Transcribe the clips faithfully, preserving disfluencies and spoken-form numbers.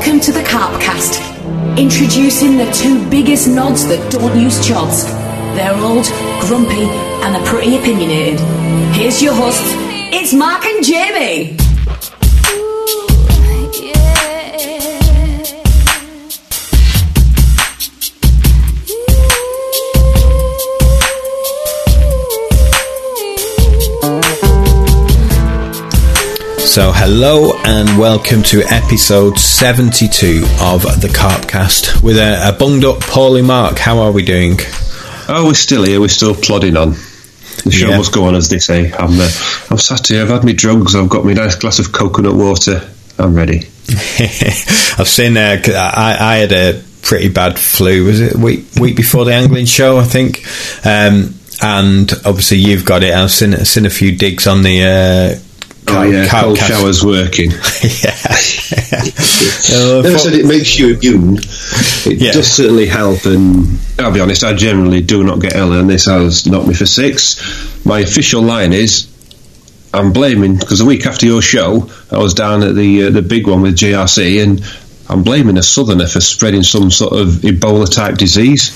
Welcome to the Carpcast. Introducing the two biggest nods that don't use chods. They're old, grumpy, and they're pretty opinionated. Here's your hosts, it's Mark and Jamie. So hello and welcome to episode seventy-two of the Carpcast with a, a bunged up Paulie Mark. How are we doing? Oh, we're still here. We're still plodding on. The show yeah. must go on, as they say. I'm uh, I'm sat here. I've had my drugs. I've got my nice glass of coconut water. I'm ready. I've seen. Uh, I, I had a pretty bad flu. Was it week week before the angling show? I think. Um, and obviously you've got it. I've seen seen a few digs on the. Uh, Oh yeah, cold showers working. yeah. Never said it makes you immune. It yeah. does certainly help, and I'll be honest, I generally do not get ill, and this has knocked me for six. My official line is, I'm blaming, because the week after your show, I was down at the uh, the big one with J R C, and I'm blaming a southerner for spreading some sort of Ebola-type disease.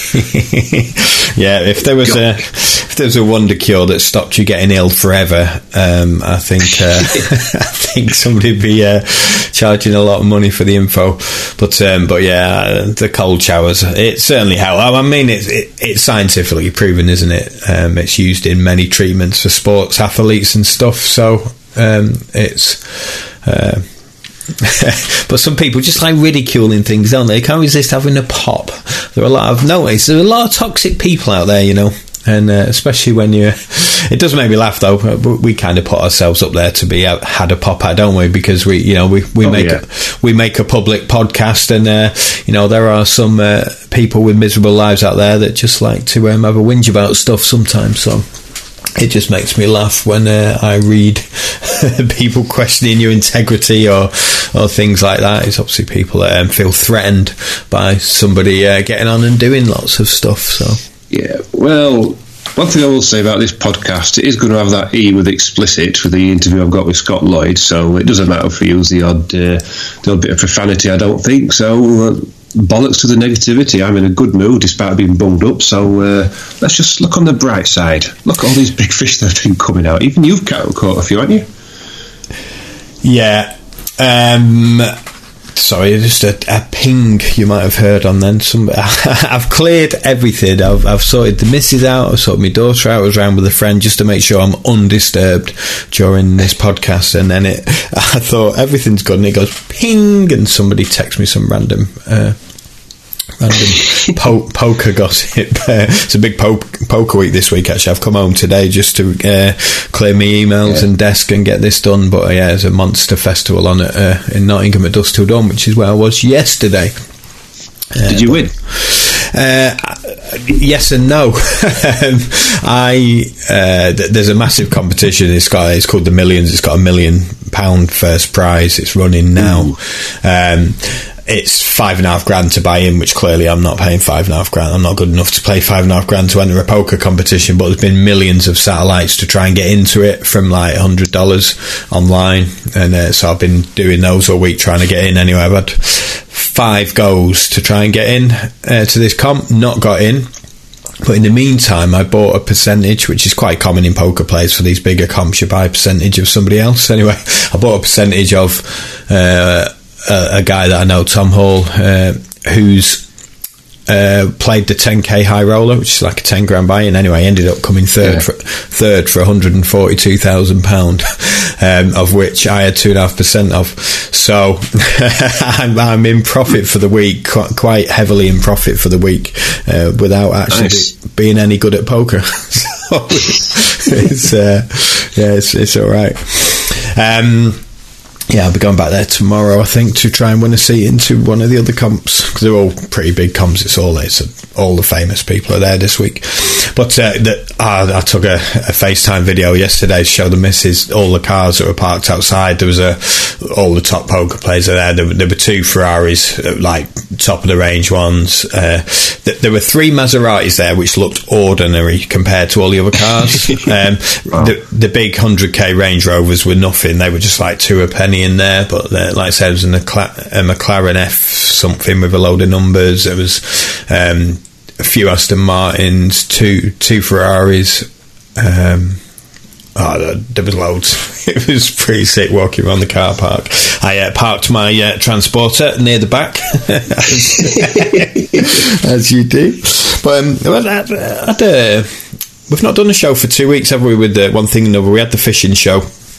yeah, if there was God. a if there was a wonder cure that stopped you getting ill forever, um, I think uh, I think somebody'd be uh, charging a lot of money for the info. But um, but yeah, the cold showers, it certainly helps. I mean, it's it, it's scientifically proven, isn't it? Um, it's used in many treatments for sports athletes and stuff. So um, it's. Uh, but some people just like ridiculing things, don't they? They can't resist having a pop. There are a lot of noticed there are a lot of toxic people out there, you know, and uh, especially when you it does make me laugh though. We kind of put ourselves up there to be out, had a pop at, don't we? Because we, you know, we, we oh, make yeah. a, we make a public podcast, and uh, you know, there are some uh, people with miserable lives out there that just like to um, have a whinge about stuff sometimes. So it just makes me laugh when uh, I read people questioning your integrity or or things like that. It's obviously people that um, feel threatened by somebody uh, getting on and doing lots of stuff. So yeah, well, one thing I will say about this podcast, it is going to have that E with explicit for the interview I've got with Scott Lloyd, so it doesn't matter for you the odd, uh, the odd bit of profanity, I don't think. So uh, bollocks to the negativity. I'm in a good mood despite being bunged up, so uh, let's just look on the bright side. Look at all these big fish that have been coming out. Even you've caught a few, haven't you? Yeah. Um, sorry, just a, a ping you might have heard on then. Some, I've cleared everything. I've, I've sorted the missus out. I've sorted my daughter out. I was around with a friend just to make sure I'm undisturbed during this podcast. And then it, I thought everything's good, and it goes ping, and somebody texts me some random. Uh, Random po- poker gossip. Uh, it's a big po- poker week this week, actually. I've come home today just to uh, clear my emails yeah. and desk and get this done. But uh, yeah, there's a monster festival on it uh, in Nottingham at Dusk Till Dawn, which is where I was yesterday. Uh, Did you but, win? Uh, yes and no. um, I uh, th- there's a massive competition. It's got it's called the Millions. It's got a million pound first prize. It's running now. Um, it's five and a half grand to buy in, which clearly I'm not paying five and a half grand. I'm not good enough to pay five and a half grand to enter a poker competition, but there's been millions of satellites to try and get into it from like one hundred dollars online. And uh, so I've been doing those all week trying to get in. Anyway, I've had five goes to try and get in uh, to this comp, not got in. But in the meantime, I bought a percentage, which is quite common in poker players for these bigger comps. You buy a percentage of somebody else. Anyway, I bought a percentage of uh, a, a guy that I know, Tom Hall, uh, who's uh, played the ten K high roller, which is like a ten grand buy-in. Anyway, ended up coming third, yeah. for, third for one hundred forty-two thousand pounds, um, of which I had two and a half percent of. So I'm, I'm in profit for the week, quite, quite heavily in profit for the week, uh, without actually nice. be, being any good at poker. So it's uh, yeah, it's it's all right. Um, Yeah, I'll be going back there tomorrow, I think, to try and win a seat into one of the other comps, because they're all pretty big comps. It's all it's all the famous people are there this week. But uh, the, uh, I took a, a FaceTime video yesterday to show the missus all the cars that were parked outside. There was a all the top poker players are there. There, there were two Ferraris, like top of the range ones. Uh, th- there were three Maseratis there, which looked ordinary compared to all the other cars. um, wow. the, the big one hundred K Range Rovers were nothing. They were just like two a penny. many in there, but uh, like I said, it was a, a McLaren F something with a load of numbers. There was um, a few Aston Martins, two two Ferraris. Um, oh, there was loads. It was pretty sick walking around the car park. I uh, parked my uh, transporter near the back, as you do. But um, well, I, I, I, uh, we've not done a show for two weeks, have we? With uh, one thing and another, we had the fishing show,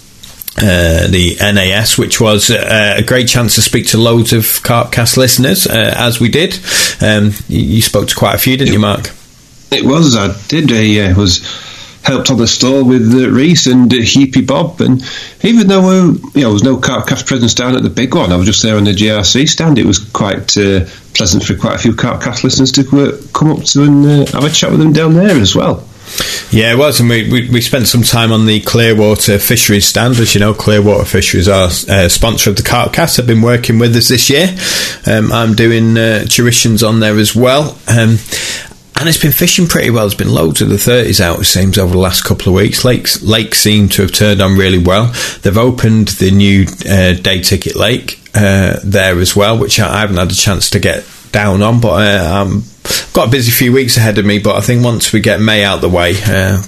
uh, the N A S, which was uh, a great chance to speak to loads of Carpcast listeners, uh, as we did. Um, you, you spoke to quite a few, didn't you, Mark? It was. I did. I uh, was. Helped on the stall with uh, Reese and uh, Heapy Bob, and even though uh, you know there was no Carpcast presence down at the big one, I was just there on the G R C stand. It was quite uh, pleasant for quite a few Carpcast listeners to uh, come up to and uh, have a chat with them down there as well. Yeah, it was, and we, we, we spent some time on the Clearwater Fisheries stand. As you know, Clearwater Fisheries are uh, sponsor of the Carpcast. Have been working with us this year. Um, I'm doing uh, tuitions on there as well. Um, And it's been fishing pretty well. There's been loads of the thirties out, it seems, over the last couple of weeks. Lakes, lakes seem to have turned on really well. They've opened the new uh, day ticket lake uh, there as well, which I haven't had a chance to get down on. But uh, I've got a busy few weeks ahead of me. But I think once we get May out the way, uh,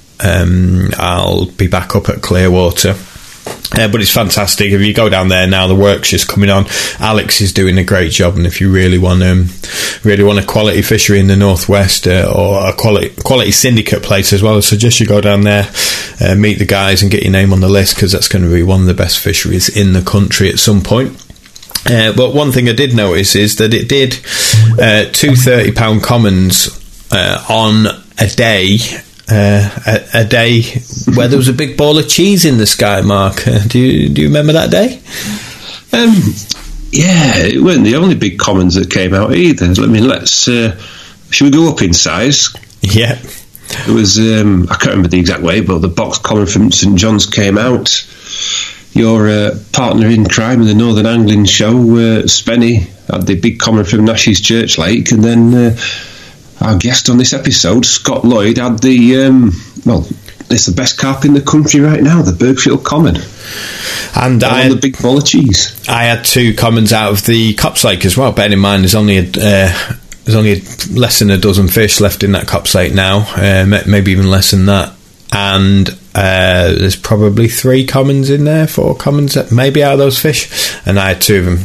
um, I'll be back up at Clearwater. Uh, but it's fantastic. If you go down there now, the work's just coming on. Alex is doing a great job, and if you really want um, really want a quality fishery in the northwest uh, or a quality quality syndicate place as well, I suggest you go down there, uh, meet the guys, and get your name on the list, because that's going to be one of the best fisheries in the country at some point. Uh, but one thing I did notice is that it did uh, two thirty pound commons uh, on a day. Uh, a, a day where there was a big ball of cheese in the sky, Mark. Uh, do you do you remember that day? Um, yeah, it weren't the only big commons that came out either. I mean, let's uh, should we go up in size? Yeah, it was. Um, I can't remember the exact way, but the box common from St John's came out. Your uh, partner in crime in the Northern Angling Show, uh, Spenny, had the big common from Nash's Church Lake, and then. Uh, Our guest on this episode, Scott Lloyd, had the, um, well, it's the best carp in the country right now, the Bergfield Common. And I had, the big ball of cheese. I had two commons out of the Cops Lake as well. Bearing in mind, there's only a, uh, there's only less than a dozen fish left in that Cops Lake now, uh, maybe even less than that. And uh, there's probably three commons in there, four commons, maybe out of those fish. And I had two of them.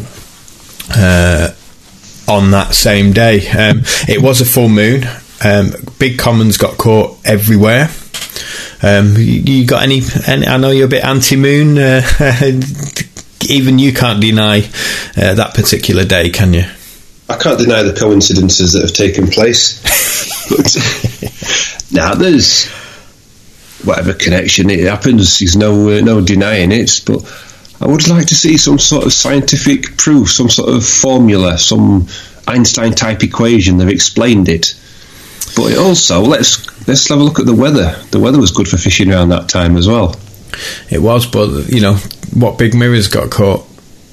Uh, on that same day. Um, it was a full moon. Um, big commons got caught everywhere. Um, you, you got any, any? I know you're a bit anti-moon. Uh, even you can't deny uh, that particular day, can you? I can't deny the coincidences that have taken place. But now there's whatever connection it happens. There's no uh, no denying it. But I would like to see some sort of scientific proof, some sort of formula, some Einstein-type equation that explained it. But it also, let's let's have a look at the weather. The weather was good for fishing around that time as well. It was, but, you know, what big mirrors got caught?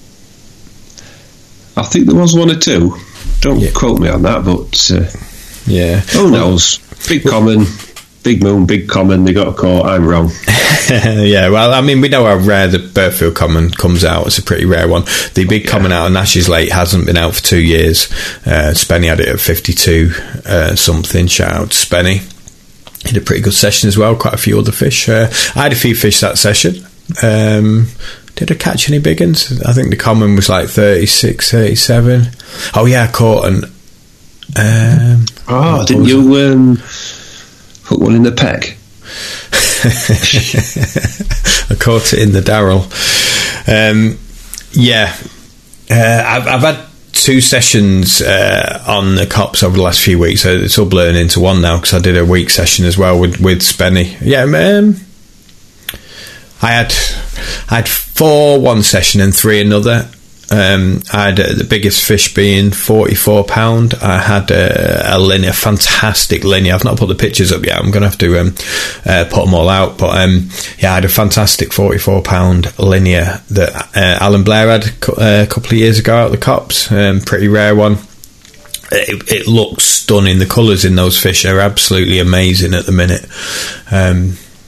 I think there was one or two. Don't yeah. quote me on that, but... Uh, yeah. Who knows? Big common... Big moon, big common, they got caught, I'm wrong. Yeah, well, I mean, we know how rare the Bergfield Common comes out. It's a pretty rare one. The big yeah. common out of Nash's Lake hasn't been out for two years. Uh, Spenny had it at fifty-two uh, something. Shout out to Spenny. He had a pretty good session as well, quite a few other fish. Uh, I had a few fish that session. Um, did I catch any big ones? I think the common was like thirty-six, thirty-seven. Oh, yeah, I caught an... Um, oh, didn't you... Um, put one in the peg. I caught it in the Darrell. Um, yeah, uh, I've, I've had two sessions uh, on the Cops over the last few weeks, so it's all blurring into one now because I did a week session as well with with Spenny. Yeah, um, I had I had four one session and three another. Um, I had uh, the biggest fish being forty-four pound. I had uh, a linear, fantastic linear. I've not put the pictures up yet. I'm going to have to um, uh, put them all out. But um, yeah, I had a fantastic forty-four pound linear that uh, Alan Blair had uh, a couple of years ago out of the Cops. Um, pretty rare one. It, it looks stunning. The colours in those fish are absolutely amazing at the minute. Um,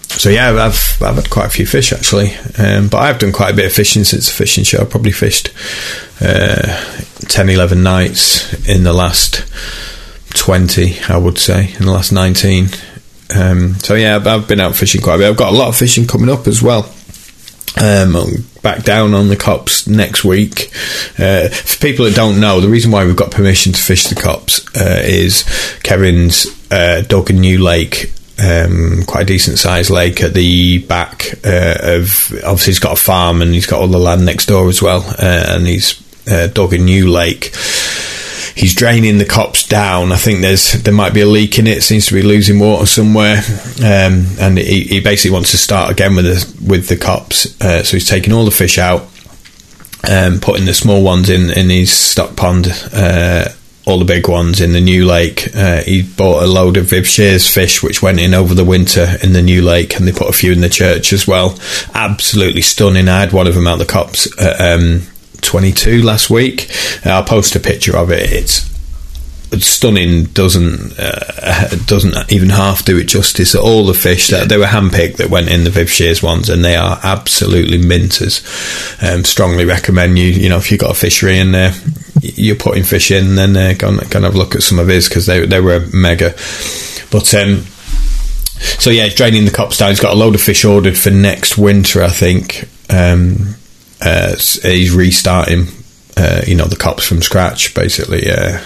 so yeah, I've I've had quite a few fish actually, um, but I've done quite a bit of fishing since the fishing show. I've probably fished uh, ten, eleven nights in the last twenty, I would say, in the last nineteen. Um, so yeah, I've, I've been out fishing quite a bit. I've got a lot of fishing coming up as well. Um, I'll back down on the Cops next week. Uh, for people that don't know, the reason why we've got permission to fish the Cops uh, is Kevin's uh, dug a new lake, um, quite a decent sized lake at the back uh, of, obviously he's got a farm and he's got all the land next door as well, uh, and he's uh, dug a new lake. He's draining the Cops down. I think there's there might be a leak in it. Seems to be losing water somewhere, um, and he, he basically wants to start again with the with the Cops. Uh, so he's taking all the fish out, um, putting the small ones in in his stock pond, uh, all the big ones in the new lake. Uh, he bought a load of Viv Shears fish, which went in over the winter in the new lake, and they put a few in the church as well. Absolutely stunning. I had one of them out the Cops. Uh, um, twenty-two last week. uh, I'll post a picture of it. It's, it's stunning. Doesn't uh, doesn't even half do it justice. All the fish that they were handpicked that went in the Viv Shears ones, and they are absolutely minters. Um, strongly recommend you you know if you've got a fishery and uh, you're putting fish in, then uh, go, and, go and have a look at some of his, because they, they were mega. But um so yeah, he's draining the Cops down. He's got a load of fish ordered for next winter, I think. um Uh, he's restarting, uh, you know, the Cops from scratch, basically. Uh,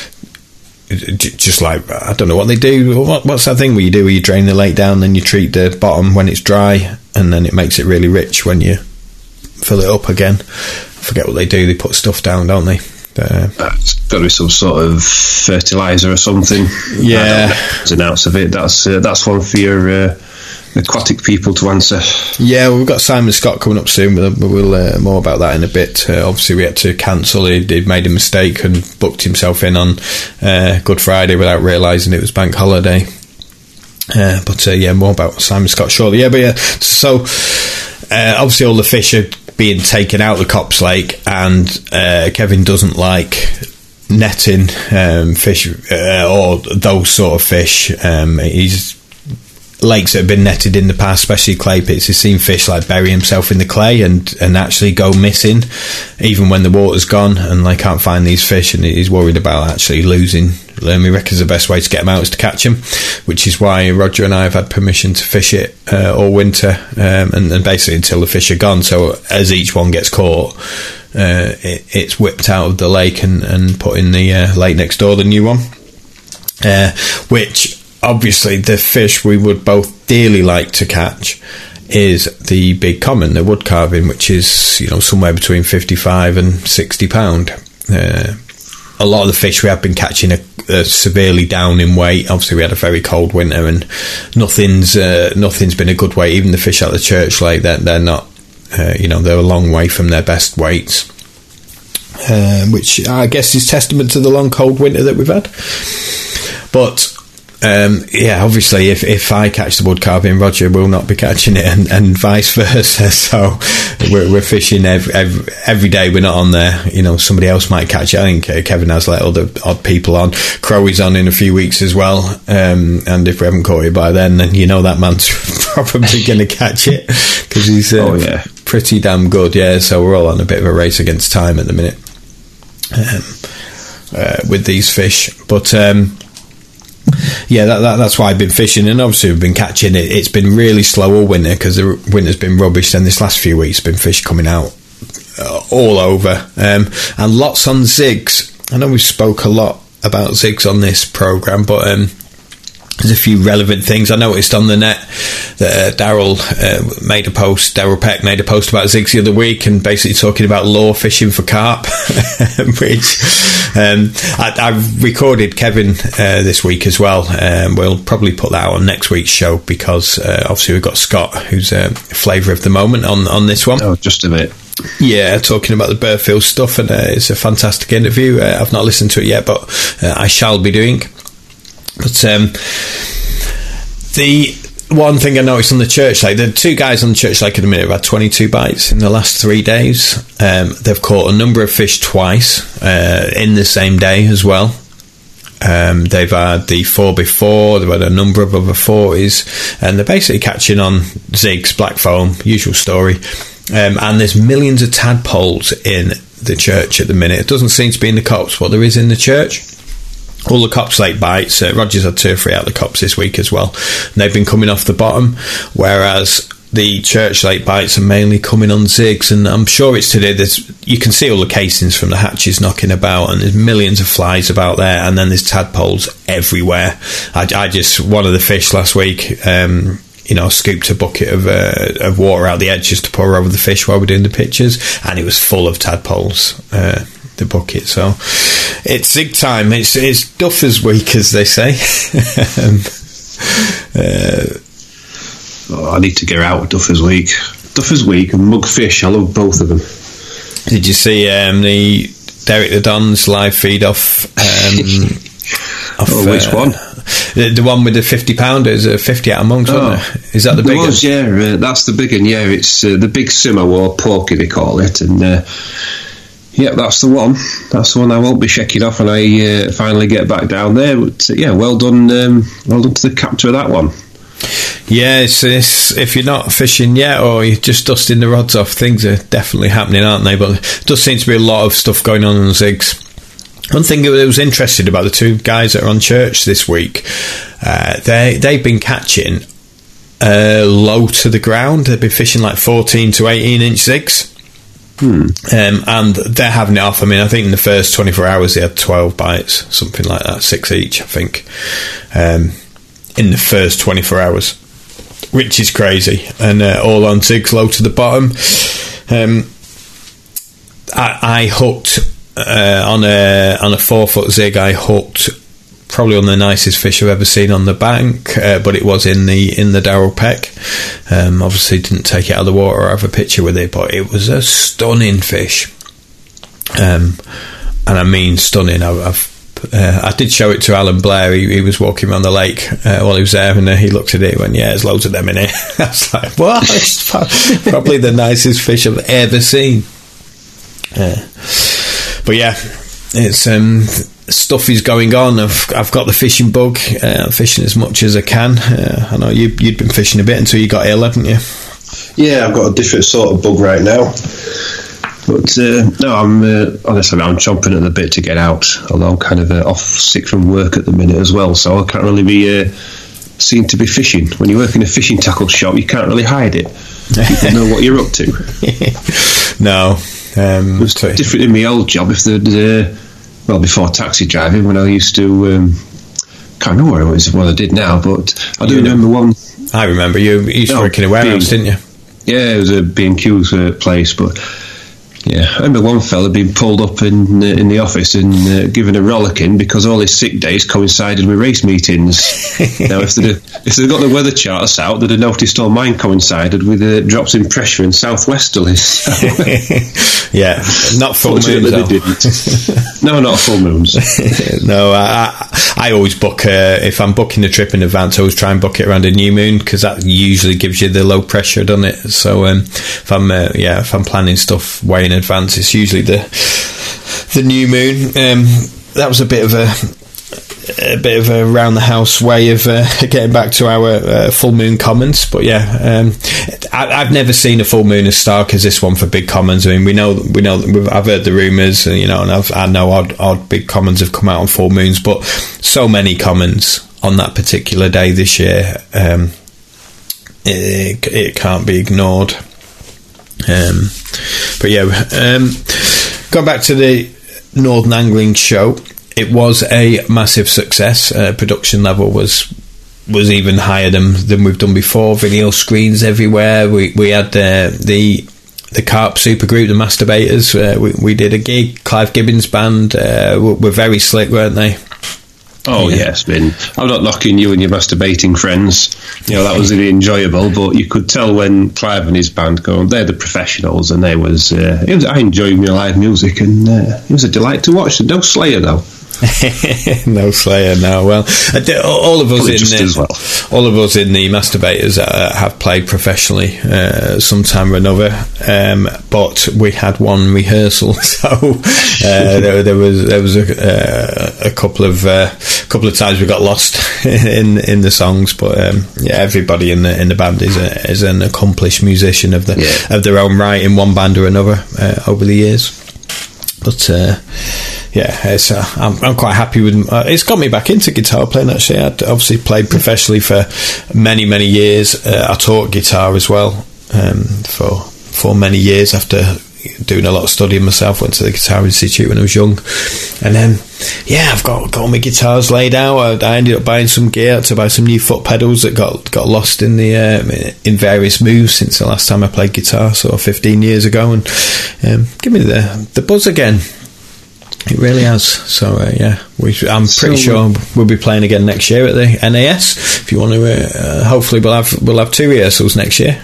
just like, I don't know what they do. What, what's that thing where you do where you drain the lake down, then you treat the bottom when it's dry, and then it makes it really rich when you fill it up again? I forget what they do. They put stuff down, don't they? Uh, It's got to be some sort of fertiliser or something. Yeah. There's an ounce of it. That's uh, that's one for your uh, aquatic people to answer. Yeah, well, we've got Simon Scott coming up soon. We'll, we'll uh, more about that in a bit. Uh, obviously, we had to cancel. He, he made a mistake and booked himself in on uh, Good Friday without realising it was bank holiday. Uh, but uh, yeah, more about Simon Scott shortly. Yeah, but yeah, so uh, obviously all the fish are being taken out of the Cops Lake, and uh, Kevin doesn't like netting um, fish uh, or those sort of fish. Um, he's lakes that have been netted in the past, especially clay pits, he's seen fish like bury himself in the clay and, and actually go missing even when the water's gone, and they can't find these fish, and he's worried about actually losing them. He reckons the best way to get them out is to catch them, which is why Roger and I have had permission to fish it uh, all winter, um, and, and basically until the fish are gone. So as each one gets caught, uh, it, it's whipped out of the lake and, and put in the uh, lake next door, the new one, uh, which obviously the fish we would both dearly like to catch is the big common, the wood carving, which is, you know, somewhere between fifty-five and sixty pound. Uh, a lot of the fish we have been catching are, are severely down in weight. Obviously we had a very cold winter, and nothing's uh, nothing's been a good weight. Even the fish at the church lake, they're, they're not, uh, you know, they're a long way from their best weights, uh, which I guess is testament to the long cold winter that we've had. But Um, yeah, obviously, if, if I catch the wood carving, Roger will not be catching it, and, and vice versa. So we're, we're fishing every, every every day. We're not on there. You know, somebody else might catch it. I think uh, Kevin has let other odd people on. Crowie's on in a few weeks as well. Um, and if we haven't caught it by then, then you know that man's probably going to catch it, because he's uh, oh, yeah. pretty damn good. Yeah, so we're all on a bit of a race against time at the minute um, uh, with these fish, but. Um, Yeah, that, that, that's why I've been fishing, and obviously we've been catching it. It's been really slow all winter because the winter's been rubbish. Then this last few weeks, been fish coming out uh, all over, um, and lots on zigs. I know we spoke a lot about zigs on this programme, but um, there's a few relevant things I noticed on the net that uh, Daryl uh, made a post. Daryl Peck made a post about zigs the other week, and basically talking about lure fishing for carp, which um, I, I've recorded Kevin uh, this week as well. Um, we'll probably put that out on next week's show, because uh, obviously we've got Scott, who's a um, flavour of the moment on, on this one. Oh, just a bit. Yeah, talking about the Burfield stuff, and uh, it's a fantastic interview. Uh, I've not listened to it yet, but uh, I shall be doing. But um, the one thing I noticed on the church lake, the two guys on the church lake at the minute have had twenty-two bites in the last three days. Um, they've caught a number of fish twice uh, in the same day as well. Um, they've had the four before, they've had a number of other forties, and they're basically catching on zigs, black foam, usual story. Um, and there's millions of tadpoles in the church at the minute. It doesn't seem to be in the cops, but there is in the church. All the cops lake bites. Uh, Roger's had two or three out of the cops this week as well. And they've been coming off the bottom, whereas the church lake bites are mainly coming on zigs. And I'm sure it's today. There's, you can see all the casings from the hatches knocking about, and there's millions of flies about there. And then there's tadpoles everywhere. I, I just, one of the fish last week, um, you know, scooped a bucket of uh, of water out the edge just to pour over the fish while we're doing the pictures, and it was full of tadpoles. Uh, the bucket, so it's zig time. It's, it's Duffer's week, as they say. um, uh, oh, I need to get out Duffer's week. Duffer's week and Mugfish. I love both of them. Did you see um, the Derek the Don's live feed off? Um, off oh, which uh, one? The, the one with the fifty pounders, uh, fifty out of monks, oh, wasn't there? Is that the big one? Yeah, uh, that's the big one. Yeah, it's uh, the big simmer or porky they call it, and. Uh, Yeah, that's the one. That's the one I won't be shaking off when I uh, finally get back down there. But uh, yeah, well done, um, well done to the captor of that one. Yeah, it's, it's, if you're not fishing yet or you're just dusting the rods off, things are definitely happening, aren't they? But there does seem to be a lot of stuff going on on zigs. One thing that was interesting about the two guys that are on church this week, uh, they they've been catching uh, low to the ground. They've been fishing like fourteen to eighteen inch zigs. Hmm. Um, and they're having it off. I mean, I think in the first twenty-four hours they had twelve bites, something like that, six each, I think, um, in the first twenty-four hours, which is crazy. And uh, all on zigs, low to the bottom. Um, I, I hooked uh, on a on a four foot zig. I hooked probably on the nicest fish I've ever seen on the bank, uh, but it was in the in the Darrell Peck. Um, obviously didn't take it out of the water or have a picture with it, but it was a stunning fish, um, and I mean stunning. I, I've uh, I did show it to Alan Blair. He, he was walking around the lake uh, while he was there, and uh, he looked at it and went, "Yeah, there's loads of them in here." I was like, "What? It's probably the nicest fish I've ever seen." Uh, but yeah, it's um, stuff is going on. I've I've got the fishing bug. Uh, I'm fishing as much as I can. Uh, I know you you'd been fishing a bit until you got ill, haven't you? Yeah, I've got a different sort of bug right now. But uh, no, I'm uh, honestly I'm chomping at the bit to get out. Although I'm kind of uh, off sick from work at the minute as well, so I can't really be uh, seen to be fishing. When you work in a fishing tackle shop, you can't really hide it. People know what you're up to. No. Um, it was different in my old job. If they'd, uh, well, before taxi driving, when I used to, um, can't remember what it was, what I did now, but I do you remember know, one. I remember you, you used to no, work in a warehouse, didn't you? Yeah, it was a B and Q's uh, place, but yeah, I remember one fella being pulled up in uh, in the office and uh, given a rollicking because all his sick days coincided with race meetings. Now, if they'd if they'd got the weather charts out, they'd have noticed all mine coincided with uh, drops in pressure in southwesterlies. So. Yeah, not full moons. They didn't. No, not full moons. No, I, I always book uh, if I'm booking a trip in advance. I always try and book it around a new moon because that usually gives you the low pressure, doesn't it? So um, if I'm uh, yeah, if I'm planning stuff way in advance, it's usually the the new moon. Um, that was a bit of a a bit of a round the house way of uh, getting back to our uh, full moon comments, but yeah, um, I, I've never seen a full moon as stark as this one for big commons. I mean, we know we know we've, I've heard the rumours, and you know, and I've, I know odd, odd big commons have come out on full moons, but so many commons on that particular day this year, um, it, it can't be ignored. Um, but yeah, um, going back to the Northern Angling Show, it was a massive success. Uh, production level was was even higher than than we've done before. Video screens everywhere. We we had uh, the the Carp Supergroup, the Masturbators. Uh, we we did a gig. Clive Gibbons band uh, were, were very slick, weren't they? Oh yeah. Yes, Ben. I'm not knocking you and your masturbating friends. You know, that was really enjoyable, but you could tell when Clive and his band go, they're the professionals, and they was, uh, it was. I enjoyed my live music, and uh, it was a delight to watch. No Slayer though. No Slayer, no. Well, all of us Probably in just the, as well. all of us in the Masturbators uh, have played professionally uh, sometime or another, um, but we had one rehearsal, so uh, there, there was there was a, uh, a couple of uh, couple of times we got lost in in the songs, but um, yeah, everybody in the in the band is a, is an accomplished musician of the yeah. of their own right in one band or another uh, over the years. But uh, yeah, it's, uh, I'm, I'm quite happy with. Uh, it's got me back into guitar playing. Actually, I'd obviously played professionally for many, many years. Uh, I taught guitar as well um, for for many years after doing a lot of studying myself. Went to the Guitar Institute when I was young, and then yeah, I've got got all my guitars laid out. I, I ended up buying some gear to buy some new foot pedals that got got lost in the uh, in various moves since the last time I played guitar, sort of fifteen years ago, and um, give me the the buzz again. It really has. So uh, yeah, we, I'm pretty so, sure we'll be playing again next year at the N A S. If you want to, uh, hopefully we'll have we'll have two rehearsals next year.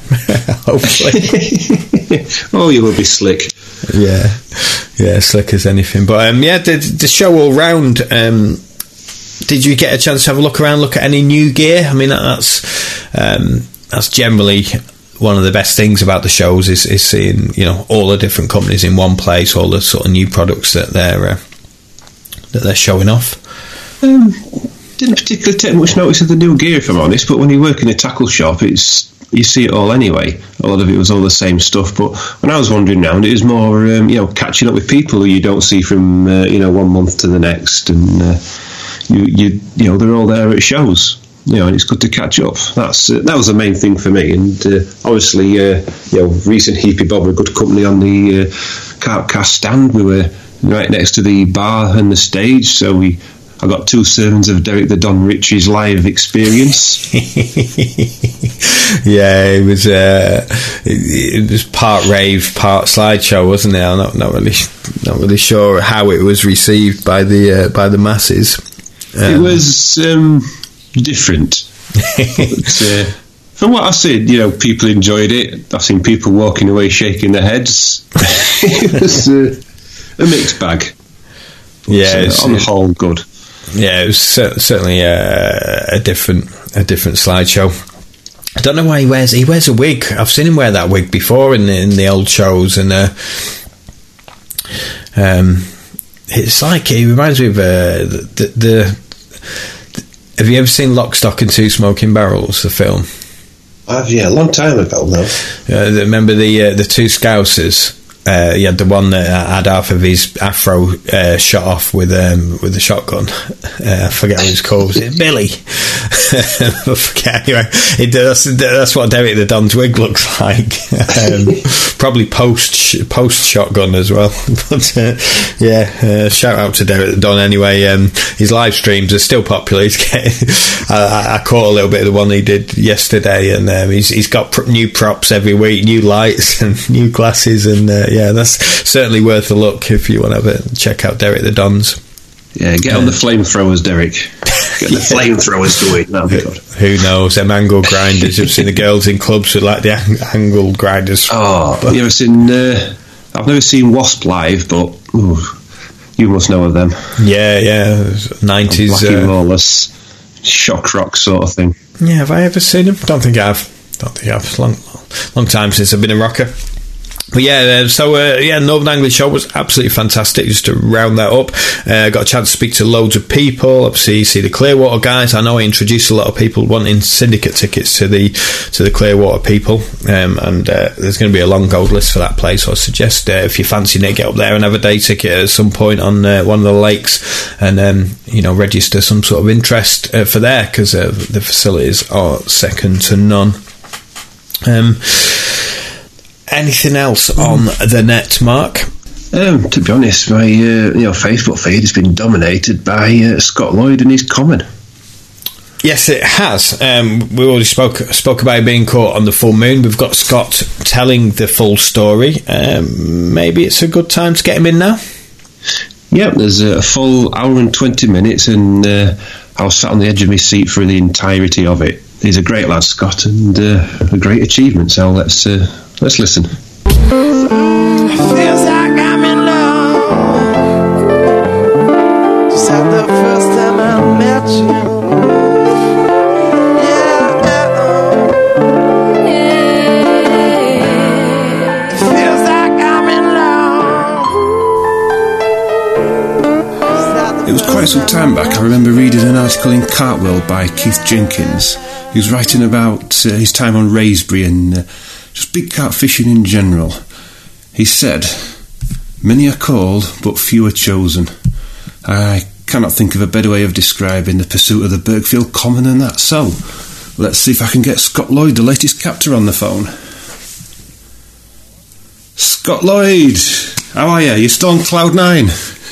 Hopefully. Oh, you will be slick. Yeah, yeah, slick as anything. But um, yeah, the, the show all round. Um, did you get a chance to have a look around, look at any new gear? I mean, that's um, that's generally one of the best things about the shows is, is seeing, you know, all the different companies in one place, all the sort of new products that they're uh, that they're showing off. Um, didn't particularly take much notice of the new gear, if I'm honest. But when you work in a tackle shop, it's you see it all anyway. A lot of it was all the same stuff. But when I was wandering around, it was more, um, you know, catching up with people who you don't see from, uh, you know, one month to the next, and uh, you, you, you know, they're all there at shows. You know, and it's good to catch up. That's uh, that was the main thing for me. And uh, obviously, uh, you know, Reese and Heapy Bob were good company on the uh, Carpcast stand. We were right next to the bar and the stage, so we I got two sermons of Derek the Don Ritchie's live experience. Yeah, it was uh, it, it was part rave, part slideshow, wasn't it? I'm not not really not really sure how it was received by the uh, by the masses. Um, it was. Um, different. But, uh, from what I said, you know, people enjoyed it. I've seen people walking away shaking their heads. It was uh, a mixed bag. But, yeah, uh, on the whole, good. Yeah, it was cer- certainly a, a different a different slideshow. I don't know why he wears he wears a wig. I've seen him wear that wig before in the, in the old shows, and uh, um, it's like it reminds me of uh, the. the Have you ever seen Lock, Stock and Two Smoking Barrels, the film? I've, yeah, a long time ago now. Uh, remember the uh, the two Scousers? Uh, you had the one that had half of his afro uh, shot off with um, with a shotgun. Uh, I forget what it's called. Was it Billy? I forget. Anyway, it, that's, that's what Derek the Don's wig looks like. um, probably post post shotgun as well. But uh, yeah, uh, shout out to Derek the Don anyway. Um, his live streams are still popular. He's getting, I, I caught a little bit of the one he did yesterday, and um, he's he's got pr- new props every week, new lights and new glasses, and uh, yeah, that's certainly worth a look if you want to have a check out Derek the Don's. Yeah, get on the flamethrowers, Derek. Get the yeah. flamethrowers going. That'll be good. Who knows? Them angle grinders. You've seen the girls in clubs with like the ang- angle grinders. Oh, but you ever seen? Uh, I've never seen Wasp live, but ooh, you must know of them. Yeah, yeah, nineties. Blackie uh, Lawless, shock rock sort of thing. Yeah, have I ever seen them? Don't think I've. Don't think I've. It's a long, long time since I've been a rocker. But yeah, uh, so uh, yeah, Northern Anglian show was absolutely fantastic. Just to round that up, uh, got a chance to speak to loads of people. Obviously, you see the Clearwater guys. I know I introduced a lot of people wanting syndicate tickets to the to the Clearwater people, um, and uh, there's going to be a long gold list for that place. So I suggest uh, if you fancy it, get up there and have a day ticket at some point on uh, one of the lakes, and um, you know, register some sort of interest uh, for there, because uh, the facilities are second to none. Um. Anything else on the net, Mark? Um, to be honest, my uh, you know Facebook feed has been dominated by uh, Scott Lloyd and his comment. Yes, it has. Um, we already spoke spoke about being caught on the full moon. We've got Scott telling the full story. Um, maybe it's a good time to get him in now. Yep, there's a full hour and twenty minutes, and uh, I was sat on the edge of my seat for the entirety of it. He's a great lad, Scott, and uh, a great achievement. So let's. Uh, Let's listen. Feels like I'm in love. Just have It was quite some time back. I remember reading an article in Cartwheel by Keith Jenkins. He was writing about uh, his time on Raisbury and uh, just big carp fishing in general. He said, "Many are called, but few are chosen." I cannot think of a better way of describing the pursuit of the Bergfield Common than that. So, let's see if I can get Scott Lloyd, the latest captor, on the phone. Scott Lloyd, how are you? You're still on cloud nine?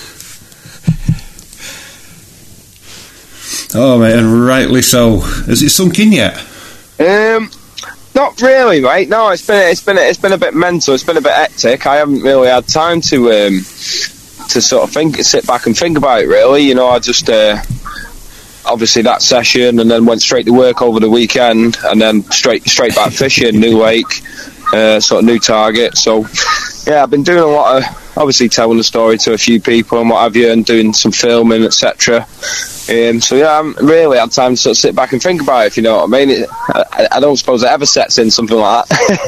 Oh, mate, and rightly so. Has it sunk in yet? Um, not really, mate. No, it's been it's been it's been a bit mental. It's been a bit hectic. I haven't really had time to um to sort of think, sit back and think about it. Really, you know, I just uh, obviously that session, and then went straight to work over the weekend, and then straight straight back fishing, new lake, uh, sort of new target. So yeah, I've been doing a lot of obviously telling the story to a few people and what have you, and doing some filming, et cetera. Um, so yeah, I haven't really had time to sort of sit back and think about it, if you know what I mean. It, I, I don't suppose it ever sets in something like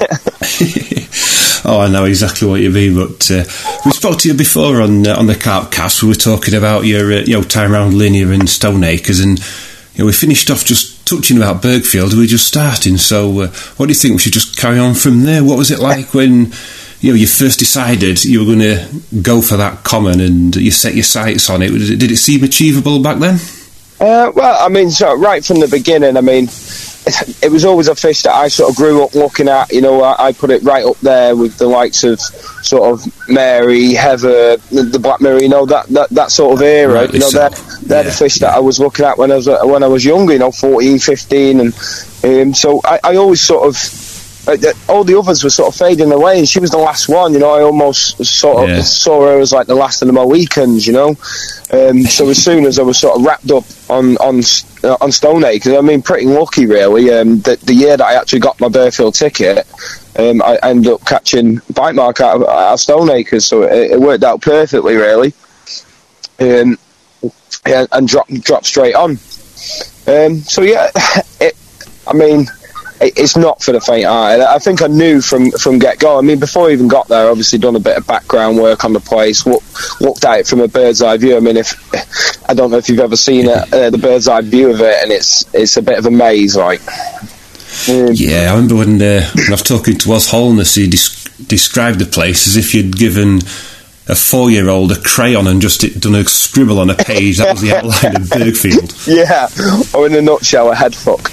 that. Oh, I know exactly what you mean, but uh, we spoke to you before on uh, on the Carpcast. We were talking about your uh, you know, time around Linear and Stoneacres, and you know, we finished off just touching about Bergfield. We were just starting, so uh, what do you think we should just carry on from there? What was it like when you know you first decided you were going to go for that common and you set your sights on it? Did it seem achievable back then? Uh, well, I mean, so right from the beginning, I mean, it, it was always a fish that I sort of grew up looking at. You know, I, I put it right up there with the likes of sort of Mary, Heather, the, the Black Mirror. You know, that, that, that sort of era. Right, you know, so. they're, they're yeah, the fish yeah. that I was looking at when I was when I was younger. You know, fourteen, fifteen, and um, so I, I always sort of. Uh, all the others were sort of fading away, and she was the last one. You know, I almost sort of yeah. saw her as like the last of the Mohicans. You know, um, so as soon as I was sort of wrapped up on on uh, on Stoneacres, I mean, pretty lucky really. Um, the, the year that I actually got my Bergfield ticket, um, I ended up catching bite mark out of, out of Stoneacres, so it, it worked out perfectly, really. Um, yeah, and dropped dropped straight on. Um, so yeah, it. I mean. It's not for the faint-hearted. I think I knew from, from get-go. I mean, before I even got there, obviously done a bit of background work on the place, look, looked at it from a bird's-eye view. I mean, if I don't know if you've ever seen it, uh, the bird's-eye view of it, and it's it's a bit of a maze, like. Um, yeah, I remember when, uh, when I was talking to Oz Holness, he des- described the place as if you'd given a four-year-old a crayon and just done a scribble on a page. That was the outline of Bergfield. Yeah, or in a nutshell, a head fuck.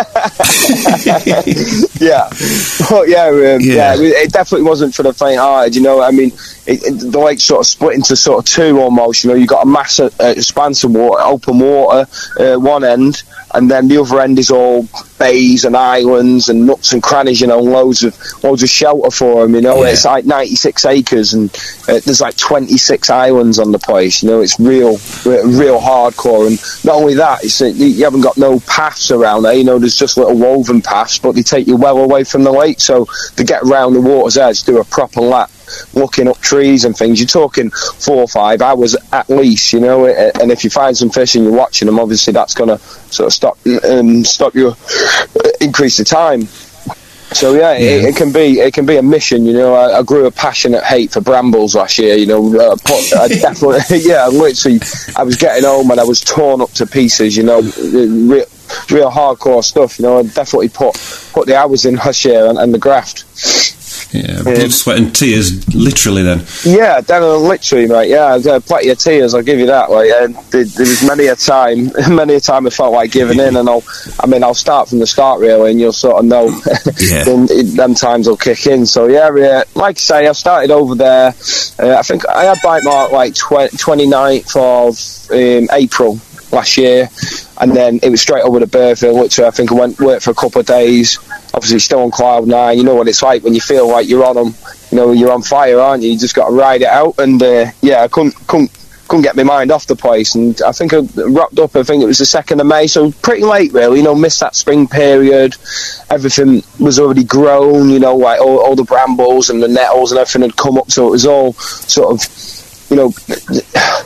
yeah, but yeah, um, yeah, yeah, it definitely wasn't for the faint-hearted. You know, I mean, it, it, the lake sort of split into sort of two almost. You know, you got a massive uh, expanse of water, open water, uh, one end, and then the other end is all bays and islands and nooks and crannies. You know, loads of loads of shelter for them. You know, yeah. It's like ninety-six acres, and uh, there's like twenty-six islands on the place. You know, it's real, real hardcore. And not only that, it's, you haven't got no paths around there. You know, there's just little woven paths, but they take you well away from the lake. So to get around the water's edge, do a proper lap, looking up trees and things, you're talking four or five hours at least. You know, and if you find some fish and you're watching them, obviously that's going to sort of stop um, stop you, increase the time. So yeah, yeah. It, it can be it can be a mission. You know, I, I grew a passionate hate for brambles last year. You know, uh, put, I definitely yeah, literally, I was getting home and I was torn up to pieces. You know, real, real hardcore stuff. You know, I definitely put put the hours in last year and, and the graft. Yeah, blood, um, sweat and tears, literally then. Yeah, then literally, mate. Yeah, uh, plenty of tears, I'll give you that. Like, uh, there, there was many a time, many a time I felt like giving in, and I'll, I mean, I'll start from the start really, and you'll sort of know. Yeah. then, them times will kick in. So yeah, yeah, like I say, I started over there. Uh, I think I had bite mark like twenty-ninth of um, April last year, and then it was straight over to Bergfield. Literally, I think I went worked for a couple of days. Obviously still on cloud nine. You know what it's like when you feel like you're on them. You know, you're on fire, aren't you? You just got to ride it out. And uh, yeah, I couldn't couldn't couldn't get my mind off the place. And I think I wrapped up. I think it was the second of May, so pretty late really. You know, missed that spring period. Everything was already grown. You know, like all, all the brambles and the nettles and everything had come up. So it was all sort of, you know,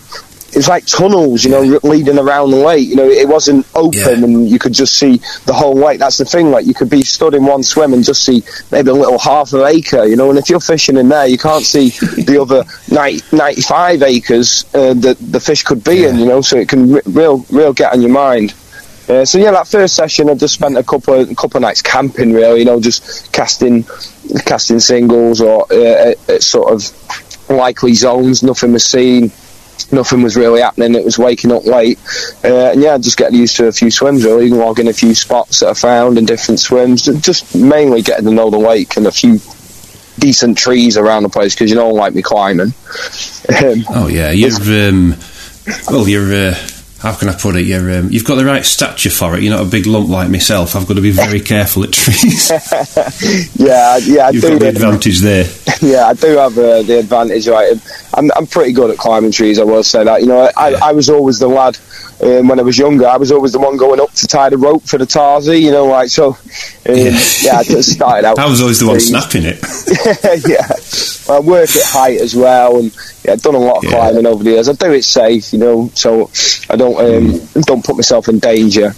it was like tunnels, you know, yeah. leading around the lake. You know, it wasn't open, yeah. and you could just see the whole lake. That's the thing. Like, you could be stood in one swim and just see maybe a little half an acre. You know, and if you're fishing in there, you can't see the other ninety, ninety-five acres uh, that the fish could be yeah. in. You know, so it can re- real, real get on your mind. Uh, so yeah, that first session, I just spent a couple of, a couple of nights camping, really. You know, just casting, casting singles or uh, at sort of likely zones. Nothing was seen. Nothing was really happening. It was waking up late, uh, and yeah, just getting used to a few swims, really, logging a few spots that I found in different swims. Just mainly getting to know the lake and a few decent trees around the place, because you don't like me climbing. Um, oh yeah, you've um, well, you're. Uh... How can I put it? You're, um, you've got the right stature for it. You're not a big lump like myself. I've got to be very careful at trees. yeah, yeah, I You've do. got the advantage there. Yeah, I do have uh, the advantage. Right, I'm, I'm pretty good at climbing trees. I will say that. You know, I, yeah. I was always the lad um, when I was younger. I was always the one going up to tie the rope for the tarsi. You know, like so. Um, yeah. yeah, I just started out. I was always the one snapping it. yeah, well, I work at height as well, and yeah, I've done a lot of yeah. climbing over the years. I do it safe, you know, so I don't um, mm. don't put myself in danger.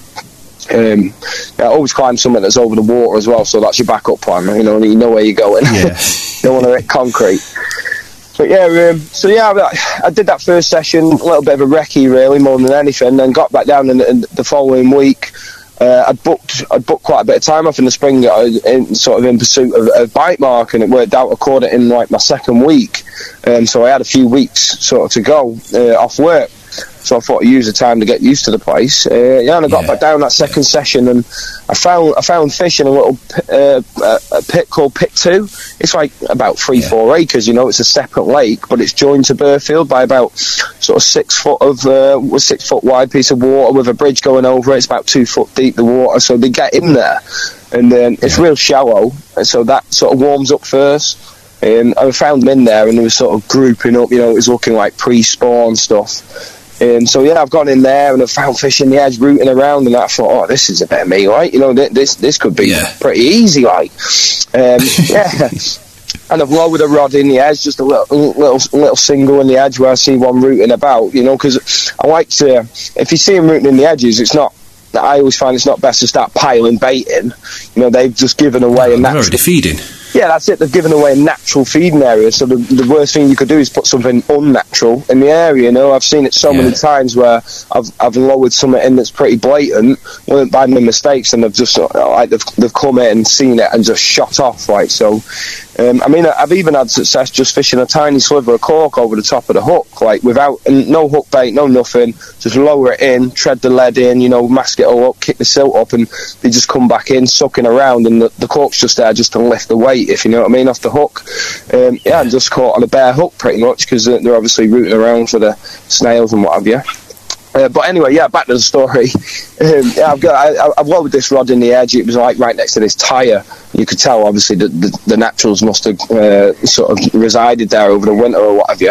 Um, yeah, I always climb something that's over the water as well, so that's your backup plan. You know, you know where you're going. Yeah. You don't want to hit concrete. But yeah, um, so yeah, I, I did that first session, a little bit of a recce really, more than anything, then got back down in, in the following week. Uh, I'd booked I'd booked quite a bit of time off in the spring, uh, in, sort of in pursuit of, of bite mark, and it worked out. I caught it in like my second week, um, so I had a few weeks sort of to go uh, off work. So I thought I'd use the time to get used to the place. Uh, yeah, and I got yeah. back down that second session, and I found I found fish in a little uh, a pit called Pit Two. It's like about three, yeah. four acres. You know, it's a separate lake, but it's joined to Burfield by about sort of six foot of uh, six foot wide piece of water with a bridge going over it. It's about two foot deep, the water, so they get in there, and then it's yeah. real shallow, and so that sort of warms up first. Um, I found them in there, and they were sort of grouping up. You know, it was looking like pre-spawn stuff. Um, so yeah, I've gone in there and I've found fish in the edge rooting around, and I thought, oh, this is a bit of me, right? You know, th- this this could be yeah. pretty easy, like. Um, yeah. And I've lowered a rod in the edge, just a little, little, little single in the edge where I see one rooting about. You know, because I like to. If you see them rooting in the edges, it's not. I always find it's not best to start piling bait in. You know, they've just given away no, a natural. Already feeding. Yeah, that's it. They've given away a natural feeding area, so the, the worst thing you could do is put something unnatural in the area. You know, I've seen it so yeah. many times where I've I've lowered something in that's pretty blatant, weren't by my mistakes, and they've just like they've they've come in and seen it and just shot off. Like so, um, I mean, I've even had success just fishing a tiny sliver of cork over the top of the hook, like without no hook bait, no nothing. Just lower it in, tread the lead in, you know, mask it all up, kick the silt up, and they just come back in, sucking around, and the, the cork's just there just to lift the weight, if you know what I mean, off the hook. Um, yeah, I'm just caught on a bare hook pretty much, because uh, they're obviously rooting around for the snails and what have you. Uh, but anyway, yeah, back to the story. Um, yeah, I've got I, I've lowered this rod in the edge. It was like right next to this tyre. You could tell, obviously, that the, the naturals must have uh, sort of resided there over the winter or what have you.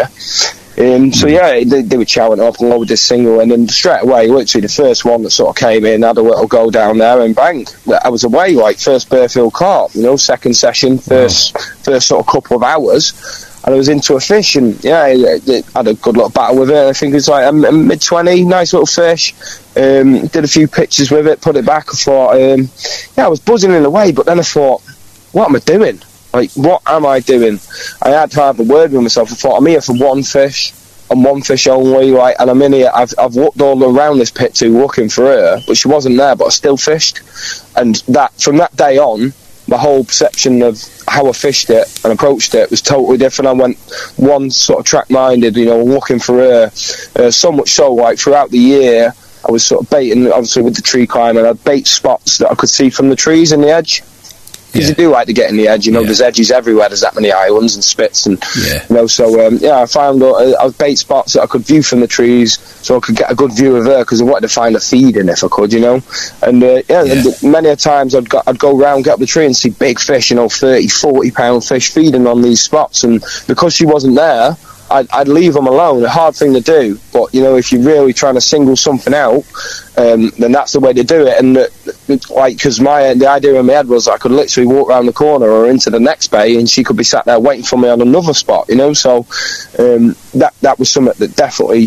Um, so yeah, they, they were chowing up and lowered this single, and then straight away, literally the first one that sort of came in had a little go down there, and bang, I was away. Like first Burfield caught, you know, second session, first wow. first sort of couple of hours. And I was into a fish, and yeah, I had a good little battle with it. I think it was like a, a mid twenty, nice little fish. Um, did a few pictures with it, put it back. I thought, um, yeah, I was buzzing in a way, but then I thought, what am I doing? Like, what am I doing? I had to have a word with myself. I thought, I'm here for one fish, and one fish only, like, and I'm in here. I've I've looked all around this pit too, looking for her, but she wasn't there. But I still fished, and that from that day on, my whole perception of how I fished it and approached it was totally different. I went one sort of track-minded, you know, looking for her. Uh, so much so, like, throughout the year, I was sort of baiting, obviously, with the tree climbing. I'd bait spots that I could see from the trees in the edge. Because yeah. you do like to get in the edge, you know, yeah. there's edges everywhere, there's that many islands and spits, and, yeah. you know, so, um, yeah, I found uh, I was bait spots that I could view from the trees, so I could get a good view of her, because I wanted to find a feed in if I could, you know, and, uh, yeah, yeah. And many a times I'd go, I'd go round, get up the tree and see big fish, you know, thirty, forty pound fish feeding on these spots, and because she wasn't there, I'd, I'd leave them alone. A hard thing to do But, you know, if you're really trying to single something out, um, then that's the way to do it. And, uh, like, because my the idea in my head was I could literally walk around the corner or into the next bay and she could be sat there waiting for me on another spot, you know. So um, that that was something that definitely,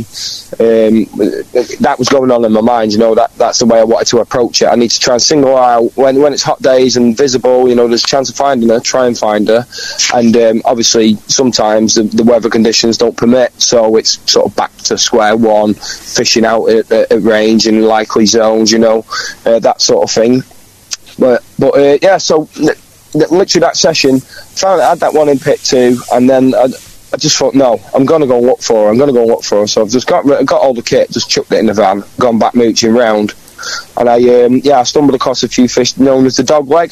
um, that was going on in my mind, you know. That That's the way I wanted to approach it. I need to try and single out, when, when it's hot days and visible, you know, there's a chance of finding her, try and find her. And um, obviously, sometimes the, the weather conditions don't permit, so it's sort of back to square one, fishing out at, at, at range in likely zones, you know, uh, that sort of thing. But but uh, yeah, so th- th- literally that session, found I had that one in pit two, and then I, I just thought, no, I'm going to go and look for her. I'm going to go and look for her. So I've just got got all the kit, just chucked it in the van, gone back mooching round, and I um, yeah, I stumbled across a few fish known as the dog leg.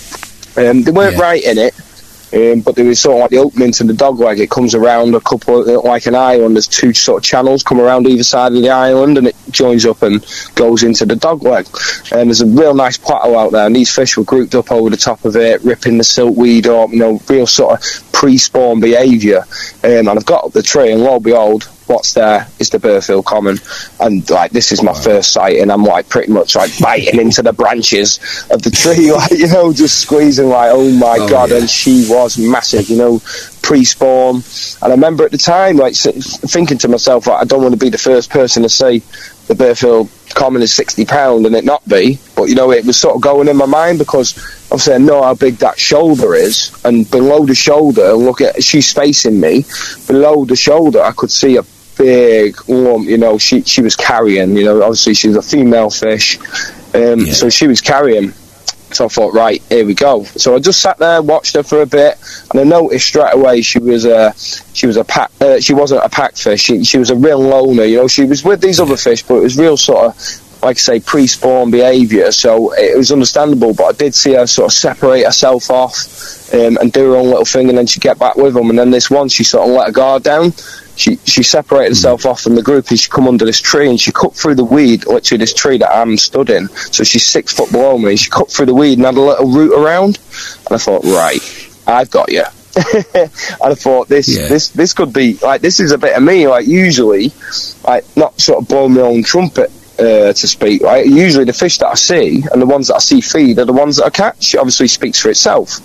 Um, they weren't yeah. right in it. Um, but there was sort of like the opening to the dog leg. It comes around a couple, of, like an island. There's two sort of channels come around either side of the island, and it joins up and goes into the dog leg. And there's a real nice plateau out there, and these fish were grouped up over the top of it, ripping the siltweed up. You know, real sort of pre-spawn behaviour. Um, and I've got up the tree, and lo and behold, what's there is the Burfield Common. And like, this is my wow. first sight, and I'm like pretty much like biting into the branches of the tree, like, you know, just squeezing, like, oh my oh, god. Yeah. And she was massive, you know, pre-spawn. And I remember at the time, like, thinking to myself, like, I don't want to be the first person to say the Burfield Common is sixty pounds and it not be, but, you know, it was sort of going in my mind, because obviously I know how big that shoulder is, and below the shoulder, look at, she's facing me, below the shoulder I could see a big lump, you know, she she was carrying, you know, obviously she's a female fish, um, yeah. so she was carrying. So I thought, right, here we go. So I just sat there, watched her for a bit, and I noticed straight away she was a she was a pack. Uh, she wasn't a pack fish. She, she was a real loner. You know, she was with these other fish, but it was real sort of, like I say, pre-spawn behaviour. So it was understandable. But I did see her sort of separate herself off um, and do her own little thing, and then she'd get back with them. And then this one, she sort of let her guard down. She she separated herself off from the group, and she come under this tree, and she cut through the weed, literally this tree that I'm stood in. So she's six foot below me. She cut through the weed and had a little root around. And I thought, right, I've got you. And I thought, this yeah. this this could be, like, this is a bit of me. Like, usually, like, not sort of blow my own trumpet, uh, to speak, right? Usually the fish that I see and the ones that I see feed are the ones that I catch. It obviously speaks for itself.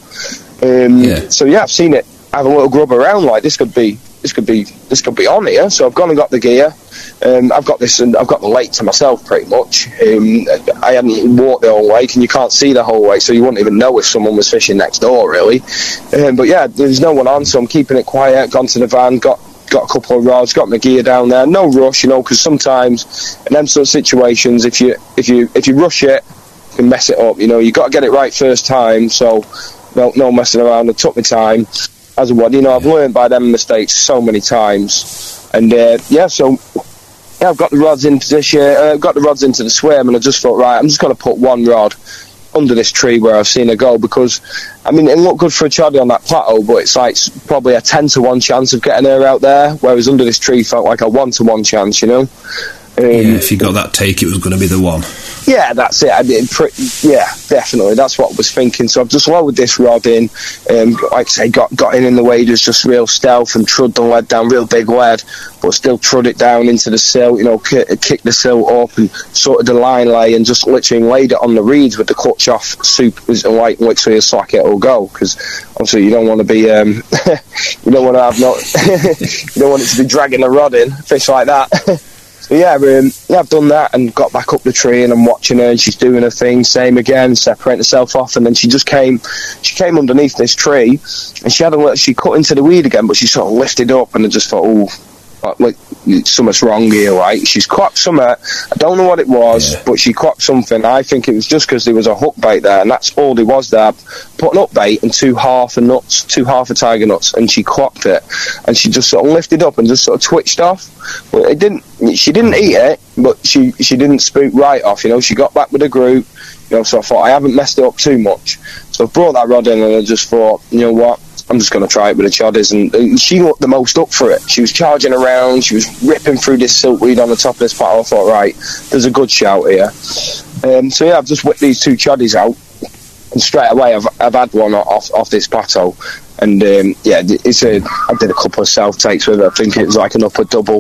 Um, yeah. So yeah, I've seen it have a little grub around. Like, this could be this could be this could be on here. So I've gone and got the gear. Um, I've got this, and I've got the lake to myself pretty much. Um, I hadn't even walked the whole lake, and you can't see the whole lake, so you wouldn't even know if someone was fishing next door, really. Um, but yeah, there's no one on, so I'm keeping it quiet. Gone to the van, got got a couple of rods, got my gear down there. No rush, you know, because sometimes in them sort of situations, if you if you if you rush it, you can mess it up. You know, you got to get it right first time. So no no messing around. I took my time. As a one, you know, I've learned by them mistakes so many times, and uh, yeah, so yeah, I've got the rods in position, uh, got the rods into the swim, and I just thought, right, I'm just going to put one rod under this tree where I've seen her go, because I mean, it looked good for a choddy on that plateau, but it's like probably a ten to one chance of getting her out there, whereas under this tree felt like a one to one chance, you know. Um, yeah, if you got that take, it was going to be the one. Yeah, that's it. I did pretty, yeah, definitely. That's what I was thinking. So I've just lowered this rod in. Um, like I say, got got in in the waders, just real stealth, and trud the lead down, real big lead, but still trud it down into the silt. You know, kick, kick the silt up and sorted the line lay, and just literally laid it on the reeds with the clutch off. Soup is like literally a slack it'll go, because obviously you don't want to be, um, you don't want to have not, you don't want it to be dragging a rod in, fish like that. So yeah, um, yeah, I've done that and got back up the tree, and I'm watching her, and she's doing her thing, same again, separating herself off, and then she just came, she came underneath this tree, and she had a, she cut into the weed again, but she sort of lifted up, and I just thought, oh, like, something's wrong here, right? She's caught something, I don't know what it was, yeah. but she caught something. I think it was just because there was a hook bait there, and that's all there was there. Put an hook bait and two half a nuts, two half a tiger nuts, and she clocked it, and she just sort of lifted up and just sort of twitched off. But it didn't, she didn't eat it, but she, she didn't spook right off, you know. She got back with the group, you know, so I thought, I haven't messed it up too much. So I brought that rod in, and I just thought, you know what, I'm just going to try it with the choddies, and she looked the most up for it. She was charging around, she was ripping through this siltweed on the top of this plateau. I thought, right, there's a good shout here. Um, so yeah, I've just whipped these two choddies out, and straight away I've I've had one off off this plateau, and um, yeah, it's a I did a couple of self takes with it. I think it was like an upper double,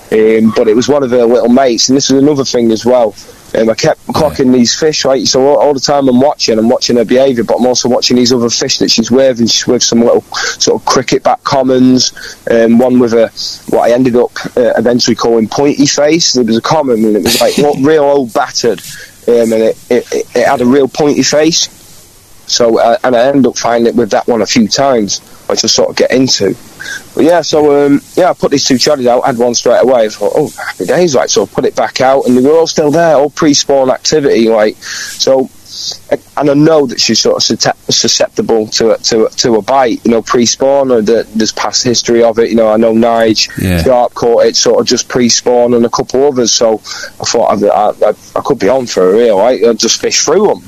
um, but it was one of her little mates, and this was another thing as well. Um, I kept clocking these fish, right? So all, all the time I'm watching, I'm watching her behaviour, but I'm also watching these other fish that she's with, and she's with some little sort of cricket back commons, um, one with a, what I ended up uh, eventually calling pointy face. It was a common, and it was like what, real old battered, um, and it, it, it had a real pointy face. So, uh, and I ended up finding it with that one a few times, which I sort of get into. But yeah, so um, yeah, I put these two chuddies out, had one straight away. I thought, oh, happy days, like, so I put it back out, and they were all still there, all pre-spawn activity, like, so, and I know that she's sort of susceptible to a, to a, to a bite, you know, pre-spawn, or that there's past history of it. You know, I know Nige, yeah. Sharp caught it sort of just pre-spawn, and a couple others. So I thought I, I, I could be on for a real, right? I'd just fish through them.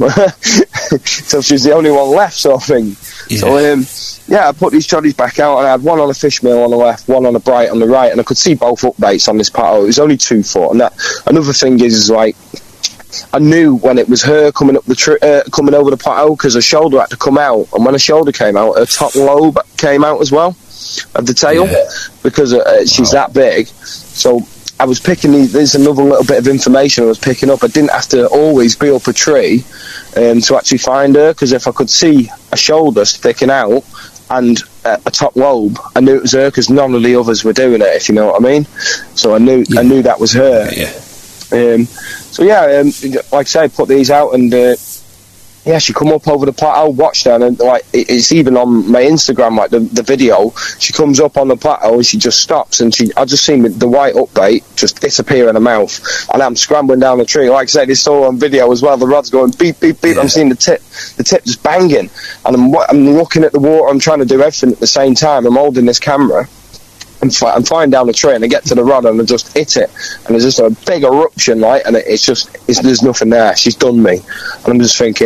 So she's the only one left, sort of thing. Yeah. So um, yeah, I put these chuddies back out, and I had one on a fish meal on the left, one on a bright on the right, and I could see both upbaits on this paddle. It was only two foot, and that another thing is, is like, I knew when it was her coming up the tri- uh, coming over the plateau, because her shoulder had to come out, and when her shoulder came out, her top lobe came out as well of the tail, yeah. because uh, she's wow. that big. So I was picking these. There's another little bit of information I was picking up. I didn't have to always be up a tree um, to actually find her, because if I could see a shoulder sticking out and uh, a top lobe, I knew it was her, because none of the others were doing it, if you know what I mean. So I knew yeah. I knew that was her. Yeah. Um, so yeah, um, like I say, put these out, and uh, yeah, she come up over the plateau, watched her, and like it's even on my Instagram, like the, the video. She comes up on the plateau and she just stops, and she I just seen the white upbait just disappear in her mouth, and I'm scrambling down the tree. Like I said, it's all on video as well. The rod's going beep beep beep. Yeah. I'm seeing the tip, the tip just banging, and I'm I'm looking at the water. I'm trying to do everything at the same time. I'm holding this camera. I'm, fly, I'm flying down the tree, and I get to the rod, and I just hit it, and there's just a big eruption, like, and it, it's just, it's, there's nothing there. She's done me, and I'm just thinking,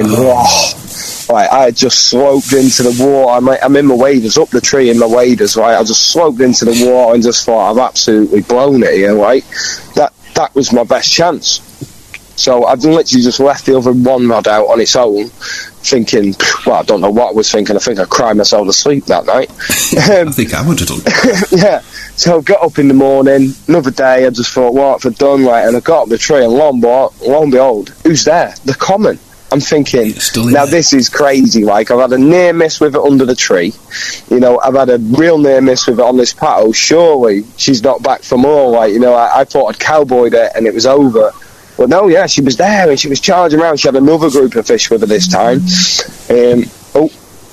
oh, like, I just sloped into the water. I'm, like, I'm in my waders, up the tree in my waders, right? I just sloped into the water and just thought, I've absolutely blown it here, right? That that was my best chance. So I've literally just left the other one rod out on its own, thinking, well, I don't know what I was thinking. I think I cried myself to sleep that night. I think I would have done. Yeah. So I got up in the morning, another day, I just thought, what have I done? Like, and I got up the tree, and lo and, behold, lo and behold, who's there? The common. I'm thinking, now this is crazy. Like, I've had a near miss with it under the tree. You know, I've had a real near miss with it on this plateau. Surely she's not back for more. Like, you know, I, I thought I'd cowboyed it and it was over. But no, yeah, she was there, and she was charging around. She had another group of fish with her this time. Um, oh,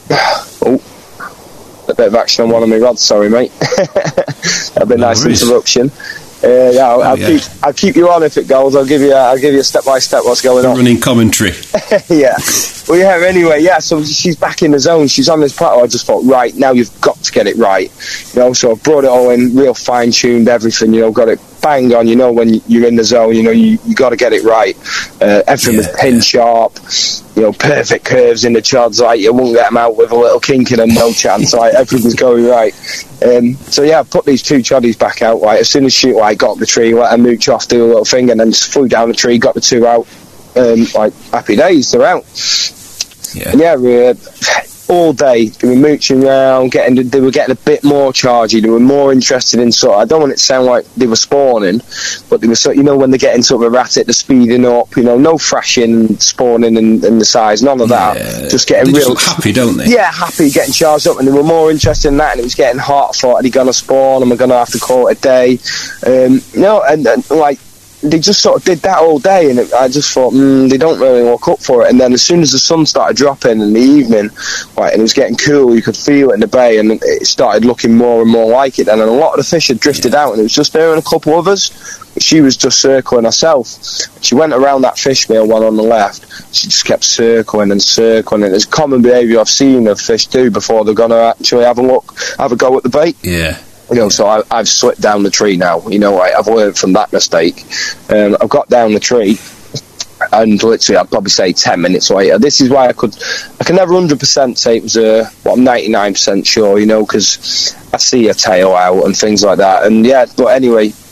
oh, a bit of action on one of my rods. Sorry, mate. That'd be a nice interruption. Uh, yeah, I'll, oh, I'll yeah. keep I'll keep you on if it goes. I'll give you a, I'll give you a step by step what's going on. Running commentary. Yeah. Well, yeah. Anyway, yeah. So she's back in the zone. She's on this plateau. I just thought, right now you've got to get it right. You know, so I brought it all in, real fine tuned everything. You know, got it bang on. You know, when you're in the zone, you know, you you got to get it right. Uh, everything yeah, was pin yeah. sharp. You know, perfect curves in the chods. Like, you won't get them out with a little kink in them, no chance. Like, everything was going right. Um, so yeah, I put these two choddies back out. Like, as soon as she like got up the tree, let her mooch off, do a little thing, and then just flew down the tree, got the two out. Um, like, happy days, they're out. Yeah, and yeah, we uh, all day they were mooching around, getting they were getting a bit more chargy. They were more interested in sort of, I don't want it to sound like they were spawning, but they were sort, you know, when they're getting sort of erratic, they're speeding up. You know, no thrashing, spawning, and, and the size, none of that. Yeah. Just getting they real just happy, don't they? Yeah, happy, getting charged up, and they were more interested in that. And it was getting hot. I thought, are they gonna spawn? Am I gonna have to call it a day? Um, you know, and, and like. They just sort of did that all day, and it, I just thought, mm, they don't really look up for it. And then as soon as the sun started dropping in the evening, right, and it was getting cool, you could feel it in the bay, and it started looking more and more like it. And then a lot of the fish had drifted yeah. out, and it was just her and a couple others. But she was just circling herself. She went around that fish meal one on the left. She just kept circling and circling. And it's common behaviour I've seen of fish do before they're going to actually have a look, have a go at the bait. Yeah. You know, so I, I've slipped down the tree now. You know, I, I've learned from that mistake. Um, I've got down the tree, and literally, I'd probably say ten minutes later. This is why I could, I can never one hundred percent say it was a. Well, I'm ninety-nine percent sure. You know, because I see a tail out and things like that. And yeah, but anyway,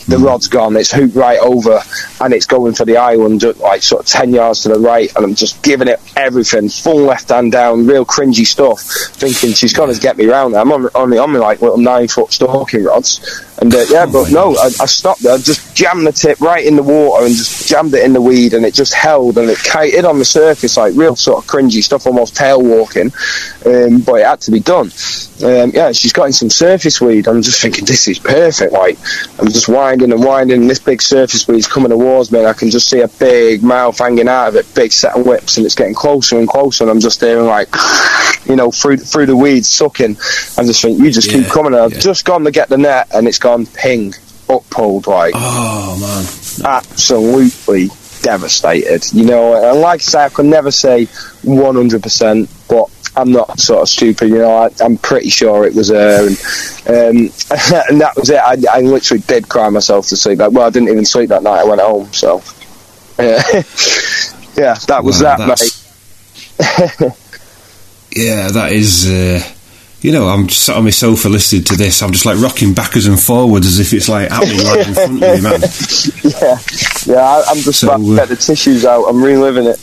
the rod's gone, it's hooped right over, and it's going for the island, like sort of ten yards to the right, and I'm just giving it everything, full left hand down, real cringy stuff, thinking she's going to get me round there. I'm on, only on me like little nine foot stalking rods, and uh, yeah, but no, I, I stopped there, just jammed the tip right in the water and just jammed it in the weed, and it just held, and it kited on the surface like real sort of cringy stuff, almost tail walking, um, but it had to be done. Um, yeah, she's got in some surface weed. I'm just thinking, this is perfect. Like, I'm just winding and winding, and this big surface weed's coming towards me, and I can just see a big mouth hanging out of it, big set of lips, and it's getting closer and closer, and I'm just hearing like, you know, through through the weeds sucking. I just think, you just yeah, keep coming. And I've yeah. just gone to get the net, and it's gone ping, up pulled, like, oh man, no. absolutely devastated. You know, and like I say, I could never say one hundred percent, but I'm not sort of stupid, you know, I, I'm pretty sure it was her, and, um, and that was it. I, I literally did cry myself to sleep. Like, well, I didn't even sleep that night, I went home, so, uh, yeah, that was wow, that, mate. Yeah, that is, uh, you know, I'm just sat on my sofa listening to this, I'm just like rocking backwards and forwards as if it's like happening right in front of me, man. Yeah, yeah, I, I'm just so, about to get the tissues out, I'm reliving it.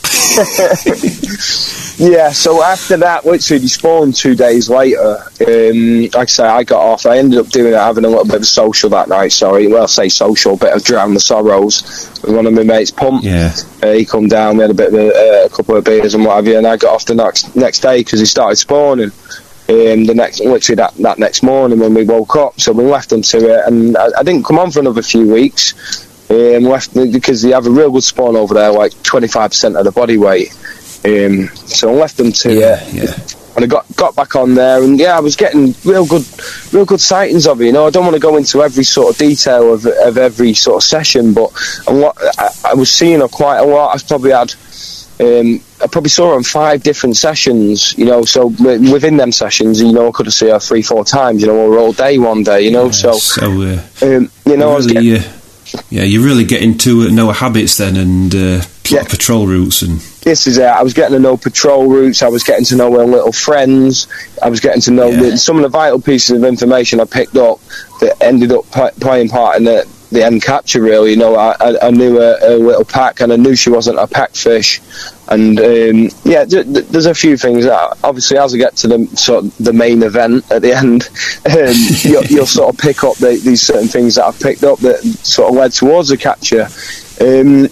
Yeah, so after that, literally spawned two days later, um, like I say, I got off. I ended up doing it, having a little bit of a social that night, sorry. Well, I say social, bit of drown the sorrows with one of my mates, Pump. Yeah. Uh, he come down, we had a bit of a, uh, a couple of beers and what have you, and I got off the next next day because he started spawning. Um, the next, literally that, that next morning when we woke up, so we left them to it, and I, I didn't come on for another few weeks, um, left because they have a real good spawn over there, like twenty-five percent of the body weight. Um, so I left them to yeah, it, yeah. and I got got back on there, and yeah, I was getting real good, real good sightings of it. You know, I don't want to go into every sort of detail of of every sort of session, but a lot, I, I was seeing her quite a lot. I've probably had, um, I probably saw her on five different sessions. You know, so within them sessions, you know, I could have seen her three, four times. You know, or all day one day. You know, yeah, so, so uh, um, you know, really, I was getting. Uh, Yeah, you're really getting to uh, know her habits then, and uh, yeah. patrol routes and. This is it. I was getting to know patrol routes. I was getting to know her little friends. I was getting to know yeah. the, some of the vital pieces of information I picked up that ended up p- playing part in the, the end capture. Really, you know, I, I, I knew her, her little pack, and I knew she wasn't a pack fish. And um, yeah, d- d- there's a few things that obviously as I get to the sort of the main event at the end, um, you'll, you'll sort of pick up the, these certain things that I've picked up that sort of led towards the capture. Um,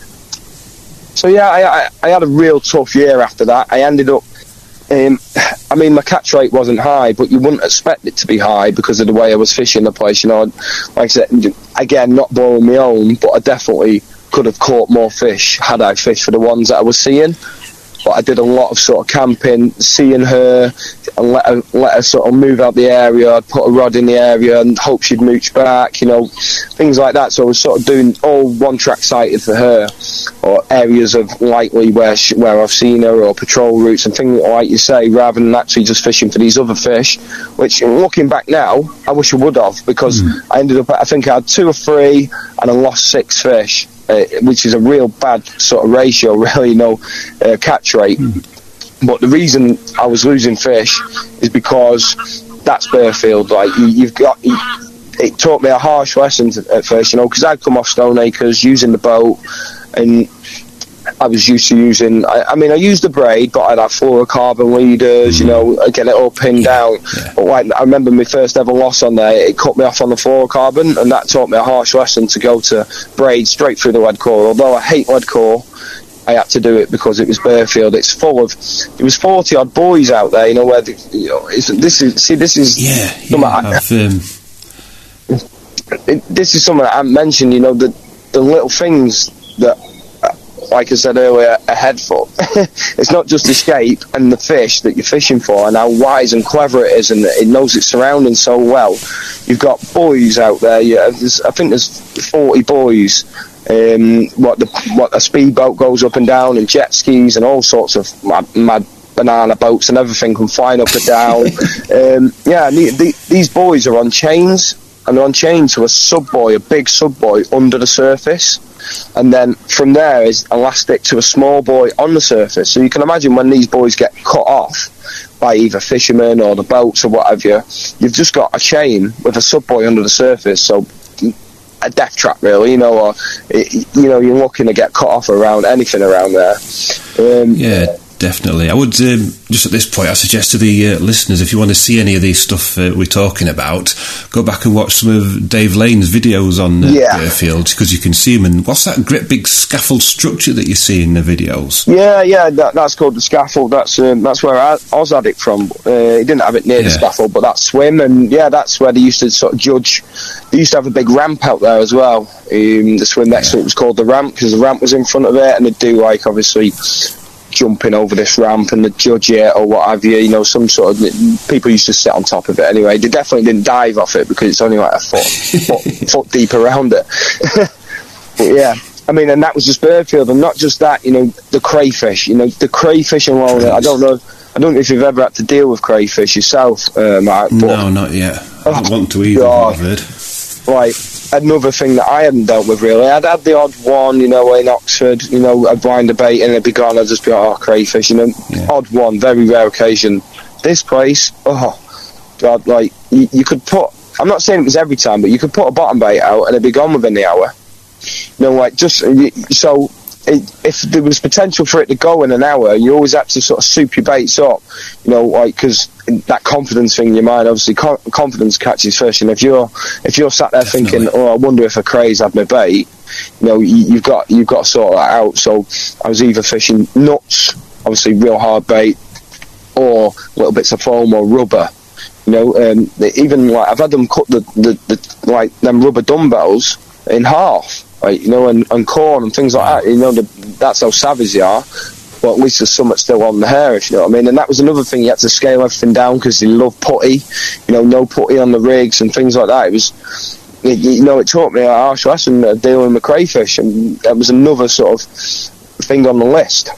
so yeah, I, I, I had a real tough year after that. I ended up, um, I mean, my catch rate wasn't high, but you wouldn't expect it to be high because of the way I was fishing the place. You know, like I said, again, not blowing my own, but I definitely could have caught more fish had I fished for the ones that I was seeing. But I did a lot of sort of camping, seeing her, and let her, let her sort of move out the area. I'd put a rod in the area and hope she'd mooch back, you know, things like that. So I was sort of doing all one-track sighted for her, or areas of likely where she, where I've seen her, or patrol routes and things like you say, rather than actually just fishing for these other fish, which looking back now, I wish I would have, because mm. I ended up, I think I had two or three, and I lost six fish. Uh, which is a real bad sort of ratio, really, you know, uh, catch rate. Mm. But the reason I was losing fish is because that's Burfield. Like, you, you've got, you, it taught me a harsh lesson at first, you know, because I'd come off Stoneacres using the boat, and I was used to using, I, I mean, I used the braid, but I'd have fluorocarbon leaders, you know, get it all pinned down. Yeah. But like, I remember my first ever loss on there, it cut me off on the fluorocarbon, and that taught me a harsh lesson to go to braid straight through the lead core. Although I hate lead core, I had to do it because it was Burfield. It's full of, it was forty odd buoys out there, you know, where, the, you know, it's, this is, see, this is, yeah, yeah I, I've, um... it, this is something I haven't mentioned, you know, the, the little things that, like I said earlier, a head full. It's not just escape and the fish that you're fishing for, and how wise and clever it is, and it knows its surroundings so well. You've got buoys out there. Yeah, I think there's forty buoys. Um, what the what a speedboat goes up and down, and jet skis, and all sorts of mad, mad banana boats and everything can fly up and down. um, yeah, the, the, these buoys are on chains, and they're on chains to a sub buoy, a big sub buoy under the surface. And then from there is elastic to a small buoy on the surface. So you can imagine when these buoys get cut off by either fishermen or the boats or whatever, you've just got a chain with a sub buoy under the surface. So a death trap, really, you know, or, it, you know, you're looking to get cut off around anything around there. Um, yeah, definitely. I would, um, just at this point, I suggest to the uh, listeners, if you want to see any of these stuff uh, we're talking about, go back and watch some of Dave Lane's videos on uh, yeah. Burfield, because you can see them. And what's that great big scaffold structure that you see in the videos? Yeah, yeah, that, that's called the scaffold. That's um, that's where I, Oz had it from. Uh, he didn't have it near yeah. the scaffold, but that swim, and yeah, that's where they used to sort of judge. They used to have a big ramp out there as well. Um, the swim next yeah. to it was called the ramp, because the ramp was in front of it, and they'd do, like, obviously jumping over this ramp and the judge it or what have you, you know, some sort of, people used to sit on top of it anyway. They definitely didn't dive off it because it's only like a foot, foot, foot deep around it. But yeah, I mean, and that was just Burfield, and not just that, you know, the crayfish, you know, the crayfish alone, I don't know, I don't know if you've ever had to deal with crayfish yourself, uh, Mark. But, no, not yet. I don't oh, want to either, God, I've heard. Like, another thing that I hadn't dealt with really. I'd had the odd one, you know, in Oxford, you know, I'd wind a bait and it'd be gone, I'd just be like, oh, crayfish, you know, yeah. odd one, very rare occasion. This place, oh, God, like, you, you could put, I'm not saying it was every time, but you could put a bottom bait out and it'd be gone within the hour. You know, like, just, so, it, if there was potential for it to go in an hour, you always had to sort of soup your baits up, you know, like, because that confidence thing in your mind, obviously co- confidence catches fish, and if you're if you're sat there Definitely. thinking, oh, I wonder if a cray's had my bait, you know, you, you've got you've got to sort that out. So I was either fishing nuts, obviously real hard bait, or little bits of foam or rubber, you know, um, even like I've had them cut the, the, the like them rubber dumbbells in half, like, you know, and, and corn and things like that, you know, the, that's how savage they are. But at least there's something still on the hair, if you know what I mean. And that was another thing, you had to scale everything down because they love putty, you know, no putty on the rigs and things like that. It was, it, you know, it taught me a harsh lesson uh, dealing with crayfish, and that was another sort of thing on the list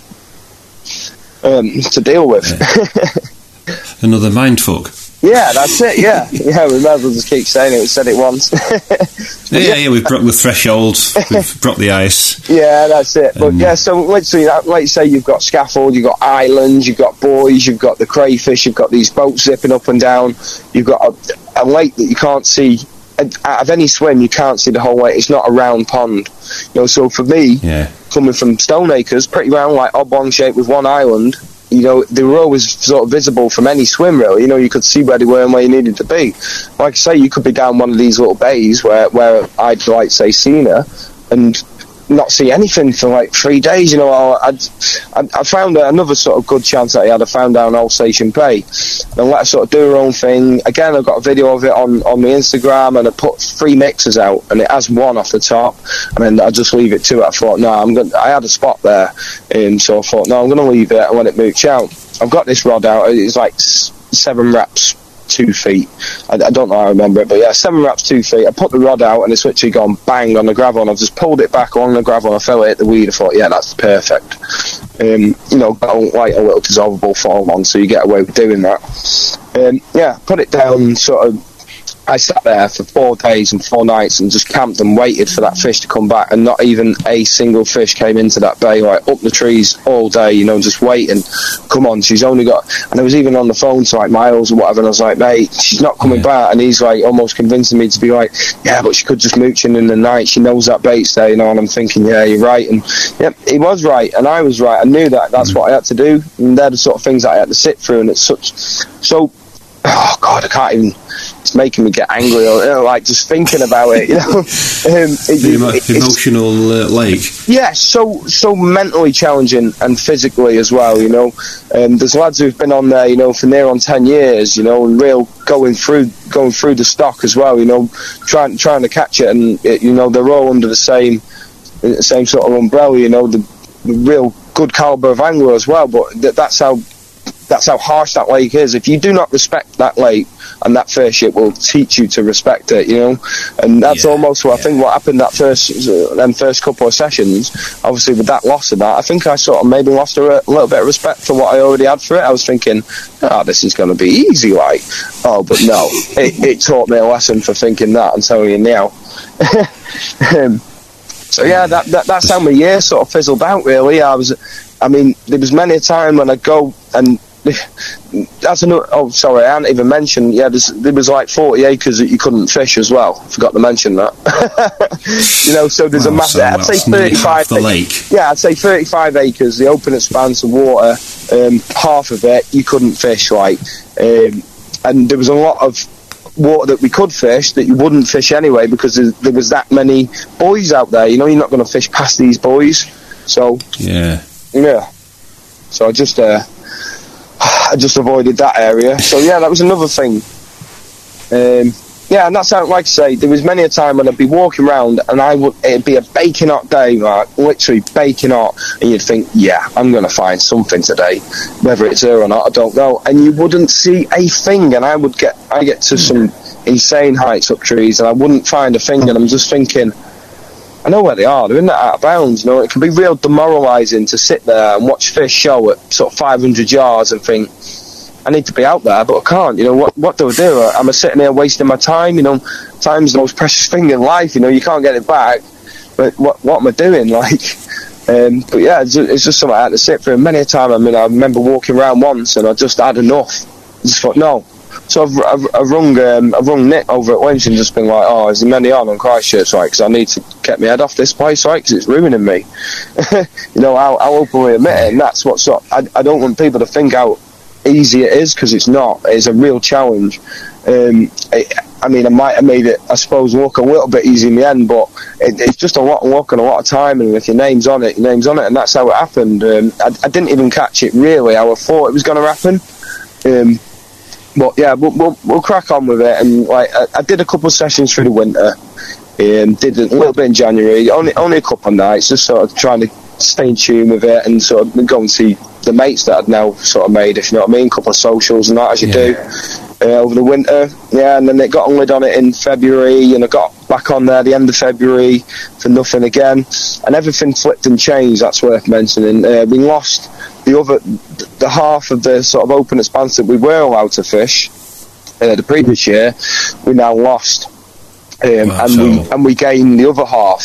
um, to deal with. Yeah. Another mindfuck. Yeah, that's it, yeah. Yeah, we might as well just keep saying it. We said it once. yeah, yeah, yeah, we've broke the thresholds, we've broke the ice. Yeah, that's it. But um, yeah, so literally, like you say, you've got scaffold, you've got islands, you've got buoys, you've got the crayfish, you've got these boats zipping up and down, you've got a, a lake that you can't see. Out of any swim, you can't see the whole lake. It's not a round pond. You know, so for me, yeah. coming from Stoneacres, pretty round, like oblong shape with one island, you know, they were always sort of visible from any swim, really. You know, you could see where they were and where you needed to be. Like I say, you could be down one of these little bays where, where I'd, like, say, seen her, and not see anything for, like, three days, you know. I'd, I'd, I found another sort of good chance that I had. I found down Alsatian Bay and let her sort of do her own thing. Again, I've got a video of it on, on my Instagram, and I put three mixers out, and it has one off the top, and then I just leave it to it. I thought, no, I'm going. I had a spot there, and so I thought, no, I'm going to leave it and let it mooch out. I've got this rod out. It's like s- seven wraps, two feet. I, I don't know how I remember it, but yeah, seven wraps, two feet. I put the rod out, and it's literally gone bang on the gravel, and I've just pulled it back along the gravel, and I felt it hit the weed. I thought, yeah, that's perfect. Um, you know, got like a little dissolvable foam on, so you get away with doing that. Um, yeah, put it down, sort of. I sat there for four days and four nights and just camped and waited for that fish to come back, and not even a single fish came into that bay, like up the trees all day, you know, just waiting. Come on, she's only got, and I was even on the phone to like Miles or whatever, and I was like, mate, she's not coming yeah. back, and he's like almost convincing me to be like, yeah, but she could just mooch in in the night, she knows that bait's there, you know, and I'm thinking, yeah, you're right, and yeah, he was right, and I was right, I knew that that's mm-hmm. what I had to do, and they're the sort of things that I had to sit through, and it's such, so, oh God, I can't even, it's making me get angry, or, you know, like just thinking about it, you know. um, it, the emo- it, emotional uh, lake. Yeah, so so mentally challenging and physically as well, you know. Um, there's lads who've been on there, you know, for near on ten years, you know, and real going through going through the stock as well, you know, trying trying to catch it, and it, you know, they're all under the same same sort of umbrella, you know, the, the real good caliber of angler as well. But th- that's how. That's how harsh that lake is. If you do not respect that lake, and that fish, it will teach you to respect it, you know. And that's yeah, almost what yeah. I think what happened that first, uh, them first couple of sessions. Obviously, with that loss of that, I think I sort of maybe lost a, a little bit of respect for what I already had for it. I was thinking, oh, this is going to be easy, like. Oh, but no, it, it taught me a lesson for thinking that. I'm telling you now. um, so yeah, that, that that's how my year sort of fizzled out. Really, I was. I mean, there was many a time when I'd go and that's another. Oh, sorry, I hadn't even mentioned. Yeah, there was like forty acres that you couldn't fish as well. Forgot to mention that. You know, so there's well, a massive. So I'd say thirty-five. The lake. Yeah, I'd say thirty-five acres. The open expanse of water. Um, half of it you couldn't fish, like, um, and there was a lot of water that we could fish that you wouldn't fish anyway because there, there was that many buoys out there. You know, you're not going to fish past these buoys. So yeah, yeah. So I just uh, I just avoided that area. So yeah, that was another thing. Um, yeah, and that's how, like I say, there was many a time when I'd be walking around and I would it'd be a baking hot day, Mark, literally baking hot, and you'd think, yeah, I'm going to find something today, whether it's here or not, I don't know, and you wouldn't see a thing, and I would get I get to some insane heights up trees, and I wouldn't find a thing, and I'm just thinking, I know where they are, they're in that out of bounds, you know. It can be real demoralising to sit there and watch fish show at sort of five hundred yards and think, I need to be out there, but I can't. You know, what what do I do? Am I sitting here wasting my time? You know, time's the most precious thing in life. You know, you can't get it back. But what what am I doing? Like, um, but yeah, it's, it's just something I had to sit through. Many a time, I mean, I remember walking around once and I just had enough. I just thought, no. So I've, I've, I've rung um, I've rung Nick over at Winch and just been like, oh, is there many on on Christchurch, right? Because I need to get my head off this place, right? Because it's ruining me. You know, I'll, I'll openly admit it, and that's what's up. I, I don't want people to think how easy it is, because it's not. It's a real challenge. Um, it, I mean, I might have made it, I suppose, look a little bit easy in the end, but it, it's just a lot of work and a lot of time, and if your name's on it, your name's on it, and that's how it happened. Um, I, I didn't even catch it really how I thought it was going to happen. Um, but yeah, we'll, we'll, we'll crack on with it. And like, I, I did a couple of sessions through the winter, um, did a little bit in January, only only a couple of nights, just sort of trying to stay in tune with it and sort of go and see the mates that I'd now sort of made, if you know what I mean, a couple of socials and that, as you yeah. do uh, over the winter. Yeah, and then it got on lid on it in February, and I got back on there the end of February for nothing again, and everything flipped and changed. That's worth mentioning. Uh, we lost the other, the half of the sort of open expanse that we were allowed to fish uh, the previous year. We now lost, um, wow, and so we and we gained the other half.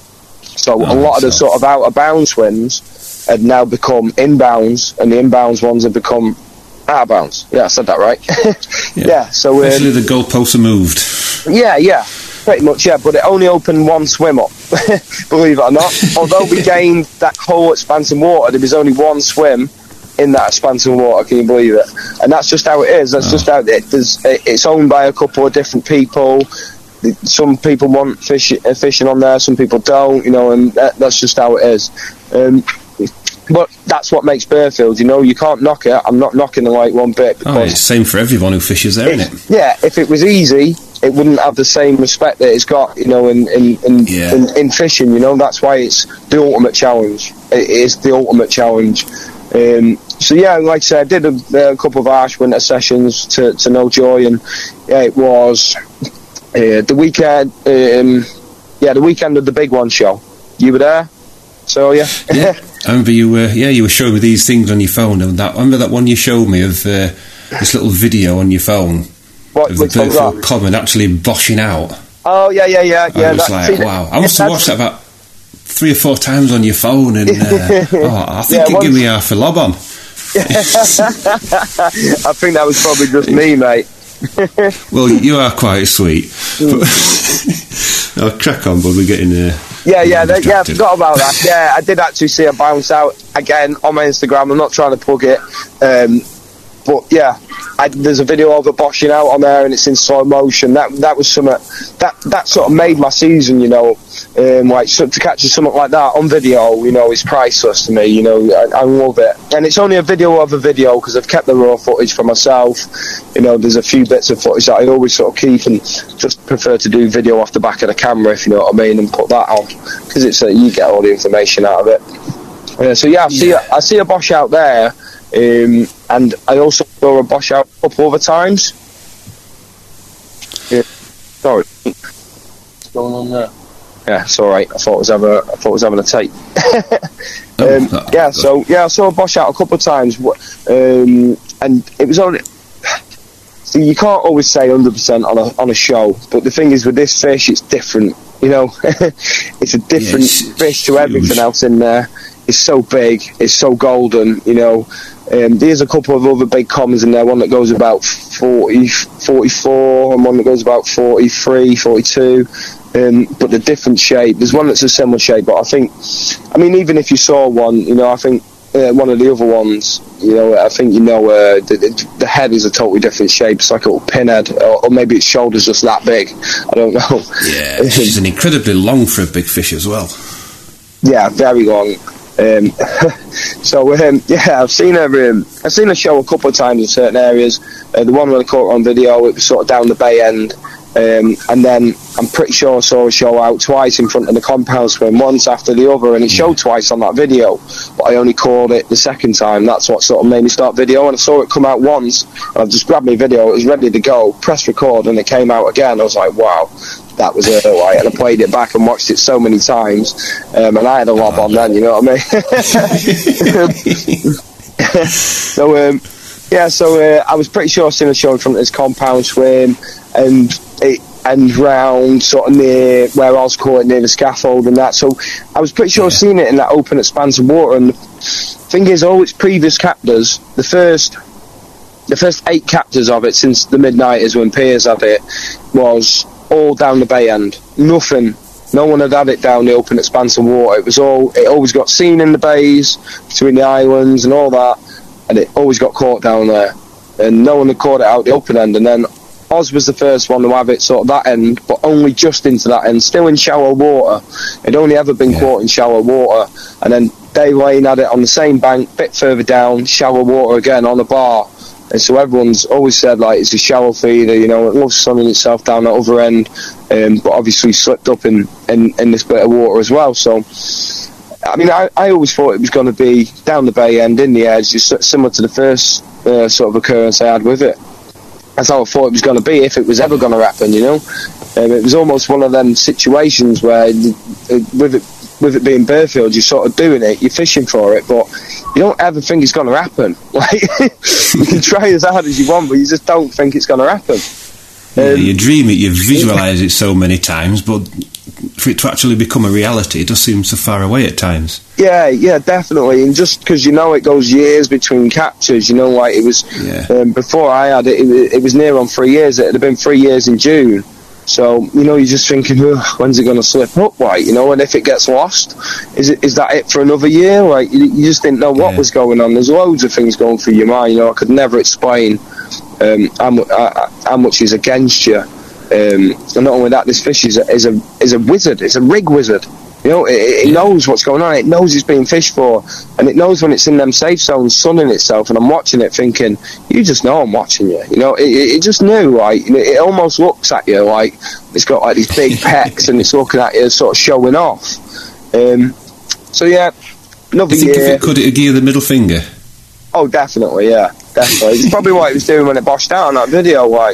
So oh, a lot of the sort of out of bounds swims had now become inbounds, and the inbounds ones have become out of bounds. Yeah, I said that right. yeah. yeah. So um, actually, the goalposts are moved. Yeah, yeah, pretty much. Yeah, but it only opened one swim up. Believe it or not. Although we gained that whole expanse in water, there was only one swim in that expanse in water. Can you believe it? And that's just how it is. That's oh. just how it. There's, it's owned by a couple of different people. Some people want fish, uh, fishing on there, some people don't, you know, and that, that's just how it is. Um, but that's what makes Burfield, you know. You can't knock it. I'm not knocking the light one bit. Oh, it's the same for everyone who fishes there, if, isn't it? Yeah, if it was easy, it wouldn't have the same respect that it's got, you know, in in, in, yeah. in, in fishing, you know. That's why it's the ultimate challenge. It is the ultimate challenge. Um, so yeah, like I said, I did a, a couple of harsh winter sessions to, to no joy, and yeah, it was... Uh, the weekend, um, yeah, the weekend of the Big One show. You were there, so yeah. yeah, I remember you. Uh, yeah, you were showing me these things on your phone, and that. I remember that one you showed me of uh, this little video on your phone what, of the Burfield Common actually boshing out. Oh yeah, yeah, yeah, yeah. I was like, wow! I must have watched that about three or four times on your phone, and uh, oh, I think yeah, it gave me half a lob on. I think that was probably just me, mate. Well, you are quite sweet. Mm. I'll crack on, but we're getting uh, yeah, yeah, they, yeah. I forgot about that. Yeah, I did actually see a bounce out again on my Instagram. I'm not trying to plug it, um, but yeah, I, there's a video of it boshing out on there, and it's in slow motion. That that was something that that sort of made my season, you know. Um, like so to catch something like that on video, you know, is priceless to me. You know, I, I love it, and it's only a video of a video because I've kept the raw footage for myself. You know, there's a few bits of footage that I always sort of keep, and just prefer to do video off the back of the camera, if you know what I mean, and put that on because it's uh, you get all the information out of it. Uh, so yeah, I see yeah. A, I see a bosh out there, um, and I also saw a bosh out a couple other times. Yeah. Sorry, what's going on there? Yeah, it's all right. I thought I was having a, I thought I was having a tape. um, oh, yeah, so yeah, I saw a bosh out a couple of times, um, and it was only. See, you can't always say one hundred percent on a on a show, but the thing is with this fish, it's different. You know, it's a different yes, fish to huge. everything else in there. It's so big, it's so golden, you know. Um, there's a couple of other big commons in there, one that goes about forty, forty-four, and one that goes about forty-three, forty-two. Um, but the different shape, there's one that's a similar shape, but I think, I mean, even if you saw one, you know, I think uh, one of the other ones, you know, I think, you know, uh, the, the head is a totally different shape. It's like a little pinhead, or, or maybe its shoulder's just that big. I don't know. Yeah, she's an incredibly long for a big fish as well. Yeah, very long. Um, so um, yeah, I've seen her. Um, I've seen her show a couple of times in certain areas. Uh, the one when I caught her on video, it was sort of down the bay end, um, and then I'm pretty sure I saw her show out twice in front of the compound swim, once after the other, and it showed twice on that video. But I only caught it the second time. That's what sort of made me start video. And I saw it come out once, and I've just grabbed my video. It was ready to go, pressed record, and it came out again. I was like, wow. That was it, right? And I played it back and watched it so many times, um, and I had a lob on then, you know what I mean? so, um, yeah, so uh, I was pretty sure I've seen a show in front of this compound swim, and it and round sort of near where I was caught, near the scaffold and that. So I was pretty sure I've seen it in that open expanse of water. And the thing is, all its previous captors, the first, the first eight captors of it since the mid nineties when Piers had it, was all down the bay end. Nothing. No one had had it down the open expanse of water. It was all. It always got seen in the bays between the islands and all that, and it always got caught down there. And no one had caught it out the open end. And then Oz was the first one to have it sort of that end, but only just into that end, still in shallow water. It'd only ever been yeah. caught in shallow water. And then Dave Lane had it on the same bank, bit further down, shallow water again on a bar. And so everyone's always said, like, it's a shallow feeder, you know, it loves sunning itself down the other end, um, but obviously slipped up in, in, in this bit of water as well. So, I mean, I, I always thought it was going to be down the bay end, in the edge, just similar to the first uh, sort of occurrence I had with it. That's how I thought it was going to be, if it was ever going to happen, you know. Um, it was almost one of them situations where, uh, with it with it being Burfield, you're sort of doing it, you're fishing for it, but you don't ever think it's going to happen. Like, you can try as hard as you want, but you just don't think it's going to happen. Yeah, Um, you dream it, you visualise it so many times, but for it to actually become a reality, it does seem so far away at times. Yeah, yeah, definitely. And just because, you know, it goes years between captures, you know, like it was, Yeah. um, before I had it, it, it was near on three years. It had been three years in June. So, you know, you're just thinking, oh, when's it going to slip up, like, you know, and if it gets lost, is it is that it for another year? Like, you, you just didn't know what Yeah. was going on. There's loads of things going through your mind, you know. I could never explain um, how, mu- uh, how much is against you. Um, and not only that, this fish is a, is a, is a wizard. It's a rig wizard. You know, it, it Yeah. knows what's going on. It knows it's being fished for, and it knows when it's in them safe zones, sunning itself. And I'm watching it, thinking, "You just know I'm watching you." You know, it, it it just knew. Like, it, it almost looks at you like it's got like these big pecs, and it's looking at you, sort of showing off. Um, so yeah, another Do you think year. if it could, it'd give you the middle finger? Oh, definitely, yeah, definitely. It's probably what it was doing when it boshed out on that video, like.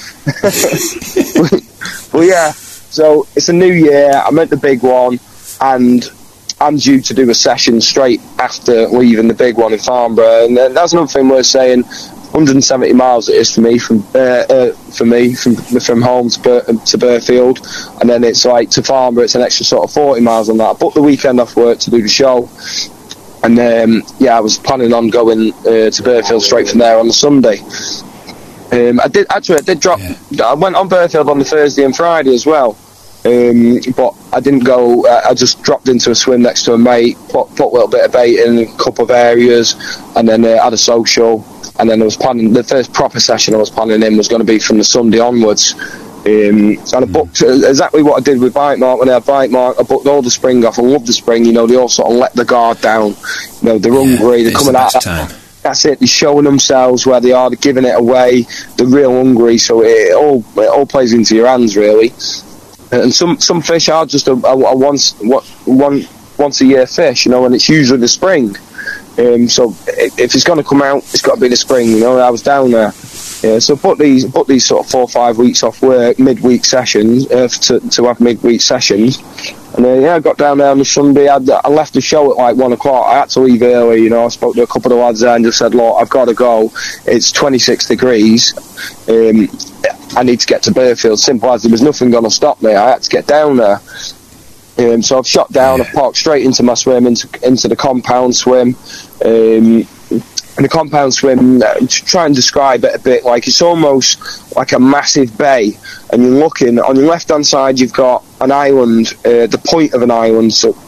Well, yeah. So it's a new year. I'm at the big one, and I'm due to do a session straight after leaving the big one in Farnborough. And uh, that's another thing worth saying. one hundred seventy miles it is for me from uh, uh, for me from from home to Bur- to Burfield, and then it's like to Farnborough. It's an extra sort of forty miles on that. I booked the weekend off work to do the show, and um, yeah, I was planning on going uh, to Burfield straight from there on the Sunday. Um, I did actually. I did drop. Yeah. I went on Burfield on the Thursday and Friday as well. Um, but I didn't go. Uh, I just dropped into a swim next to a mate, put, put a little bit of bait in a couple of areas, and then uh, had a social. And then I was planning the first proper session I was planning in was going to be from the Sunday onwards. Um, and I booked uh, exactly what I did with Bite Mark when I had Bite Mark. I booked all the spring off. I love the spring. You know, they all sort of let the guard down. You know, they're Yeah, hungry. They're it's coming the out. best time. That's it. They're showing themselves where they are. They're giving it away. They're real hungry. So it all it all plays into your hands, really. And some, some fish are just a, a, a once what one once a year fish, you know, and it's usually the spring. Um, so if it's going to come out, it's got to be the spring. You know, I was down there. Yeah, so put these put these sort of four or five weeks off work, midweek sessions uh, to to have midweek sessions. And then, yeah, I got down there on the Sunday. I'd, I left the show at like one o'clock. I had to leave early, you know. I spoke to a couple of the lads there and just said, look, I've got to go. It's twenty-six degrees. Um, I need to get to Burfield. Simple as. There was nothing going to stop me. I had to get down there. Um, so I've shot down, yeah. I've parked straight into my swim, into into the compound swim. Um, and the compound swim, uh, to try and describe it a bit, like it's almost like a massive bay, and you're looking, on your left-hand side you've got an island, uh, the point of an island, so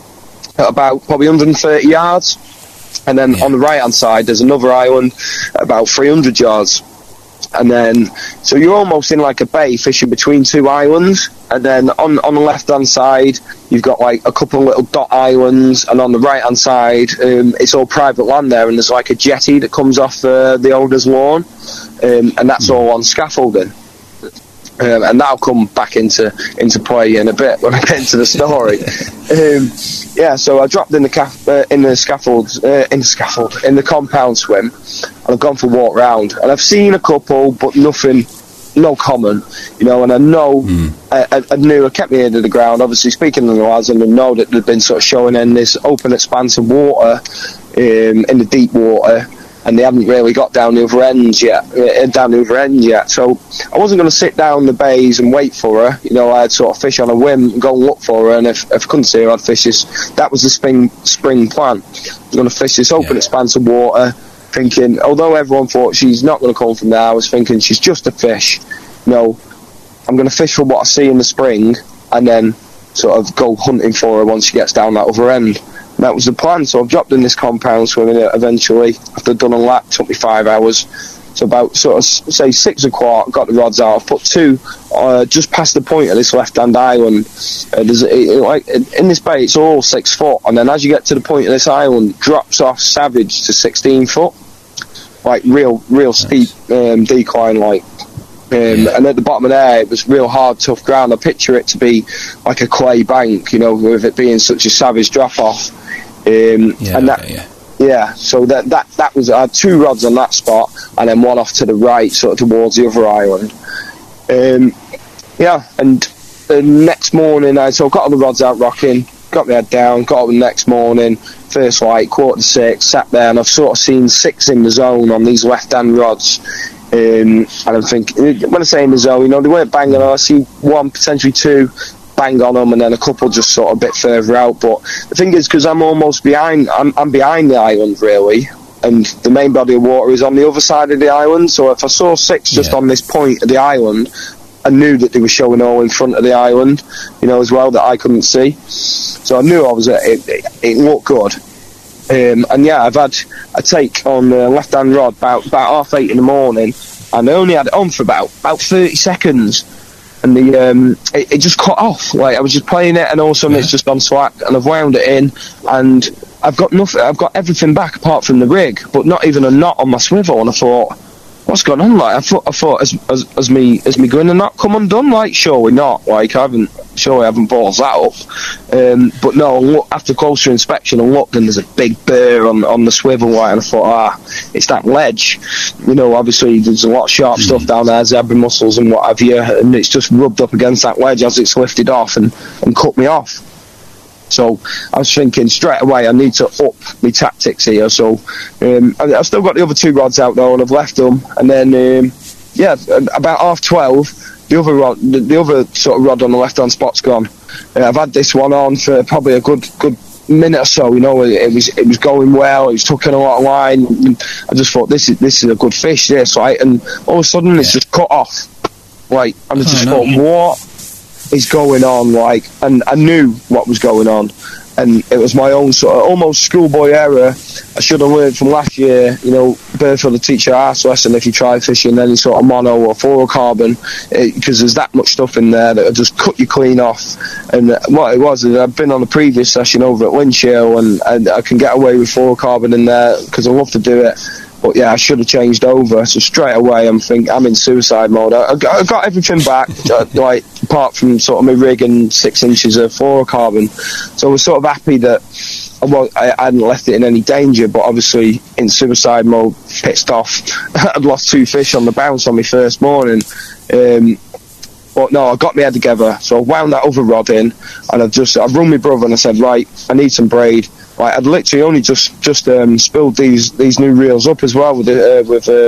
at about probably one hundred thirty yards, and then yeah. on the right-hand side there's another island at about three hundred yards. And then, so you're almost in like a bay fishing between two islands, and then on on the left hand side you've got like a couple of little dot islands, and on the right hand side um, it's all private land there, and there's like a jetty that comes off uh, the owner's lawn, um, and that's all on scaffolding. Um, and that'll come back into into play in a bit when I get into the story. um, yeah, so I dropped in the caf- uh, in the scaffold, uh, in the scaffold, in the compound swim, and I've gone for a walk round, and I've seen a couple, but nothing, no common, you know. And I know, mm. I, I knew, I kept my ear to the ground. Obviously, speaking to the lads, and I know that they've been sort of showing in this open expanse of water, um, in the deep water. And they haven't really got down the other ends yet, uh, down the other end yet. So I wasn't going to sit down the bays and wait for her. You know, I'd sort of fish on a whim and go and look for her. And if, if I couldn't see her, I'd fish this. That was the spring spring plan. I was going to fish this open yeah. expanse of water, thinking, although everyone thought she's not going to come from there, I was thinking she's just a fish. You know, I'm going to fish for what I see in the spring, and then sort of go hunting for her once she gets down that other end. That was the plan. So I've dropped in this compound swimming it eventually. After I've done a lap, it took me five hours. So about sort of say six o'clock, got the rods out. I've put two uh, just past the point of this left-hand island. Uh, there's it, like in this bay, it's all six foot, and then as you get to the point of this island, drops off savage to sixteen foot, like real, real steep um, decline, like. Um, yeah. And at the bottom of there, it was real hard, tough ground. I picture it to be like a clay bank, you know, with it being such a savage drop-off. Um, yeah, and that, okay, yeah. yeah. So that that that was I had two rods on that spot, and then one off to the right, sort of towards the other island. Um, yeah, and the next morning, I so I got all the rods out rocking, got my head down, got up the next morning, first light, quarter to six, sat there, and I've sort of seen six in the zone on these left-hand rods. Um, and I'm thinking, when I say in the zone, you know, they weren't banging on. I see one, potentially two, bang on them, and then a couple just sort of a bit further out. But the thing is, because I'm almost behind, I'm, I'm behind the island really, and the main body of water is on the other side of the island. So if I saw six just yeah. on this point of the island, I knew that they were showing all in front of the island, you know, as well, that I couldn't see. So I knew I was. It, it, it looked good. Um, and yeah, I've had a take on the left-hand rod about about half eight in the morning, and I only had it on for about about thirty seconds, and the um, it, it just cut off. Like I was just playing it, and all of a sudden yeah. it's just gone slack, and I've wound it in, and I've got nothing. I've got everything back apart from the rig, but not even a knot on my swivel. And I thought, what's going on? Like I thought, I thought, as as, as me as me going to not come undone? Like surely not. Like I haven't. Sure, I haven't balls that up, um, but no. Look, after closer inspection, I looked, and there's a big burr on on the swivel light, and I thought, ah, it's that ledge. You know, obviously there's a lot of sharp mm. stuff down there, zebra mussels and what have you, and it's just rubbed up against that ledge as it's lifted off and, and cut me off. So I was thinking straight away, I need to up my tactics here. So um, I, I've still got the other two rods out though, and I've left them, and then um, yeah, about half twelve. The other rod, the, the other sort of rod on the left-hand spot's gone. Uh, I've had this one on for probably a good good minute or so. You know, it, it was it was going well. It was tucking a lot of line. I just thought this is this is a good fish, this, right? And all of a sudden yeah. it's just cut off. Like, and I just oh, thought, no. what is going on? Like, and I knew what was going on. And it was my own sort of almost schoolboy error. I should have learned from last year, you know, Burfield will teach you a arse lesson if you try fishing any sort of mono or fluorocarbon, because there's that much stuff in there that will just cut you clean off. And what it was is I've been on a previous session over at Winchell, and, and I can get away with fluorocarbon in there because I love to do it. But yeah, I should have changed over. So straight away, I'm think I'm in suicide mode. I, I, got, I got everything back, like apart from sort of my rig and six inches of fluorocarbon. So I was sort of happy that well, I, I hadn't left it in any danger. But obviously, in suicide mode, pissed off. I'd lost two fish on the bounce on my first morning. Um, But no, I got my head together. So I wound that other rod in, and I just I rung my brother and I said, right, I need some braid. Like I'd literally only just just um, spilled these these new reels up as well with the, uh, with um,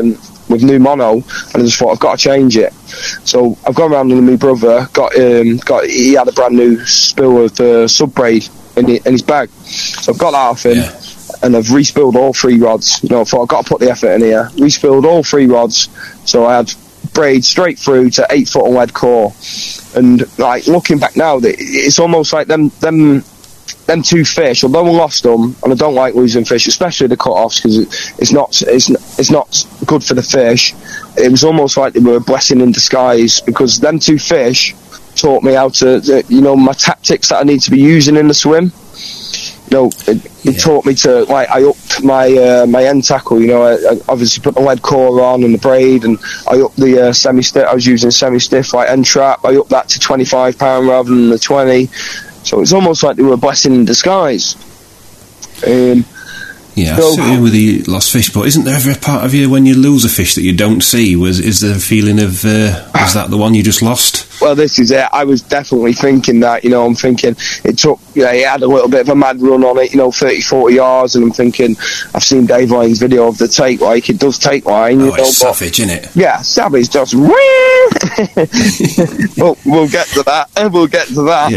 with new mono, and I just thought I've got to change it. So I've gone around with my brother, got um, got he had a brand new spool of uh, sub braid in, the, in his bag, so I've got that off him, yeah. and I've respilled all three rods. You know, I thought I've got to put the effort in here. Respilled all three rods, so I had braid straight through to eight foot of lead core, and like looking back now, it's almost like them them. Them two fish, although I lost them, and I don't like losing fish, especially the cut-offs, because it, it's not it's, it's not good for the fish. It was almost like they were a blessing in disguise, because them two fish taught me how to, to you know, my tactics that I need to be using in the swim. You know, it, it yeah. taught me to, like, I upped my uh, my end tackle. You know, I, I obviously put the lead core on and the braid, and I upped the uh, semi-stiff. I was using semi-stiff, like end trap. I upped that to twenty-five pound rather than the twenty. So it's almost like they were a blessing in disguise. Um, yeah, so, I see with the lost fish, but isn't there ever a part of you when you lose a fish that you don't see? Was is there a feeling of, uh, was that the one you just lost? Well, this is it. I was definitely thinking that, you know, I'm thinking it took, you know, he had a little bit of a mad run on it, you know, thirty, forty yards, and I'm thinking, I've seen Dave Lane's video of the take, like, it does take line. Oh, you know, it's but, savage, isn't it? Yeah, savage, just, well, we'll get to that, we'll get to that.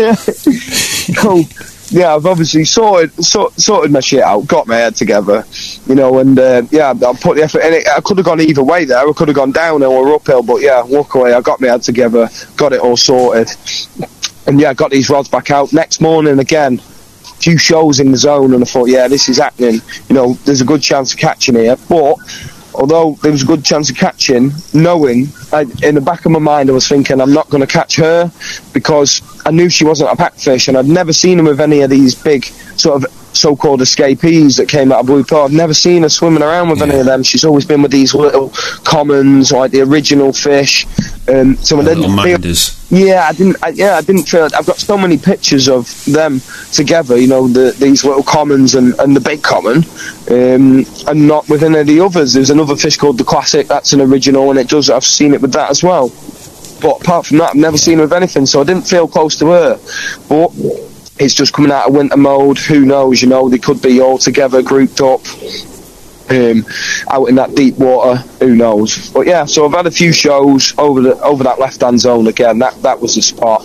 Yeah. So, yeah, I've obviously sorted, sort, sorted my shit out, got my head together, you know, and uh, yeah, I put the effort in it. I could have gone either way there. I could have gone downhill or uphill, but yeah, luckily I got my head together, got it all sorted, and yeah, got these rods back out. Next morning again, a few shows in the zone, and I thought, yeah, this is happening. You know, there's a good chance of catching here, but although there was a good chance of catching, knowing, I, in the back of my mind I was thinking I'm not going to catch her, because I knew she wasn't a packfish, and I'd never seen her with any of these big sort of so-called escapees that came out of Blue Pearl. I've never seen her swimming around with yeah. any of them. She's always been with these little commons, like the original fish. Um, so I didn't feel, yeah, I didn't. I, yeah, I didn't feel. I've got so many pictures of them together. You know, the, these little commons and, and the big common, um, and not with any of the others. There's another fish called the Classic. That's an original, and it does. I've seen it with that as well. But apart from that, I've never seen her with anything. So I didn't feel close to her. But it's just coming out of winter mode. Who knows? You know, they could be all together, grouped up, um, out in that deep water. Who knows? But yeah, so I've had a few shows over the over that left-hand zone again. That that was the spot.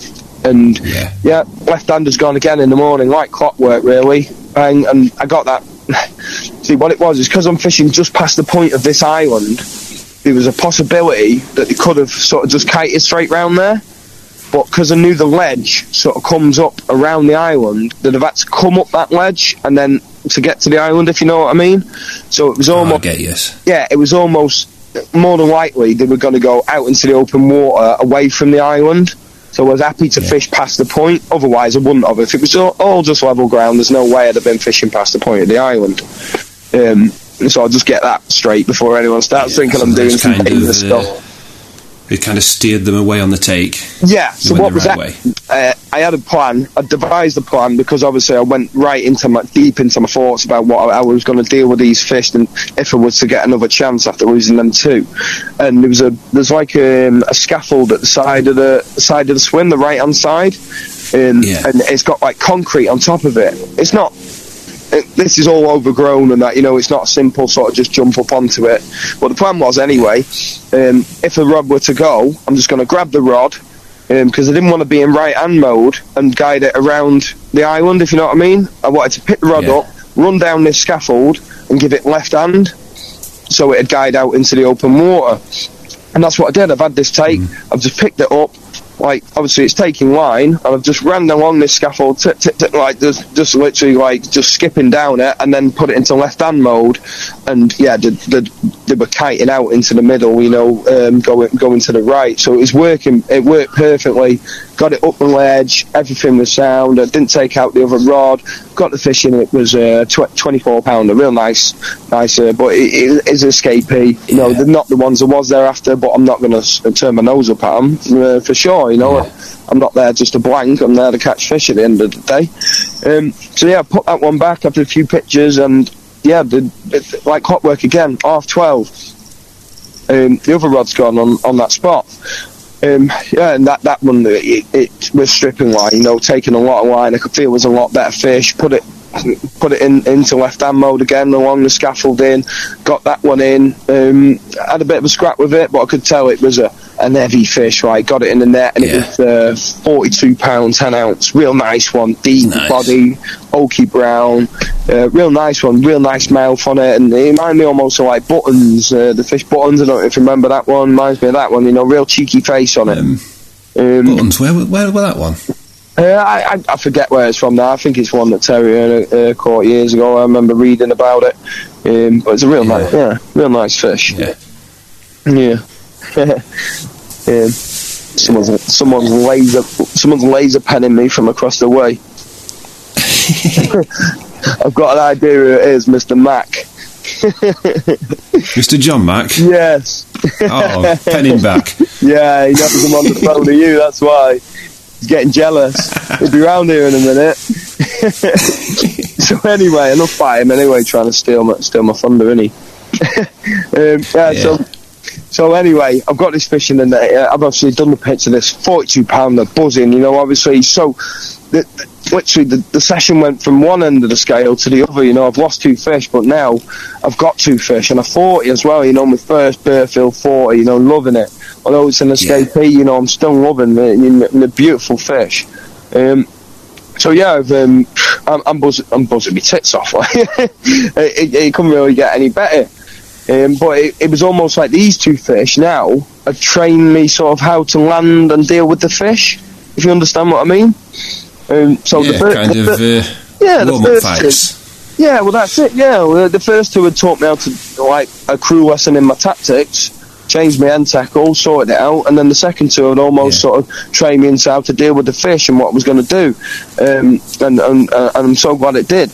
And yeah, yeah left-hander's gone again in the morning, like clockwork, really. And, and I got that. See, what it was is because I'm fishing just past the point of this island, there was a possibility that they could have sort of just kited straight round there. But because I knew the ledge sort of comes up around the island, they'd have had to come up that ledge and then to get to the island, if you know what I mean. So it was almost... Oh, I get yes. Yeah, it was almost more than likely they were going to go out into the open water away from the island. So I was happy to yeah. fish past the point. Otherwise, I wouldn't have. If it was all, all just level ground, there's no way I'd have been fishing past the point of the island. Um, so I'll just get that straight before anyone starts yeah, thinking so I'm doing some dangerous uh, stuff. It kind of steered them away on the take. Yeah, so what was right that? Uh, I had a plan. I devised a plan because obviously I went right into my deep into my thoughts about what I, I was going to deal with these fish, and if I was to get another chance after losing them too. And there was a there's like um, a scaffold at the side of the side of the swim, the right hand side, um, yeah. and it's got like concrete on top of it. It's not. It, this is all overgrown and that, you know, it's not a simple sort of just jump up onto it. But the plan was anyway, um, if the rod were to go, I'm just going to grab the rod, because um, I didn't want to be in right hand mode and guide it around the island, if you know what I mean. I wanted to pick the rod yeah. up, run down this scaffold and give it left hand so it'd guide out into the open water. And that's what I did. I've had this take, mm. I've just picked it up. Like, obviously it's taking line, and I've just ran along this scaffold, t- t- t- like, just, just literally, like, just skipping down it, and then put it into left-hand mode, and, yeah, they, they, they were kiting out into the middle, you know, um, going, going to the right, so it was working, it worked perfectly, got it up the ledge, everything was sound, I didn't take out the other rod, got the fish in, it was uh, tw- twenty-four pounder, real nice, nice, uh, but it, it is escapee, you know, yeah. they're not the ones I was there after, but I'm not going to s- turn my nose up at them, uh, for sure. You know, yeah. I'm not there just to blank. I'm there to catch fish at the end of the day. Um, so yeah, I put that one back after a few pictures, and yeah, did it, like clockwork again. Half twelve. Um, the other rod's gone on, on that spot. Um, yeah, and that that one it, it was stripping line. You know, taking a lot of line. I could feel it was a lot better fish. Put it put it in into left-hand mode again along the scaffolding, got that one in, um, had a bit of a scrap with it, but I could tell it was a, an heavy fish, right? Got it in the net, and yeah. it was uh, forty-two pound, ten ounce, real nice one, deep nice. body, oaky brown, uh, real nice one, real nice mouth on it, and it reminded me almost of like Buttons, uh, the fish Buttons, I don't know if you remember that one, reminds me of that one, you know, real cheeky face on it. Um, um, Buttons, where, where, where that one? Uh, I, I forget where it's from now. I think it's one that Terry uh, caught years ago. I remember reading about it. Um, but it's a real yeah. nice, yeah, real nice fish. Yeah, yeah. um, someone's someone's laser someone's laser penning me from across the way. I've got an idea who it is, Mister Mac. Mister John Mac. Yes. Oh, penning back. Yeah, he knows I'm on the phone to you. That's why. He's getting jealous. He'll be round here in a minute. So anyway, enough by him anyway, trying to steal my, steal my thunder, isn't he? um, yeah, yeah. So, so anyway, I've got this fish in the net. I've obviously done the pitch of this forty-two pounder buzzing, you know, obviously. So, the, the, literally, the, the session went from one end of the scale to the other, you know. I've lost two fish, but now I've got two fish, and a forty as well, you know, my first Burfield forty, you know, loving it. Although it's an escapee, yeah. you know, I'm still loving the, the beautiful fish. Um, so yeah, I've, um, I'm, I'm, buzzing, I'm buzzing my tits off. it, it, it couldn't really get any better. Um, but it, it was almost like these two fish now have trained me sort of how to land and deal with the fish, if you understand what I mean. Um, so yeah, the fir- kind the of uh, yeah, the first fights. Two, yeah, well that's it. Yeah, well, the first two had taught me how to like a crew lesson in my tactics. Changed my end tackle, sorted it out, and then the second two had almost yeah. sort of trained me into how to deal with the fish and what I was going to do, um, and, and, uh, and I'm so glad it did.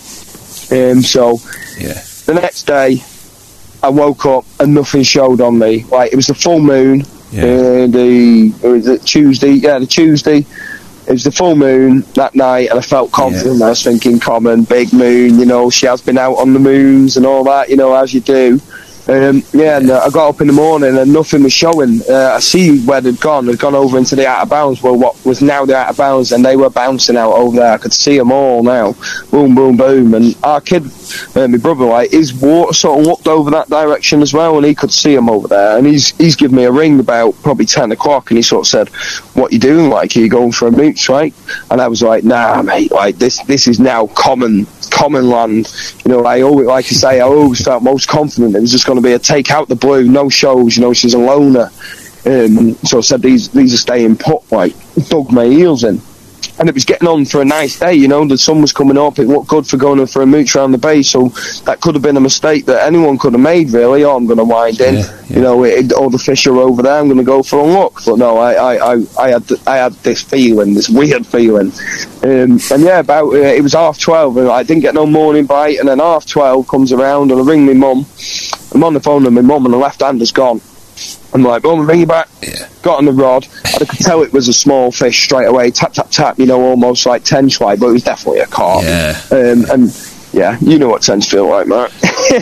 Um, so yeah. the next day, I woke up and nothing showed on me. Like it was the full moon, yeah. uh, the or was it Tuesday? Yeah, the Tuesday. It was the full moon that night, and I felt confident. Yeah. I was thinking, common, big moon, you know, she has been out on the moons and all that, you know, as you do. Um, yeah, and uh, I got up in the morning and nothing was showing. Uh, I see where they'd gone. They'd gone over into the out of bounds. Well, what was now the out of bounds, and they were bouncing out over there. I could see them all now. Boom, boom, boom. And our kid, uh, my brother, like his water sort of looked over that direction as well, and he could see them over there. And he's he's given me a ring about probably ten o'clock, and he sort of said, "What you doing? Like, are you going for a mooch, right?" And I was like, "Nah, mate. Like this, this is now common." common land, you know. I always, like I say, I always felt most confident it was just going to be a take out the blue, no shows, you know. She's a loner, um, so I said these these are staying put, like dug my heels in, and it was getting on for a nice day, you know. The sun was coming up, it looked good for going in for a mooch around the bay, so that could have been a mistake that anyone could have made, really. Oh, I'm going to wind in, yeah, yeah. you know, it, all the fish are over there, I'm going to go for a look. But no, I I, I, I had I had this feeling, this weird feeling. Um, and yeah, about uh, it was half twelve, and I didn't get no morning bite, and then half twelve comes around, and I ring my mum. I'm on the phone with my mum, and the left hand is gone. I'm like, "Mum, ring you back." Yeah. Got on the rod, and I could tell it was a small fish straight away. Tap, tap, tap. You know, almost like tench like, but it was definitely a carp. Yeah. Um, and yeah, you know what tench feel like, Mark.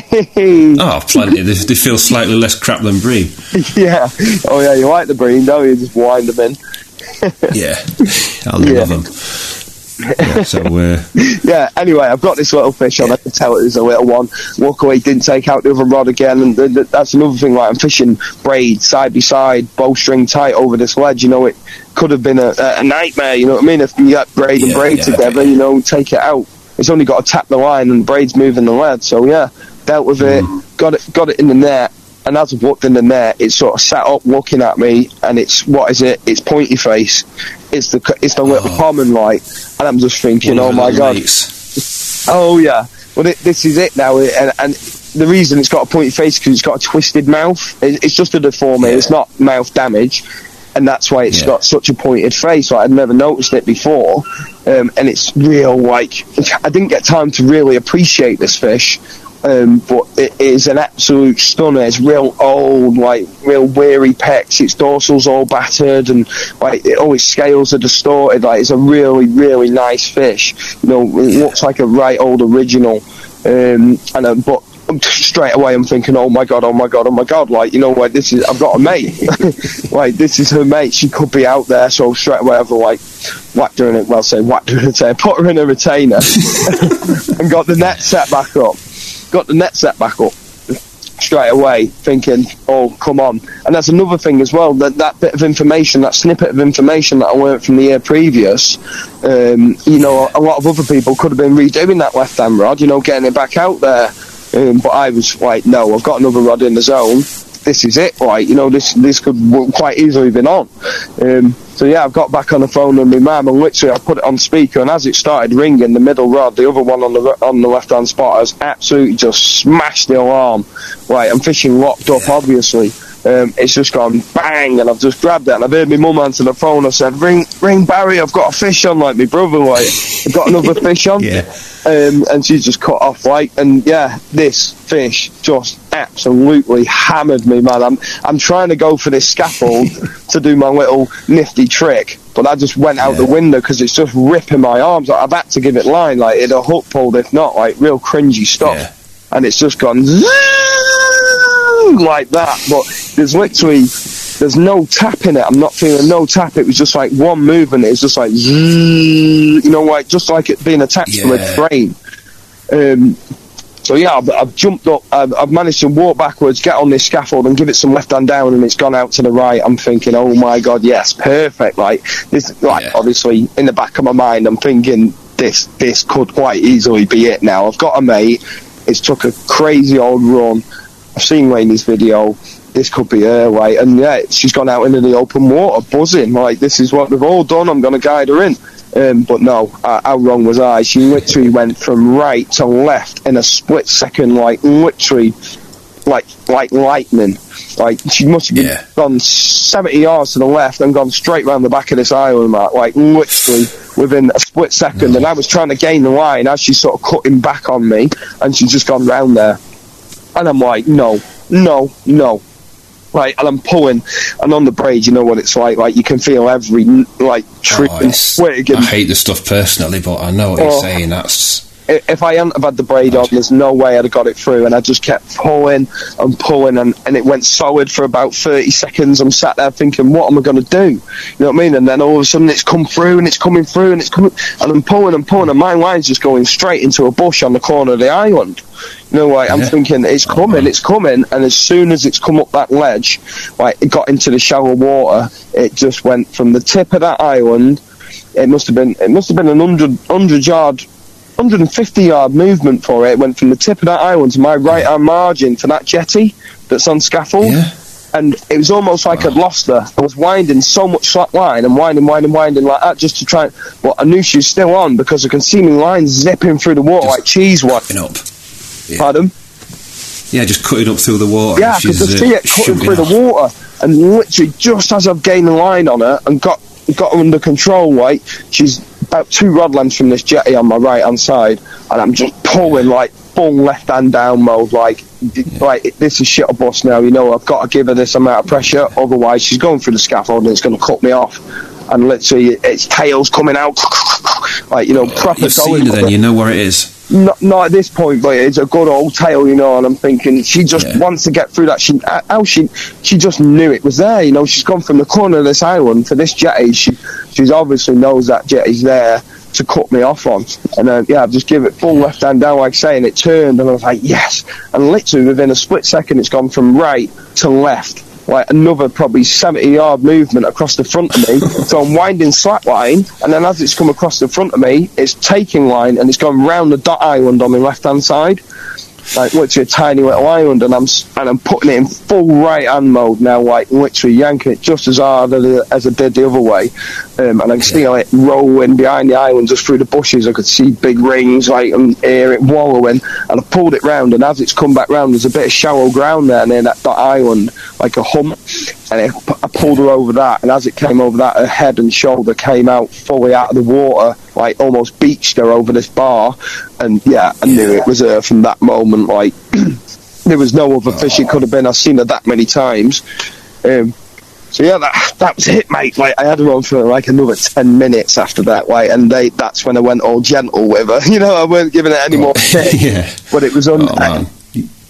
Oh, plenty. They, they feel slightly less crap than bream. Yeah. Oh yeah, you like the bream, don't you? Just wind them in. Yeah, I love yeah. them. Yeah, so uh, yeah, anyway, I've got this little fish on. I can tell it was a little one. Luckily, didn't take out the other rod again, and th- th- that's another thing. Like, I'm fishing braid side by side, bowstring tight over this ledge. You know, it could have been a, a nightmare. You know what I mean? If you got braid and yeah, braid yeah, together, okay. you know, take it out. It's only got to tap the line, and the braid's moving the lead. So yeah, dealt with mm. it. Got it. Got it in the net. And as I've looked in the net, it's sort of sat up looking at me, and it's, what is it? It's pointy face. It's the it's the little oh. common light, and I'm just thinking, oh my god, mates. Oh yeah. Well, it, this is it now, and, and the reason it's got a pointy face is because it's got a twisted mouth. It, it's just a deformity. Yeah. It's not mouth damage, and that's why it's yeah. got such a pointed face. Like, I'd never noticed it before, um, and it's real. Like, I didn't get time to really appreciate this fish. Um, but it is an absolute stunner. It's real old, like real weary pecs. Its dorsal's all battered, and like it, all its scales are distorted. Like, it's a really, really nice fish. You know, it looks like a right old original. Um, and uh, but straight away I'm thinking, oh my god, oh my god, oh my god, like, you know, like, this is, I've got a mate, like, this is her mate, she could be out there, so straight away I've like, whacked her in it, well, say, whacked her in a retainer, put her in a retainer, and got the net set back up, got the net set back up, straight away, thinking, oh, come on. And that's another thing as well, that that bit of information, that snippet of information that I learnt from the year previous, um, you know, a lot of other people could have been redoing that left-hand rod, you know, getting it back out there. Um, but I was like, no, I've got another rod in the zone. This is it, like, you know, this this could quite easily have been on. Um, so yeah, I've got back on the phone with my mum, and literally I put it on speaker, and as it started ringing, the middle rod, the other one on the on the left hand spot, has absolutely just smashed the alarm. Right, I'm fishing locked up, obviously. Um, it's just gone bang, and I've just grabbed it, and I've heard my mum answer the phone. I said, ring ring Barry, I've got a fish on, like my brother, like, I've got another fish on. Yeah. Um, and she's just cut off, like, and yeah, this fish just absolutely hammered me, man. I'm I'm trying to go for this scaffold to do my little nifty trick, but I just went out yeah. the window because it's just ripping my arms. Like, I've had to give it line, like, it'd a hook pulled, if not, like, real cringy stuff. Yeah. And it's just gone like that, but there's literally, there's no tap in it. I'm not feeling no tap. It was just like one movement. It was just like, you know, like, just like it being attached yeah. to a train. Um, so yeah, I've, I've jumped up, I've, I've managed to walk backwards, get on this scaffold and give it some left hand down, and it's gone out to the right. I'm thinking, oh my god, yes, perfect. Like, this, like, yeah. obviously in the back of my mind, I'm thinking this, this could quite easily be it now. I've got a mate. It's took a crazy old run. I've seen Lainey's video. This could be her way, and yeah, she's gone out into the open water, buzzing. Like, this is what they've all done. I'm going to guide her in. Um, but no, uh, how wrong was I? She literally went from right to left in a split second, like literally, like like lightning. Like, she must have been yeah. gone seventy yards to the left and gone straight round the back of this island, Matt. Like, literally within a split second. And I was trying to gain the line as she's sort of cutting back on me, and she's just gone round there. And I'm like, no, no, no. Like, and I'm pulling, and on the braid, you know what it's like. Like, you can feel every, like, tree oh, and twig. And, I hate the stuff personally, but I know what oh, you're saying. That's... If I hadn't have had the braid on, there's no way I'd have got it through, and I just kept pulling and pulling, and, and it went solid for about thirty seconds. I'm sat there thinking, what am I going to do? You know what I mean? And then all of a sudden it's come through, and it's coming through, and it's coming, and I'm pulling and pulling, and my line's just going straight into a bush on the corner of the island. You know, like, I'm yeah. thinking, it's coming, it's coming, and as soon as it's come up that ledge, like, it got into the shallow water, it just went from the tip of that island. It must have been, it must have been an hundred, hundred yard, one hundred fifty yard movement for it. It went from the tip of that island to my right hand margin for that jetty that's on scaffold. Yeah. And it was almost like wow. I'd lost her. I was winding so much slack line and winding, winding, winding like that just to try and... But I knew she was still on because I can see my line zipping through the water just like cheese washing up. Yeah. Pardon? Yeah, just cutting up through the water. Yeah, because I see it cutting through off. the water. And literally just as I've gained the line on her and got got her under control, like, she's about two rod lengths from this jetty on my right hand side, and I'm just pulling like full left hand down mode, like yeah. like this is shit or bust now, you know, I've got to give her this amount of pressure, otherwise she's going through the scaffold and it's going to cut me off. And literally its tail's coming out like, you know, oh, proper you've going. Seen her then, you know where it is. Not, not at this point, but it's a good old tail, you know, and I'm thinking she just yeah. wants to get through that. She, how she, she just knew it was there, you know. She's gone from the corner of this island to this jetty. She, she's obviously knows that jetty's there to cut me off on. And then, yeah, I've just give it full left hand down, like saying it turned, and I was like, yes. And literally within a split second, it's gone from right to left. Like another probably seventy yard movement across the front of me. So I'm winding slack line, and then as it's come across the front of me, it's taking line, and it's gone round the dot island on the left hand side. Like literally a tiny little island, and I'm and I'm putting it in full right hand mode now, like literally yanking it just as hard as, as I did the other way, um, and I can see it rolling behind the island just through the bushes. I could see big rings, like, and hear it wallowing, and I pulled it round, and as it's come back round, there's a bit of shallow ground there near that, that island, like a hump, and it, I pulled her over that, and as it came over that, her head and shoulder came out fully out of the water, like almost beached her over this bar. And yeah, I knew it was her from that moment. Like, there was no other fish it could have been. I've seen her that many times. Um, so yeah, that that was it, mate. Like, I had her on for like another ten minutes after that. Like, and they, that's when I went all gentle with her. You know, I weren't giving it any more fish. Yeah. But it was on. Oh, man.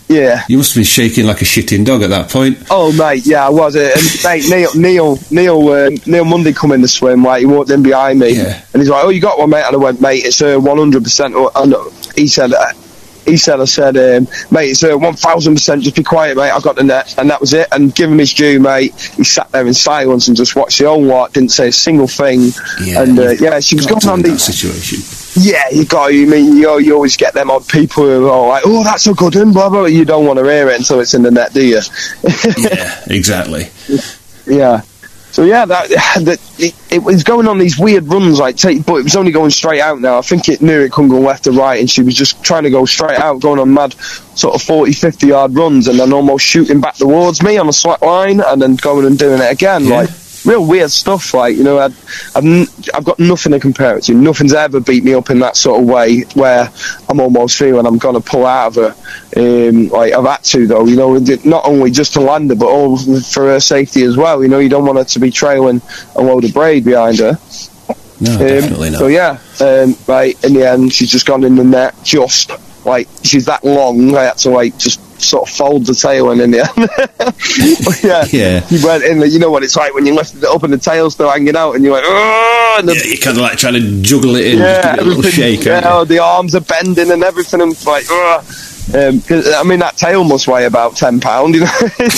Yeah. You must have been shaking like a shitting dog at that point. Oh, mate, yeah, I was. Uh, and, mate, Neil, Neil, Neil, uh, Neil Mundy come in the swim, like, he walked in behind me, yeah. and he's like, "Oh, you got one, mate?" And I went, "Mate, it's uh, one hundred percent." And he said, uh, he said, I said, um, "Mate, it's uh, one thousand percent, just be quiet, mate, I've got the net." And that was it. And give him his due, mate, he sat there in silence and just watched the whole lot, didn't say a single thing. Yeah, and, uh, yeah, she was going on that the situation. Yeah, you got. You mean you? You always get them odd people who are all like, "Oh, that's a good one," blah blah. You don't want to hear it until it's in the net, do you? Yeah, exactly. Yeah. So yeah, that, that it, it was going on these weird runs, like, take, but it was only going straight out now. I think it knew it couldn't go left or right, and she was just trying to go straight out, going on mad sort of forty, fifty yard runs, and then almost shooting back towards me on a slack line, and then going and doing it again, yeah. like. Real weird stuff, like, you know, I'd, I've, n- I've got nothing to compare it to. Nothing's ever beat me up in that sort of way where I'm almost feeling I'm going to pull out of her. Um, like, I've had to, though, you know, not only just to land her, but all for her safety as well. You know, you don't want her to be trailing a load of braid behind her. No, um, definitely not. So, yeah, um, right, in the end, she's just gone in the net, just, like, she's that long, I had to, like, just sort of fold the tail in in the end. yeah, yeah. You went in, you know what it's like when you lifted it up and the tail's still hanging out, and you went, oh, and the, yeah, you're kind of like trying to juggle it in, yeah, just give it a little shake. Yeah, oh, the arms are bending and everything, and like, oh. Um, I mean, that tail must weigh about ten pounds, you know.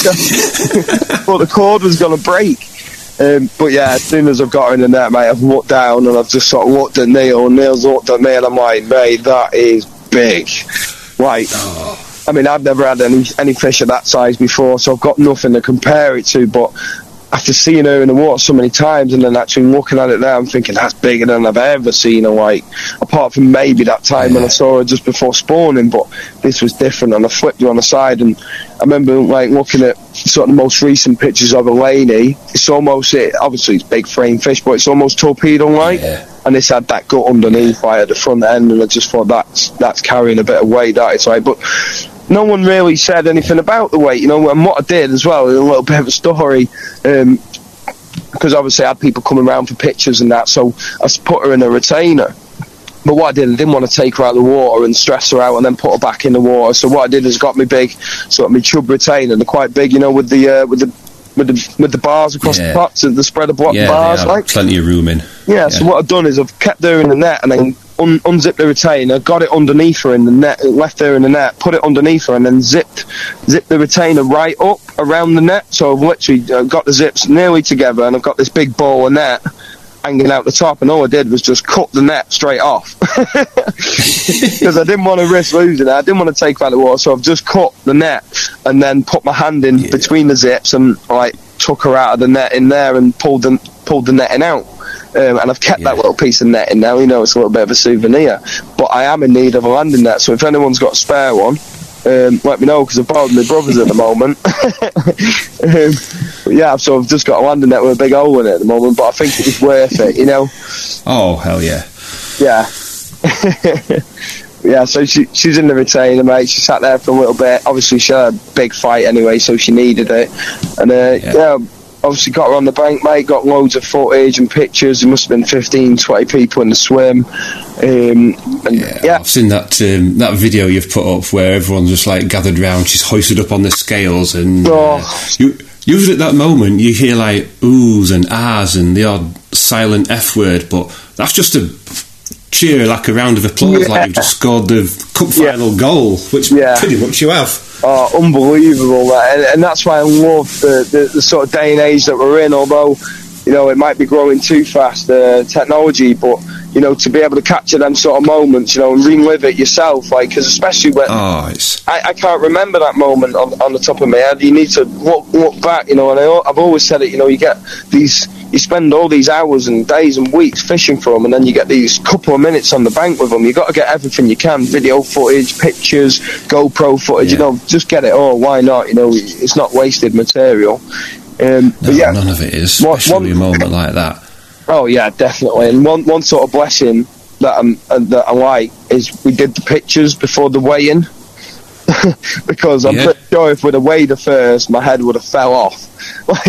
But the cord was going to break. Um, but yeah, as soon as I've got her in the net, mate, I've looked down and I've just sort of looked at Neil, and Neil's looked at me, and I'm like, mate, that is big. Like, oh. I mean, I've never had any any fish of that size before, so I've got nothing to compare it to, but after seeing her in the water so many times and then actually looking at it now, I'm thinking that's bigger than I've ever seen her, like, apart from maybe that time yeah. when I saw her just before spawning, but this was different, and I flipped her on the side, and I remember, like, looking at sort of the most recent pictures of Eleni. It's almost, it, obviously it's big frame fish, but it's almost torpedo-like, yeah. and it's had that gut underneath, like, at the front end, and I just thought that's, that's carrying a bit of weight, that is, like, but no one really said anything about the weight, you know, and what I did as well, a little bit of a story, um, because obviously I had people coming around for pictures and that, so I put her in a retainer. But what I did, I didn't want to take her out of the water and stress her out and then put her back in the water. So what I did is got me big, sort of my chub retainer, they're quite big, you know, with the uh, with the with the with the bars across yeah. the pots and the spreader block yeah, bars, like plenty of room in. Yeah, yeah. So what I've done is I've kept her in the net and then Un- unzipped the retainer, got it underneath her in the net, left her in the net, put it underneath her, and then zipped zipped the retainer right up around the net. So I've literally uh, got the zips nearly together, and I've got this big ball of net hanging out the top, and all I did was just cut the net straight off because I didn't want to risk losing it. I didn't want to take her out of the water, so I've just cut the net and then put my hand in yeah. between the zips and like took her out of the net in there and pulled the pulled the netting out. Um, and I've kept yeah. that little piece of netting now, you know, it's a little bit of a souvenir, but I am in need of a landing net, so if anyone's got a spare one, um, let me know, because I've borrowed my brother's at the moment. um, yeah, so I've just got a landing net with a big hole in it at the moment, but I think it was worth it, you know. Oh, hell yeah. Yeah. Yeah, so she she's in the retainer, mate. She sat there for a little bit. Obviously she had a big fight anyway, so she needed it. And uh, yeah. yeah obviously got her on the bank, mate, got loads of footage and pictures. There must have been fifteen, twenty people in the swim. Um, and yeah, yeah, I've seen that um, that video you've put up where everyone's just like gathered round, she's hoisted up on the scales, and oh. uh, you, usually at that moment you hear like oohs and ahs and the odd silent F word, but that's just a cheer, like a round of applause, yeah. like you've just scored the cup final yeah. goal, which yeah. pretty much you have. Oh, unbelievable, that. And, and that's why I love the, the, the sort of day and age that we're in, although, you know, it might be growing too fast, uh, technology, but, you know, to be able to capture them sort of moments, you know, and relive it yourself, like, because especially when oh, it's... I, I can't remember that moment on, on the top of my head. You need to look, look back, you know, and I, I've always said it, you know, you get these, you spend all these hours and days and weeks fishing for them, and then you get these couple of minutes on the bank with them. You've got to get everything you can, video footage, pictures, GoPro footage, yeah. you know, just get it all, why not, you know, it's not wasted material. Um, no, but yeah, none of it is, especially one, a moment like that. Oh yeah, definitely. And one, one sort of blessing that, I'm, uh, that I like is we did the pictures before the weigh-in. Because I'm yeah. pretty sure if we'd have weighed her first, my head would have fell off. Like,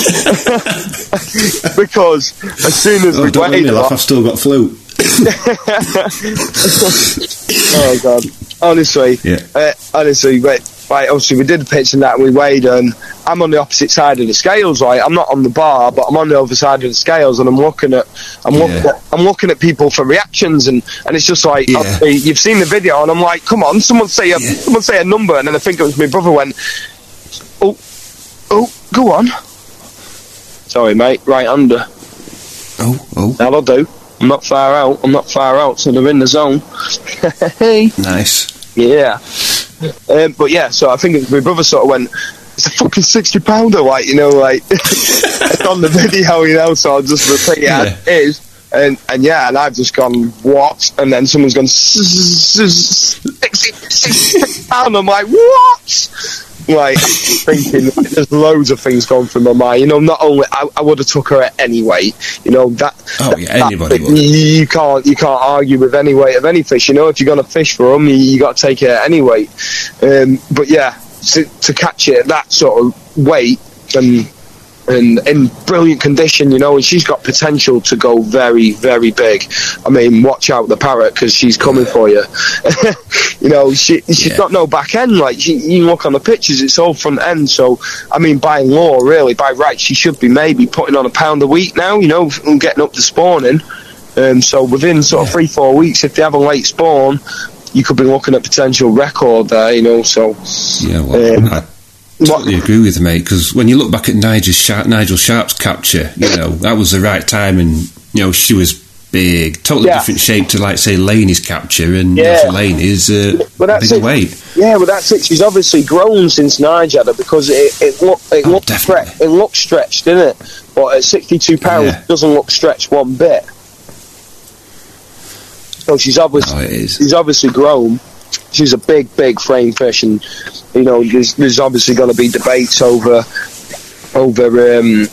because as soon as oh, we don't weighed her, I've still got flu. Oh god! Honestly, yeah. uh, honestly, but like, obviously we did the pitch and that, and we weighed, and I'm on the opposite side of the scales, right? I'm not on the bar, but I'm on the other side of the scales, and I'm looking at, I'm Yeah. looking at, I'm looking at people for reactions, and, and it's just like, Yeah. obviously, you've seen the video, and I'm like, come on, someone say a, Yeah. someone say a number, and then I think it was my brother went, oh, oh, go on. Sorry, mate, right under. Oh, oh, That'll do. I'm not far out. I'm not far out, so they're in the zone. Hey. nice. Yeah. Um, but yeah, so I think my brother sort of went, it's a fucking sixty pounder, like, you know, like, it's on the video, you know, so I'll just repeat it as it is. And, and yeah, and I've just gone, what? And then someone's gone, sixty pound. I'm like, what? Like, thinking, like, there's loads of things going through my mind. You know, not only, I, I would have took her at any weight, you know, that. Oh, that, yeah, anybody that, would. You, you can't, you can't argue with any weight of any fish, you know, if you're going to fish for them, you, you got to take it at any weight. Um, but yeah, to, to catch it at that sort of weight, and, and in brilliant condition, you know, and she's got potential to go very, very big. I mean, watch out the parrot, because she's coming for you. You know, she, she's Yeah. got no back end. Like, she, you look on the pictures, it's all front end. So, I mean, by law, really, by right, she should be maybe putting on a pound a week now, you know, and getting up to spawning. Um, so within sort of three, four weeks, if they have a late spawn, you could be looking at potential record there, you know, so... Yeah, well, Um, I totally agree with you, mate, because when you look back at Nigel, Sharp, Nigel Sharp's capture, you know, that was the right time, and, you know, she was big, totally Yeah. different shape to, like, say, Laney's capture, and Yeah. yeah. Laney's uh, But that's bigger it. weight. Yeah, well, that's it. She's obviously grown since Nige had her, because it it look it Oh, looked definitely. stre- it looked stretched, didn't it? But at sixty-two pounds, Yeah. it doesn't look stretched one bit. So she's obviously No, it is. she's obviously grown. She's a big, big frame fish, and you know, there's, there's obviously going to be debates over over um,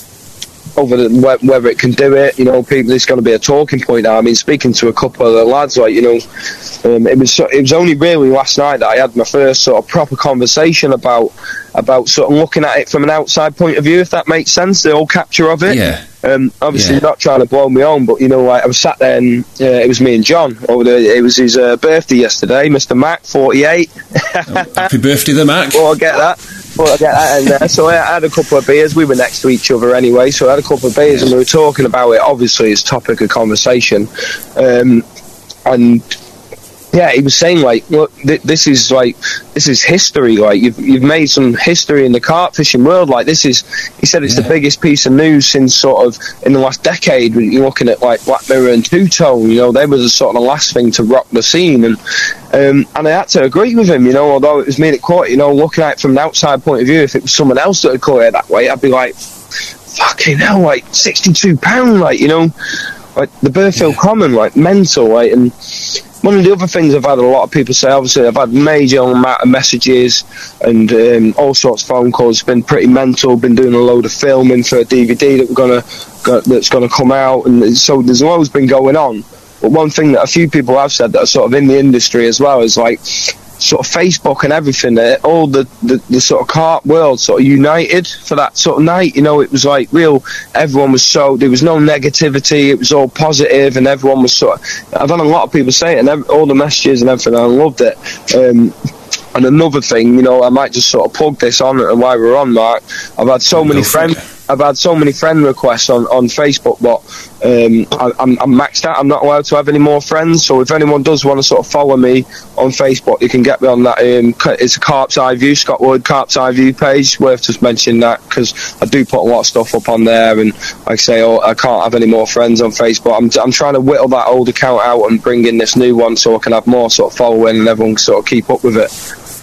over the, wh- whether it can do it. You know, people, it's going to be a talking point now. I mean, speaking to a couple of the lads, like, you know, um, it was so, it was only really last night that I had my first sort of proper conversation about about sort of looking at it from an outside point of view, if that makes sense, the whole capture of it. Yeah. Um, obviously, Yeah. not trying to blow me on, but you know, like, I was sat there, and uh, it was me and John. Over the, it was his uh, birthday yesterday, Mister Mac, forty-eight. Happy birthday, the Mac. Oh, I get that. Well, I get that in there. So I had a couple of beers. We were next to each other anyway, so I had a couple of beers, and we were talking about it. Obviously, as topic of conversation, um, and yeah, he was saying, like, look, th- this is like this is history. Like, you've you've made some history in the carp fishing world. Like, this is, he said, it's Yeah. the biggest piece of news since sort of in the last decade. When you're looking at like Black Mirror and Two Tone, you know, they were the sort of the last thing to rock the scene, and um, and I had to agree with him. You know, although it was me that caught it, you know, looking at it from an outside point of view, if it was someone else that had caught it that way, I'd be like, fucking hell, like sixty-two pound, like, you know, like the Burfield Common, like mental, like. And one of the other things I've had a lot of people say, obviously I've had major amount of messages and um, all sorts of phone calls. It's been pretty mental. Been doing a load of filming for a D V D that we're gonna go, that's gonna come out, and so there's loads been going on. But one thing that a few people have said that are sort of in the industry as well is like sort of Facebook and everything, uh, all the, the, the sort of carp world sort of united for that sort of night. You know, it was like real, everyone was so, there was no negativity, it was all positive, and everyone was sort of, I've had a lot of people say it, and every, all the messages and everything, and I loved it. Um, and another thing, you know, I might just sort of plug this on, and while we're on, Mark, I've had so Go many for it. friends, I've had so many friend requests on, on Facebook, but um, I, I'm, I'm maxed out. I'm not allowed to have any more friends. So if anyone does want to sort of follow me on Facebook, you can get me on that. Um, it's a Carp's Eye View, Scott Wood Carp's Eye View page. Worth just mentioning that, because I do put a lot of stuff up on there, and like I say, oh, I can't have any more friends on Facebook. I'm, I'm trying to whittle that old account out and bring in this new one so I can have more sort of following and everyone can sort of keep up with it.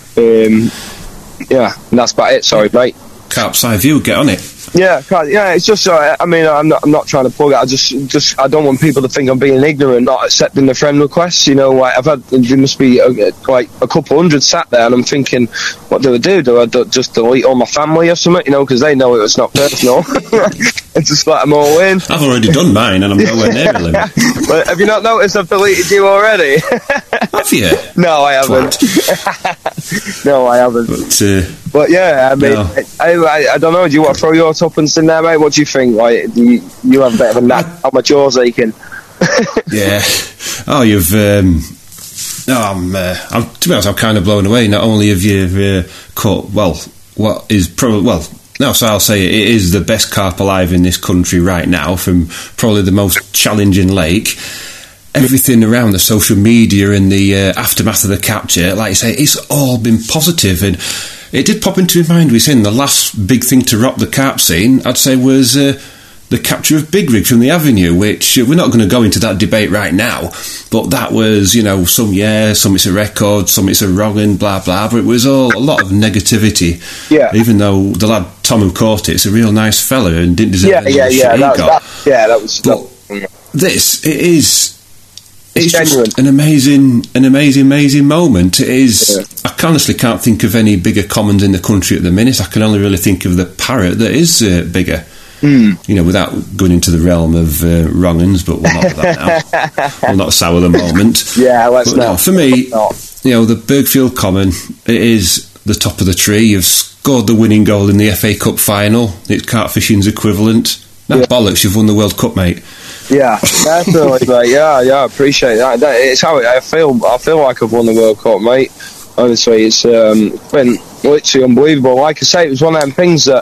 Um, yeah, and that's about it. Sorry, mate. Carp's Eye View, get on it. Yeah, can't- yeah. It's just, uh, I mean, I'm not, I'm not trying to plug it. I just, just, I don't want people to think I'm being ignorant, not accepting the friend requests. You know, like I've had, there must be uh, like a couple hundred sat there, and I'm thinking, what do I do? Do I do, just delete all my family or something? You know, because they know it's not personal, and just let them all in. I've already done mine, and I'm nowhere near the limit. But have you not noticed I've deleted you already? Have you? No, I haven't. No, I haven't. But, uh, But yeah, I mean, No. I, I, I don't know. Do you want to throw your tuppence in there, mate? What do you think? Like, do you, you have a bit of a nap. How my jaw's aching. yeah. Oh, you've um, no, I'm, uh, I'm, to be honest, I'm kind of blown away. Not only have you uh, caught, well, what is probably, well, no, so I'll say it is the best carp alive in this country right now, from probably the most challenging lake. Everything around the social media and the uh, aftermath of the capture, like you say, it's all been positive. And it did pop into my mind, we saying the last big thing to rock the carp scene, I'd say, was uh, the capture of Big Rig from the Avenue, which uh, we're not going to go into that debate right now, but that was, you know, some yeah, some it's a record, some it's a wrong and blah blah, but it was all a lot of negativity. Yeah. Even though the lad Tom who caught it's a real nice fella and didn't deserve yeah, the yeah, shit yeah, he that, got. that, yeah, that was. But that, this it is. It's, It's genuine. just an amazing, an amazing, amazing moment. It is. Yeah. I honestly can't think of any bigger commons in the country at the minute. I can only really think of the Parrot that is uh, bigger. Mm. You know, without going into the realm of uh, wrong-uns, but we'll not do that now. We'll not sour the moment. Yeah, let's but not. No, for me, not. you know, the Bergfield Common, it is the top of the tree. You've scored the winning goal in the F A Cup final. It's carp fishing's equivalent. Now, Yeah. bollocks, you've won the World Cup, mate. Yeah, definitely, mate. Yeah, yeah, I appreciate that. that. It's how it, I feel. I feel like I've won the World Cup, mate. Honestly, it's um, been literally unbelievable. Like I say, it was one of them things that,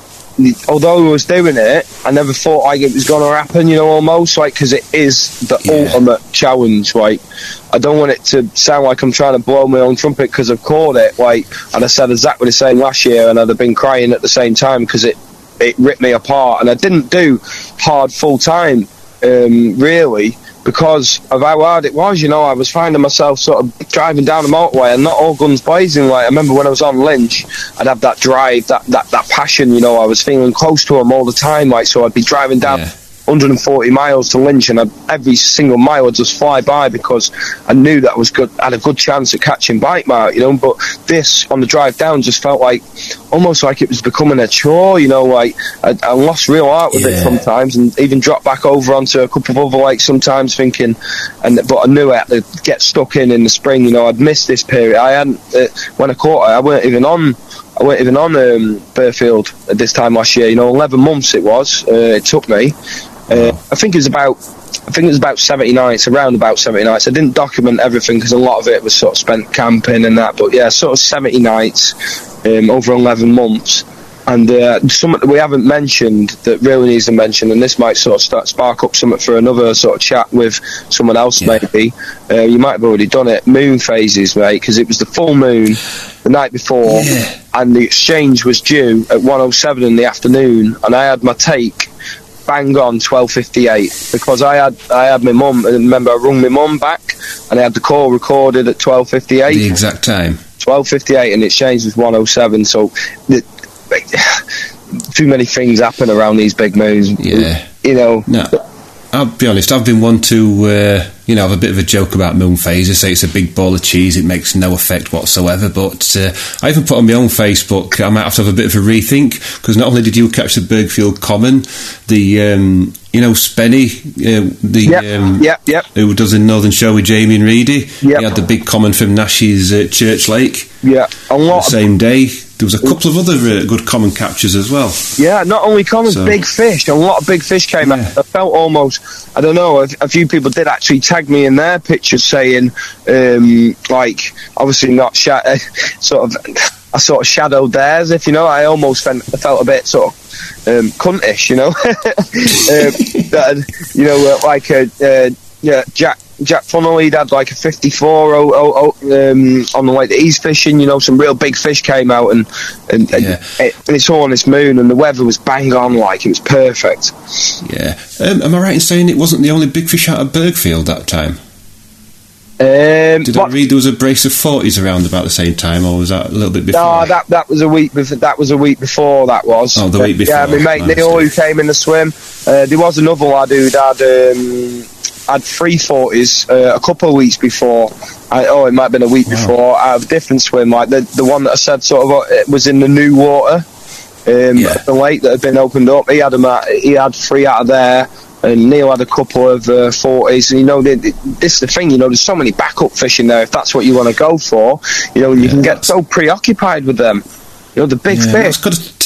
although I was doing it, I never thought like it was going to happen. You know, almost like because it is the Yeah. ultimate challenge. Like, I don't want it to sound like I'm trying to blow my own trumpet because I've caught it. Like, and I said exactly the same last year, and I'd have been crying at the same time because it it ripped me apart, and I didn't do hard full time. Um, really, because of how hard it was, you know, I was finding myself sort of driving down the motorway and not all guns blazing. Like, I remember when I was on Lynch, I'd have that drive, that, that, that passion, you know, I was feeling close to them all the time, like, so I'd be driving down Yeah. one hundred forty miles to Lynch, and I'd, every single mile would just fly by because I knew that I was good, had a good chance at catching bite mark, you know. But this on the drive down just felt like almost like it was becoming a chore, you know. Like I, I lost real heart with Yeah. it sometimes, and even dropped back over onto a couple of other lakes sometimes, thinking. And but I knew I had to get stuck in in the spring. You know, I'd missed this period. I hadn't uh, when I caught it. I weren't even on. I weren't even on um, Burfield at this time last year. You know, eleven months it was. Uh, it took me. Uh, I think it was about, I think it was about seventy nights, around about seventy nights. I didn't document everything because a lot of it was sort of spent camping and that. But yeah, sort of seventy nights um, over eleven months. And uh, something that we haven't mentioned that really needs to mention, and this might sort of start spark up something for another sort of chat with someone else, Yeah. maybe. Uh, you might have already done it. Moon phases, mate, because it was the full moon the night before, Yeah. and the exchange was due at one oh seven in the afternoon, and I had my take bang on twelve fifty-eight because I had I had my mum, and remember I rung my mum back and I had the call recorded at twelve fifty-eight. The exact time. twelve fifty-eight, and it changed was one oh seven. So the, too many things happen around these big moons. Yeah. You know. No, I'll be honest, I've been one to, uh, you know, have a bit of a joke about moon phases, say it's a big ball of cheese, it makes no effect whatsoever, but uh, I even put on my own Facebook, I might have to have a bit of a rethink, because not only did you catch the Bergfield Common, the, um, you know, Spenny, uh, the Yep, um, yep, yep. who does the Northern Show with Jamie and Reedy, Yep. he had the big common from Nash's uh, Church Lake, Yeah, a the lot. Of, same day. There was a couple of other uh, good common captures as well. yeah, not only common, So- big fish. A lot of big fish came Yeah. out. I felt almost, I don't know, a, a few people did actually tag me in their pictures saying, um, like, obviously not sha- sort of, I sort of shadowed theirs, if you know. I almost felt, I felt a bit sort of um, cuntish, you know. um, that, you know, uh, like a, uh, yeah, Jack. Jack Funnel, he'd had like a fifty-four oh, oh, oh, um, on the way that he's fishing, you know, some real big fish came out, and and, and, Yeah. it, and it's all on this moon, and the weather was bang on, like, it was perfect. Yeah. Um, am I right in saying it wasn't the only big fish out of Bergfield that time? Um, Did but- I read there was a brace of forties around about the same time, or was that a little bit before? No, that that was a week before. That was a week before. That was. Oh, the week Uh, Yeah, before. my mate Nice. Neil, who came in the swim. Uh, there was another lad who'd had um, had three forties uh, a couple of weeks before. I, oh, it might have been a week Wow. before. Out of a different swim, like the the one that I said sort of uh, it was in the new water, um, Yeah. the lake that had been opened up. He had them. At, he had three out of there. And Neil had a couple of uh, forties. And, you know, they, they, this is the thing, you know, there's so many backup fish in there if that's what you want to go for. You know, and you Yeah, can get that's- so preoccupied with them. You know, the big Yeah, fish. that's got to t-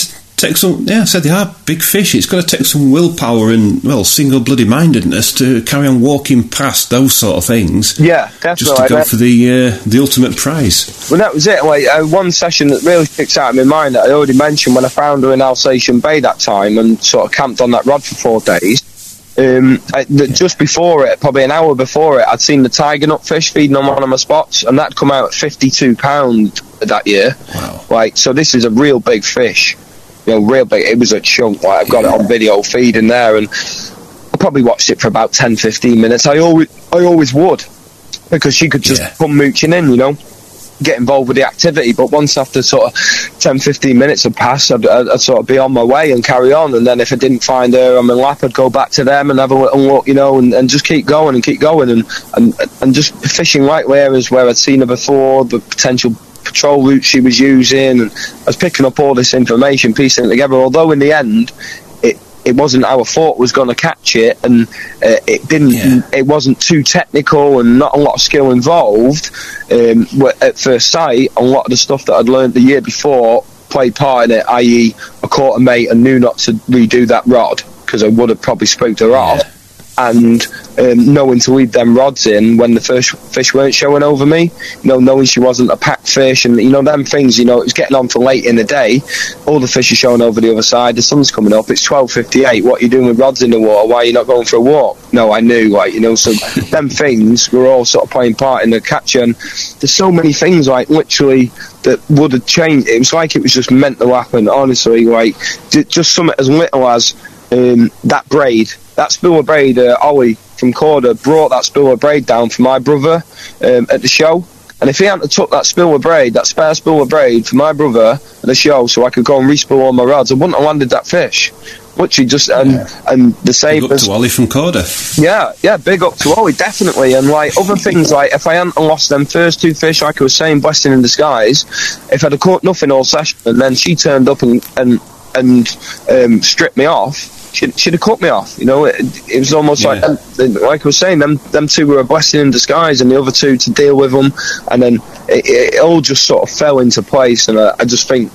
to take some, yeah, I said they are big fish. It's got to take some willpower and, well, single bloody mindedness to carry on walking past those sort of things. Yeah, definitely. Just to go for the uh, the ultimate prize. Well, that was it. Like, uh, one session that really sticks out in my mind that I already mentioned when I found her in Alsatian Bay that time and sort of camped on that rod for four days. Um, I, the, yeah. Just before it, probably an hour before it, I'd seen the tiger nut fish feeding on one of my spots, and that'd come out at fifty-two pounds that year. Wow. Like, so this is a real big fish. You know, real big. It was a chunk. Like, I've got yeah. it on video feeding there, and I probably watched it for about ten, fifteen minutes. I always, I always would, because she could just yeah. come mooching in, you know, get involved with the activity. But once after sort of ten, fifteen minutes had passed, I'd, I'd, I'd sort of be on my way and carry on. And then if I didn't find her on my lap, I'd go back to them and have a little look, you know, and, and just keep going and keep going and, and, and just fishing right areas where I'd seen her before, the potential patrol route she was using. And I was picking up all this information, piecing it together, although in the end it it wasn't how I thought was going to catch it, and uh, it didn't. Yeah. It wasn't too technical and not a lot of skill involved. Um, at first sight, a lot of the stuff that I'd learned the year before played part in it. that is, I caught a mate and knew not to redo that rod because I would have probably spooked her yeah. off. And um, knowing to leave them rods in when the first fish weren't showing over me, you know, knowing she wasn't a packed fish, and you know them things, you know, it was getting on for late in the day. All the fish are showing over the other side. The sun's coming up. It's twelve fifty-eight. What are you doing with rods in the water? Why are you not going for a walk? No, I knew, like, you know. So them things were all sort of playing part in the catch. And there's so many things, like, literally that would have changed. It was like it was just meant to happen. Honestly, like just something as little as um, that braid. That spool of braid, uh, Ollie from Corda brought that spool of braid down for my brother um, at the show. And if he hadn't took that spool of braid, that spare spool of braid for my brother at the show so I could go and re-spool all my rods, I wouldn't have landed that fish. Literally just, and, yeah. and the same big up as... to Ollie from Corda. Yeah, yeah, big up to Ollie, definitely. And like other things, like if I hadn't lost them first two fish, like I was saying, blessing in disguise, if I'd have caught nothing all session and then she turned up and, and, and um, stripped me off, She'd, she'd have cut me off, you know. It, it was almost yeah. like, um, like I was saying, them them two were a blessing in disguise, and the other two to deal with them, and then it, it all just sort of fell into place. And I, I just think,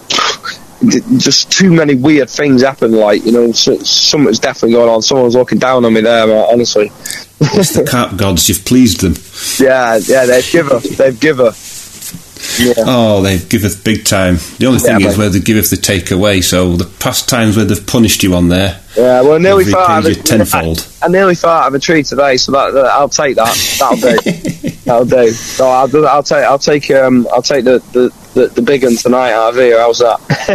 just too many weird things happened. Like, you know, so, something was definitely going on. Someone was looking down on me there, honestly. It's the carp gods. You've pleased them. Yeah, yeah, they've give her, they've give her. Yeah. Oh, they giveth big time. The only thing yeah, is where they giveth they take away. So the past times where they've punished you on there, yeah, well, I nearly thought you tenfold. I, I nearly thought of a tree today, so that, that I'll take that. That'll do. That'll do. So I'll do. I'll take. I'll take. Um. I'll take the the, the, the big one tonight out of here. How's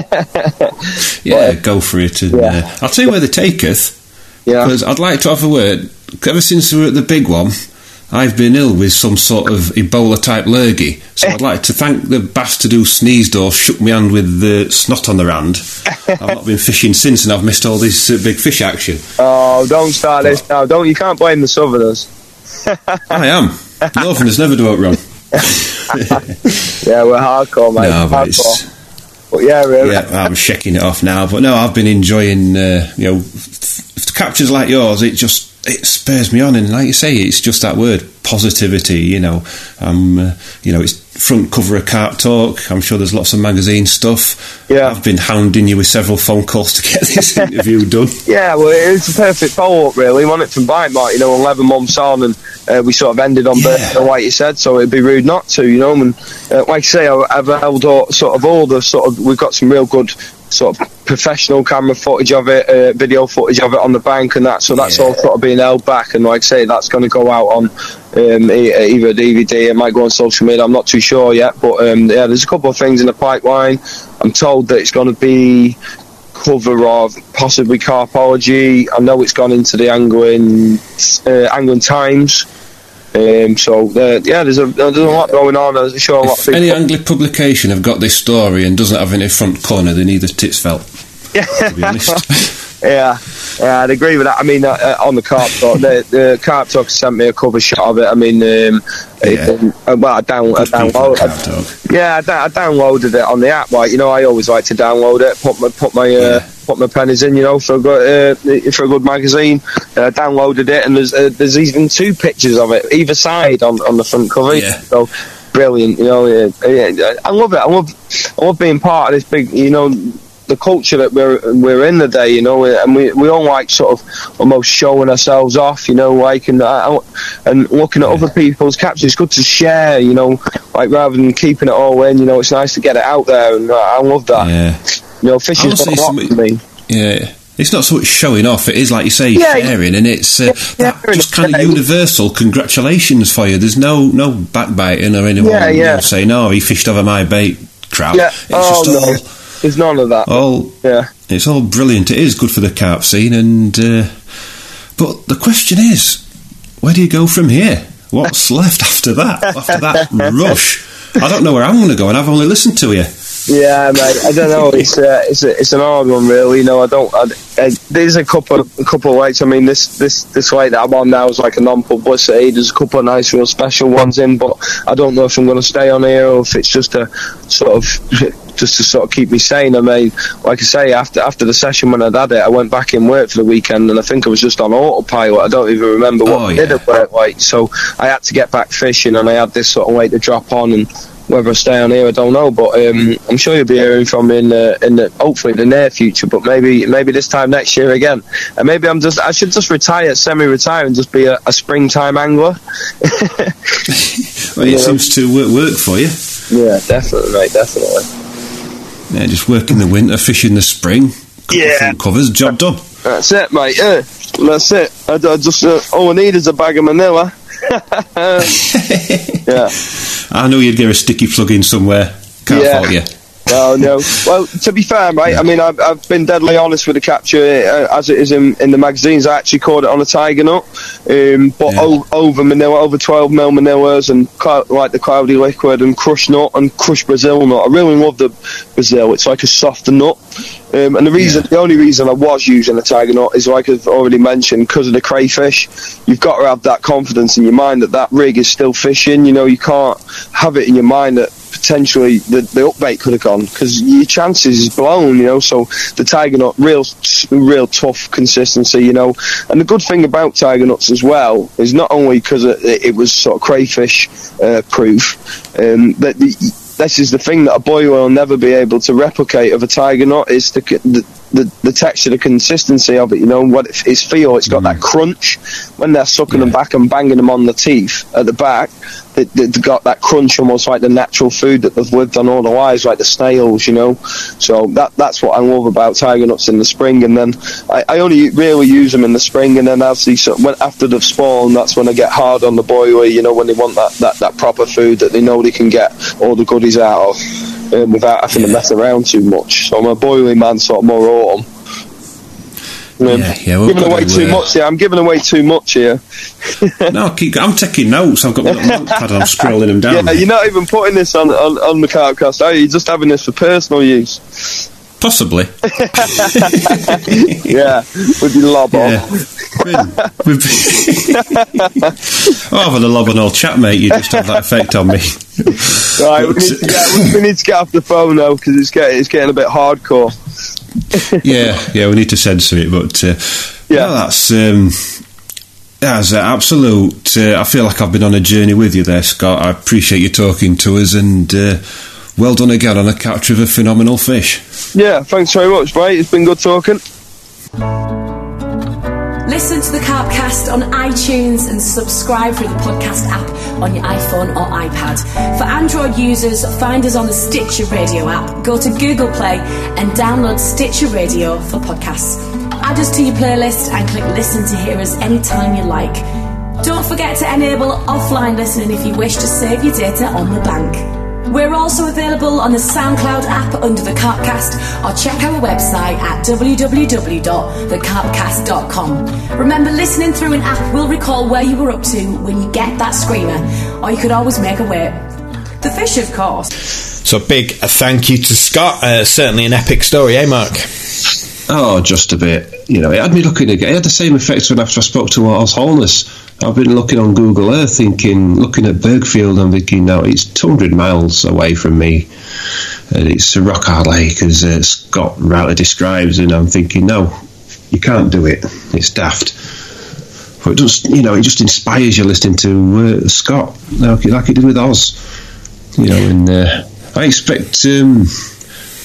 that? Yeah, but, go for it. And, yeah. uh, I'll tell you where they taketh. Yeah. Because I'd like to have a word. Ever since we were at the big one, I've been ill with some sort of Ebola-type lurgy, so I'd like to thank the bastard who sneezed or shook me hand with the snot on the hand. I've not been fishing since, and I've missed all this uh, big fish action. Oh, don't start but, this now. Don't You can't blame the Southerners. I am. Northerners never do it wrong. Yeah, we're hardcore, mate. No, but hardcore. It's, but yeah, really. Yeah, I'm shaking it off now. But no, I've been enjoying, uh, you know, if the captures like yours, it just... it spurs me on, and like you say, it's just that word positivity. You know, um, uh, you know, it's front cover of Carp Talk. I'm sure there's lots of magazine stuff. Yeah, I've been hounding you with several phone calls to get this interview done. Yeah, well, it's a perfect follow up, really. We want it from Bite Mark, you know, eleven months on, and uh, we sort of ended on yeah. birthday, like you said. So it'd be rude not to, you know. And uh, like I say, I, I've held all, sort of all the sort of. We've got some real good sort of professional camera footage of it, uh, video footage of it on the bank and that, so that's yeah. all sort of being held back, and like I say, that's going to go out on um, e- either D V D, it might go on social media, I'm not too sure yet, but um, yeah, there's a couple of things in the pipeline. I'm told that it's going to be cover of possibly Carpology. I know it's gone into the Angling uh, Angling Times. Um, so uh, yeah, there's a there's a lot going on. I'm sure a lot if of people. Any Angling publication have got this story and doesn't have it in the front corner, they need a tits felt. Yeah, to be honest. yeah, yeah, I'd agree with that. I mean, uh, uh, on the Carp Talk, the, the Carp Talk sent me a cover shot of it. I mean, um, yeah. it, uh, well, I, down, I downloaded. Yeah, I, I downloaded it on the app. Like, you know, I always like to download it, put my put my. Uh, yeah. Put my pennies in, you know, for a good uh, for a good magazine. Uh, downloaded it, and there's uh, there's even two pictures of it either side on, on the front cover. Yeah. So brilliant, you know. Yeah, yeah, I love it. I love I love being part of this big, you know, the culture that we're we're in the day, you know, and we we all like sort of almost showing ourselves off, you know, like and uh, and looking at other people's captures. It's good to share, you know, like rather than keeping it all in, you know, it's nice to get it out there, and uh, I love that. Yeah. You know, fishing's a lot to me. Yeah. It's not so much showing off, it is, like you say, yeah, sharing, and it's uh, yeah, that just kind of universal congratulations for you. There's no no backbiting or anyone yeah, yeah. you know, saying, oh, he fished over my bait crap. Yeah. It's oh, just no. all... There's none of that. All, yeah. It's all brilliant. It is good for the carp scene, and uh, but the question is, where do you go from here? What's left after that? After that rush? I don't know where I'm going to go, and I've only listened to you. Yeah, mate. I don't know. It's uh, it's a, it's an hard one, really. You know, I don't. I, I, there's a couple a couple of lakes. I mean, this this this lake that I'm on now is like a non-publicity. There's a couple of nice, real special ones in, but I don't know if I'm going to stay on here or if it's just a sort of just to sort of keep me sane. I mean, like I say, after after the session when I'd had it, I went back in work for the weekend, and I think I was just on autopilot. I don't even remember what oh, I yeah. did at work. Like, so I had to get back fishing, and I had this sort of lake to drop on and. Whether I stay on here, I don't know, but um, I'm sure you'll be hearing from me in the, in the hopefully the near future. But maybe maybe this time next year again, and maybe I'm just I should just retire, semi-retire, and just be a, a springtime angler. Well, it yeah. seems to work, work for you. Yeah, definitely, mate, definitely. Yeah, just work in the winter, fish in the spring. Yeah, covers, job done. That's it, mate. Yeah, that's it. I, I just uh, all I need is a bag of manila. Yeah. I know you'd get a sticky plug in somewhere. Can't yeah. fault you. Oh no. Well, to be fair, mate, I mean, I've, I've been deadly honest with the capture uh, as it is in, in the magazines. I actually caught it on a tiger nut, um, but yeah. o- over manila, over twelve mil manillas, and cl- like the cloudy liquid and crushed nut and crushed Brazil nut. I really love the Brazil. It's like a softer nut. Um, and the reason, yeah. the only reason I was using a tiger nut is, like I've already mentioned, because of the crayfish. You've got to have that confidence in your mind that that rig is still fishing. You know, you can't have it in your mind that potentially the, the upbait could have gone, because your chances is blown, you know. So the tiger nut, real real tough consistency, you know. And the good thing about tiger nuts as well is not only because it, it was sort of crayfish uh, proof, um, that the this is the thing that a boiler will never be able to replicate of a tiger nut, is the the, the, the texture, the consistency of it, you know, what it, it's feel. It's got mm. that crunch when they're sucking yeah. them back and banging them on the teeth at the back. They, they've got that crunch, almost like the natural food that they've lived on all their lives, like the snails, you know. So that that's what I love about tiger nuts in the spring. And then I, I only really use them in the spring, and then as they sort of, when, after they've spawned, that's when I get hard on the boiler, you know, when they want that, that, that proper food that they know they can get all the goodies out of, um, without having to mess around too much. So I'm a boiling man, sort of more autumn. Um, yeah, yeah, we'll giving away too uh, much here. I'm giving away too much here. No, keep, I'm taking notes. I've got my notepad and I'm scrolling them down. Yeah, you're not even putting this on, on, on the Carpcast, are you? You're just having this for personal use. Possibly. Yeah, with your lob on. Yeah. With, oh, I've had a lob on all chat, mate. You just have that effect on me. Right, we need, to get, we need to get off the phone now, because it's getting, it's getting a bit hardcore. yeah, yeah, we need to censor it, but uh, yeah, no, that's um, that's uh, absolute. Uh, I feel like I've been on a journey with you there, Scott. I appreciate you talking to us, and uh, well done again on a capture of a phenomenal fish. Yeah, thanks very much, mate. It's been good talking. Listen to the Carpcast on iTunes and subscribe through the podcast app on your iPhone or iPad. For Android users, find us on the Stitcher Radio app. Go to Google Play and download Stitcher Radio for podcasts. Add us to your playlist and click listen to hear us anytime you like. Don't forget to enable offline listening if you wish to save your data on the bank. We're also available on the SoundCloud app under the Carpcast, or check our website at w w w dot the carpcast dot com. Remember, listening through an app will recall where you were up to when you get that screamer, or you could always make a way. The fish, of course. So big a thank you to Scott. Uh, certainly an epic story, eh, Mark? Oh, just a bit. You know, it had me looking again. It had the same effects when after I spoke to Waterhouse Holness. I've been looking on Google Earth, thinking, looking at Bergfield, I'm thinking, now it's two hundred miles away from me, and it's a rock hard lake, as uh, Scott rightly describes, and I'm thinking, no, you can't do it. It's daft. But it just, you know, it just inspires you listening to uh, Scott, like, like he did with Oz. You know, and uh, I expect, um,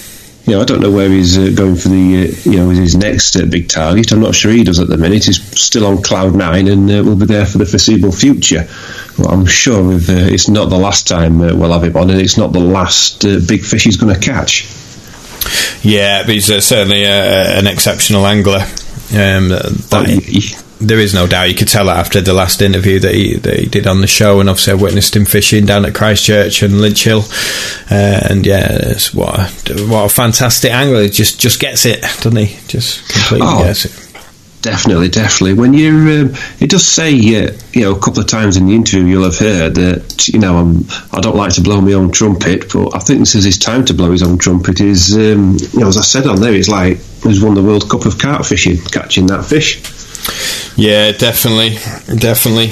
you know, I don't know where he's uh, going for the, uh, you know, his next uh, big target. I'm not sure he does at the minute. He's still on cloud nine and uh, will be there for the foreseeable future. Well, I'm sure if, uh, it's not the last time uh, we'll have him on, and it's not the last uh, big fish he's going to catch. Yeah, but he's uh, certainly uh, an exceptional angler. Um, that Oh, he- There is no doubt. You could tell that after the last interview that he, that he did on the show, and obviously I witnessed him fishing down at Christchurch and Lynch Hill, uh, and yeah, it's what a, what a fantastic angler. He just just gets it, doesn't he? Just completely Oh. gets it. Definitely, definitely. When you're, um, it does say, uh, you know, a couple of times in the interview you'll have heard that, you know, I'm, I don't like to blow my own trumpet, but I think this is his time to blow his own trumpet. Is, um, you know, as I said on there, he's like, he's won the World Cup of carp fishing, catching that fish. Yeah, definitely, definitely.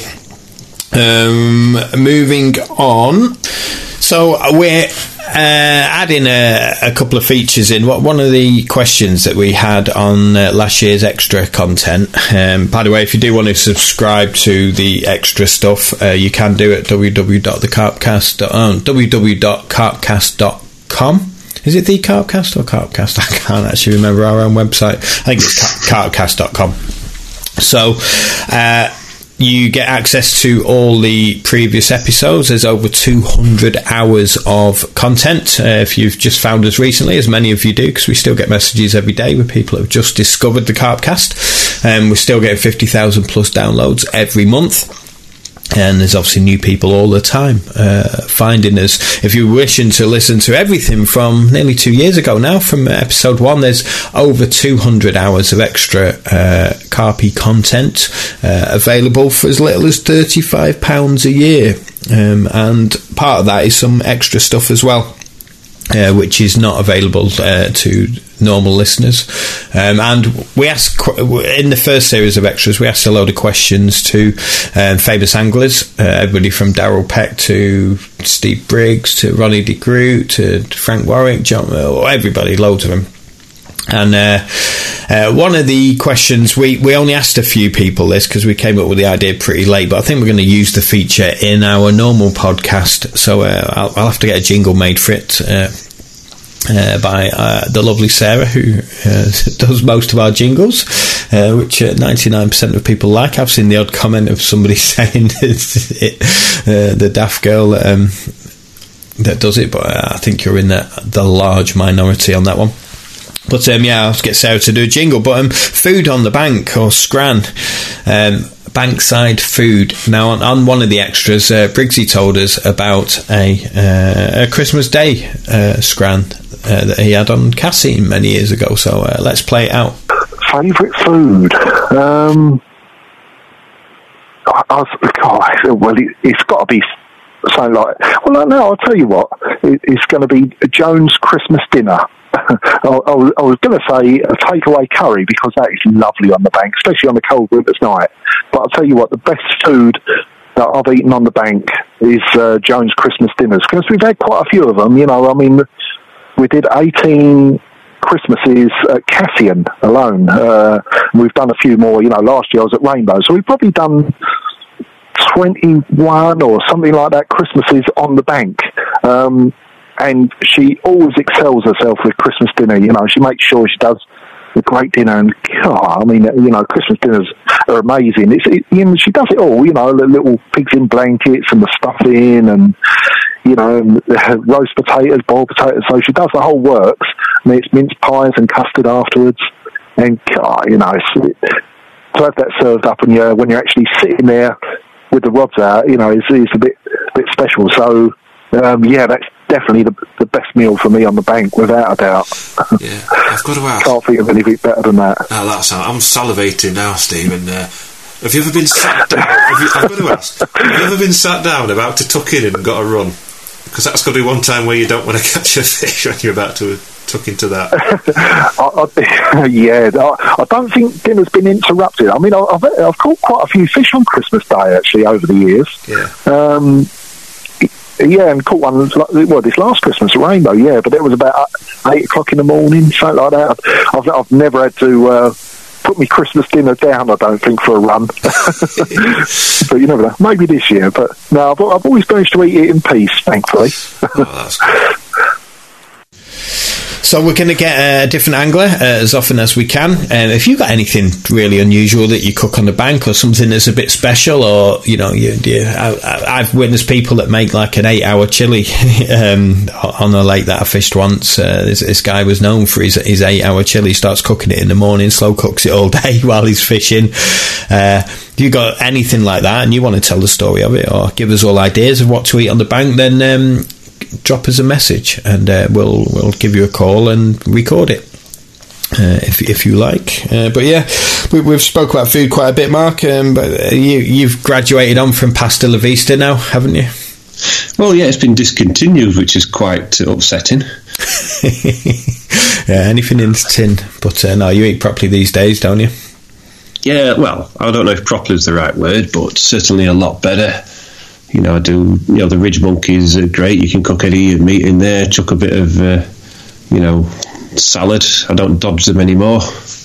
Um, moving on. So we're uh, adding a, a couple of features in. What one of the questions that we had on uh, last year's extra content. Um, by the way, if you do want to subscribe to the extra stuff, uh, you can do it at w w w dot the carpcast uh, w w w dot carpcast dot com. Is it the Carpcast or Carpcast? I can't actually remember our own website. I think it's carpcast dot com. So, uh, you get access to all the previous episodes. There's over two hundred hours of content. Uh, if you've just found us recently, as many of you do, because we still get messages every day with people who have just discovered the Carpcast. Um, we're still getting fifty thousand plus downloads every month. And there's obviously new people all the time uh, finding us. If you're wishing to listen to everything from nearly two years ago now, from episode one, there's over two hundred hours of extra uh, Carpy content uh, available for as little as thirty-five pounds a year. Um, and part of that is some extra stuff as well. Uh, which is not available uh, to normal listeners. Um, and we asked, in the first series of extras, we asked a load of questions to um, famous anglers, uh, everybody from Daryl Peck to Steve Briggs to Ronnie de Groot to Frank Warwick, John, everybody, loads of them. And uh, uh, one of the questions, we, we only asked a few people this because we came up with the idea pretty late, but I think we're going to use the feature in our normal podcast. So uh, I'll, I'll have to get a jingle made for it uh, uh, by uh, the lovely Sarah, who uh, does most of our jingles, uh, which uh, ninety-nine percent of people like. I've seen the odd comment of somebody saying it, uh, the daft girl um, that does it, but I think you're in the, the large minority on that one. But um, yeah, I'll get Sarah to do a jingle. But um, food on the bank, or Scran, um, bankside food. Now, on, on one of the extras, uh, Briggsy told us about a, uh, a Christmas Day uh, Scran uh, that he had on Cassie many years ago. So uh, let's play it out. Favourite food? Um, I, I was, God, well, it, it's got to be something like. Well, no, I'll tell you what. It, it's going to be Jones' Christmas dinner. I, I was, I was going to say a takeaway curry, because that is lovely on the bank, especially on a cold winter's night. But I'll tell you what, the best food that I've eaten on the bank is uh, Jones' Christmas dinners, because we've had quite a few of them. You know, I mean, we did eighteen Christmases at Cassian alone. Uh, and we've done a few more. You know, last year I was at Rainbow, so we've probably done twenty-one or something like that Christmases on the bank. Um, and she always excels herself with Christmas dinner. You know, she makes sure she does a great dinner. And God, I mean, you know, Christmas dinners are amazing. It's, it, you know, she does it all. You know, the little pigs in blankets and the stuffing, and you know, and roast potatoes, boiled potatoes. So she does the whole works. And it's mince pies and custard afterwards. And God, you know, it's, it, to have that served up, and you're, when you're actually sitting there with the rods out, you know, it's, it's a bit bit special. So um, yeah, that's definitely the, the best meal for me on the bank, without a doubt. Yeah, I've got to ask. Can't think of anything better than that. Oh, that's, I'm salivating now, Stephen. Uh, have you ever been sat down? Have you, I've got to ask. Have you ever been sat down about to tuck in and got a run? Because that's got to be one time where you don't want to catch a fish when you're about to tuck into that. I, I, yeah, I, I don't think dinner's been interrupted. I mean, I've, I've caught quite a few fish on Christmas Day, actually, over the years. Yeah. Um, yeah, and caught one, well, this last Christmas at Rainbow, yeah, but it was about eight o'clock in the morning, something like that. I've, I've never had to uh, put my Christmas dinner down, I don't think, for a run. But you never know. Maybe this year, but no, I've, I've always managed to eat it in peace, thankfully. Oh, that's good. So we're going to get a different angler uh, as often as we can. Um, if you've got anything really unusual that you cook on the bank, or something that's a bit special, or you know, you, you, I, I've witnessed people that make like an eight-hour chili um, on a lake that I fished once. Uh, this, this guy was known for his, his eight-hour chili. He starts cooking it in the morning, slow cooks it all day while he's fishing. Uh, if you got anything like that and you want to tell the story of it, or give us all ideas of what to eat on the bank, then um, drop us a message and uh, we'll we'll give you a call and record it uh, if if you like. Uh, but yeah, we, we've spoke about food quite a bit, Mark. Um, but you you've graduated on from Pasta La Vista now, haven't you? Well, yeah, it's been discontinued, which is quite uh, upsetting. Yeah, anything in the tin. But uh, no, you eat properly these days, don't you? Yeah, well, I don't know if properly is the right word, but certainly a lot better. You know, I do, you know, the Ridge Monkeys are great. You can cook any meat in there, chuck a bit of, uh, you know, salad. I don't dodge them anymore.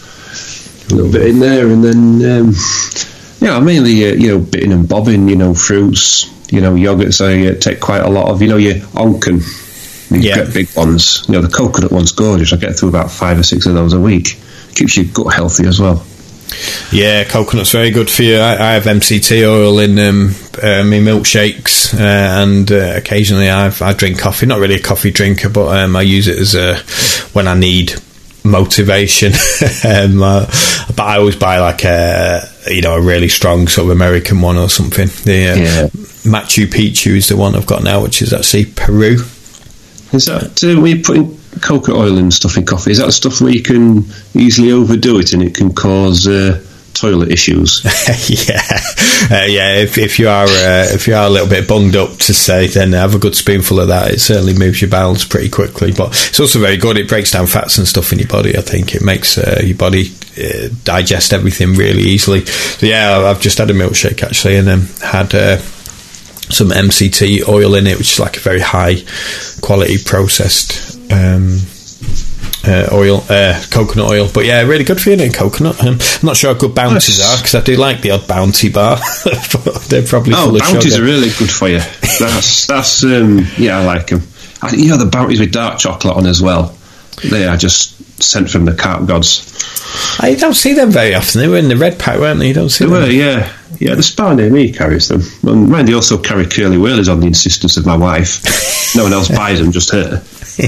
A little bit in there, and then, um, you know, mainly, uh, you know, bitting and bobbing, you know, fruits, you know, yogurts I uh, take quite a lot of. You know, your Onken, you Yeah. get big ones. You know, the coconut one's gorgeous. I get through about five or six of those a week. Keeps your gut healthy as well. Yeah, coconut's very good for you. I, I have M C T oil in um, uh, my milkshakes, uh, and uh, occasionally I've, I drink coffee. Not really a coffee drinker, but um, I use it as a, when I need motivation. um, uh, but I always buy like a, you know, a really strong sort of American one or something. The uh, Yeah. Machu Picchu is the one I've got now, which is actually Peru. Is that uh, when you're putting coconut oil and stuff in coffee? Is that the stuff where you can easily overdo it and it can cause uh, toilet issues? yeah, uh, yeah. If, if you are uh, if you are a little bit bunged up, to say, then have a good spoonful of that. It certainly moves your bowels pretty quickly. But it's also very good. It breaks down fats and stuff in your body. I think it makes uh, your body uh, digest everything really easily. So yeah, I've just had a milkshake actually, and um, had. Uh, some M C T oil in it, which is like a very high quality processed um, uh, oil, uh, coconut oil. But yeah, really good for you, coconut. Um, I'm not sure how good Bounties Nice. are, because I do like the odd Bounty bar, but they're probably Oh, full of Bounties sugar. are really good for you. That's that's um, yeah, I like them. I, you know, the Bounties with dark chocolate on as well. They are just sent from the carp gods. I don't see them very often. They were in the red pack, weren't they? You don't see They them. were, yeah. Yeah, the Spar near me carries them. And mind, they also carry curly whirlies on the insistence of my wife. No one else buys them, just her.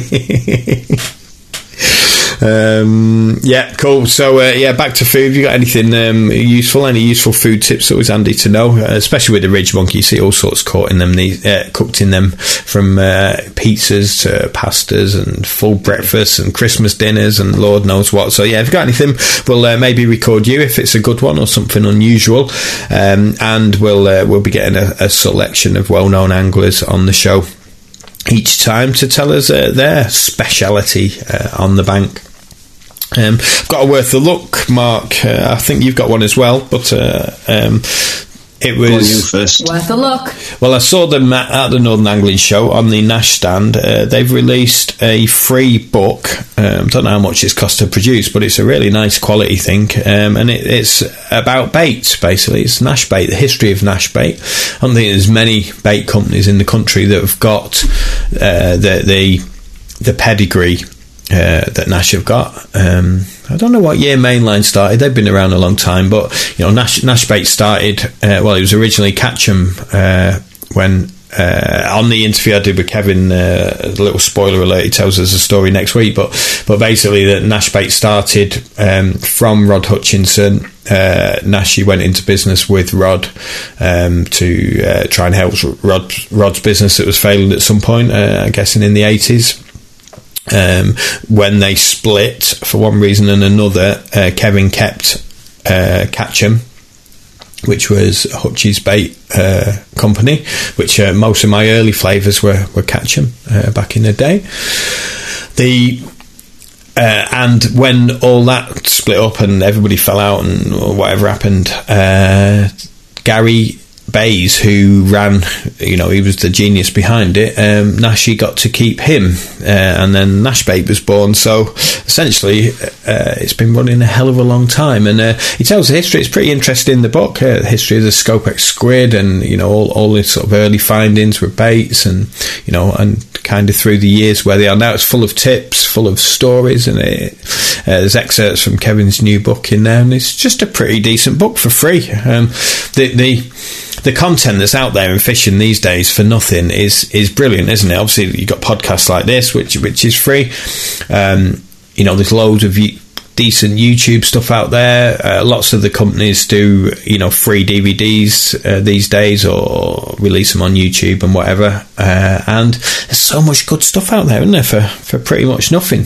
Um, yeah, cool. So, uh, yeah, back to food. Have you got anything um, useful? Any useful food tips? Always handy to know, uh, especially with the Ridge Monkey. You see all sorts caught in them, these, uh, cooked in them, from uh, pizzas to pastas and full breakfasts and Christmas dinners and Lord knows what. So, yeah, if you've got anything, we'll uh, maybe record you if it's a good one or something unusual, um, and we'll uh, we'll be getting a, a selection of well-known anglers on the show each time to tell us uh, their speciality uh, on the bank. Um, I've got a worth a look, Mark. Uh, I think you've got one as well, but uh, um, it Go on, you was first. Worth a look. well. I saw them at, at the Northern Angling Show on the Nash stand. Uh, they've released a free book. Um, don't know how much it's cost to produce, but it's a really nice quality thing, um, and it, it's about bait. Basically, it's Nash bait, the history of Nash bait. I don't think there's many bait companies in the country that have got uh, the the the pedigree Uh, that Nash have got. Um, I don't know what year Mainline started. They've been around a long time, but you know, Nash, Nash Bait started. Uh, well, it was originally Catchem uh, when. Uh, on the interview I did with Kevin, uh, a little spoiler alert, he tells us a story next week, but but basically that Nash Bait started um, from Rod Hutchinson. uh, Nash went into business with Rod um, to uh, try and help Rod, Rod's business that was failing at some point, uh, I'm guessing in the eighties. Um, when they split for one reason and another, uh, Kevin kept uh, Catchem, which was Hutchie's bait uh, company, which uh, most of my early flavours were, were Catchem uh, back in the day. The uh, and when all that split up and everybody fell out and whatever happened, uh, Gary Bays, who ran, you know, he was the genius behind it, um, Nash got to keep him, uh, and then Nash Bait was born. So essentially uh, it's been running a hell of a long time, and uh, he tells the history. It's pretty interesting, the book, uh, the history of the Scopex squid, and you know, all, all the sort of early findings with baits, and you know, and kind of through the years where they are now. It's full of tips, full of stories, and it, uh, there's excerpts from Kevin's new book in there, and it's just a pretty decent book for free. Um, the the the content that's out there in fishing these days for nothing is is brilliant, isn't it? Obviously, you've got podcasts like this, which which is free. Um, you know, there's loads of decent YouTube stuff out there. Uh, lots of the companies do, you know, free D V Ds uh, these days, or release them on YouTube and whatever. Uh, and there's so much good stuff out there, isn't there, for, for pretty much nothing?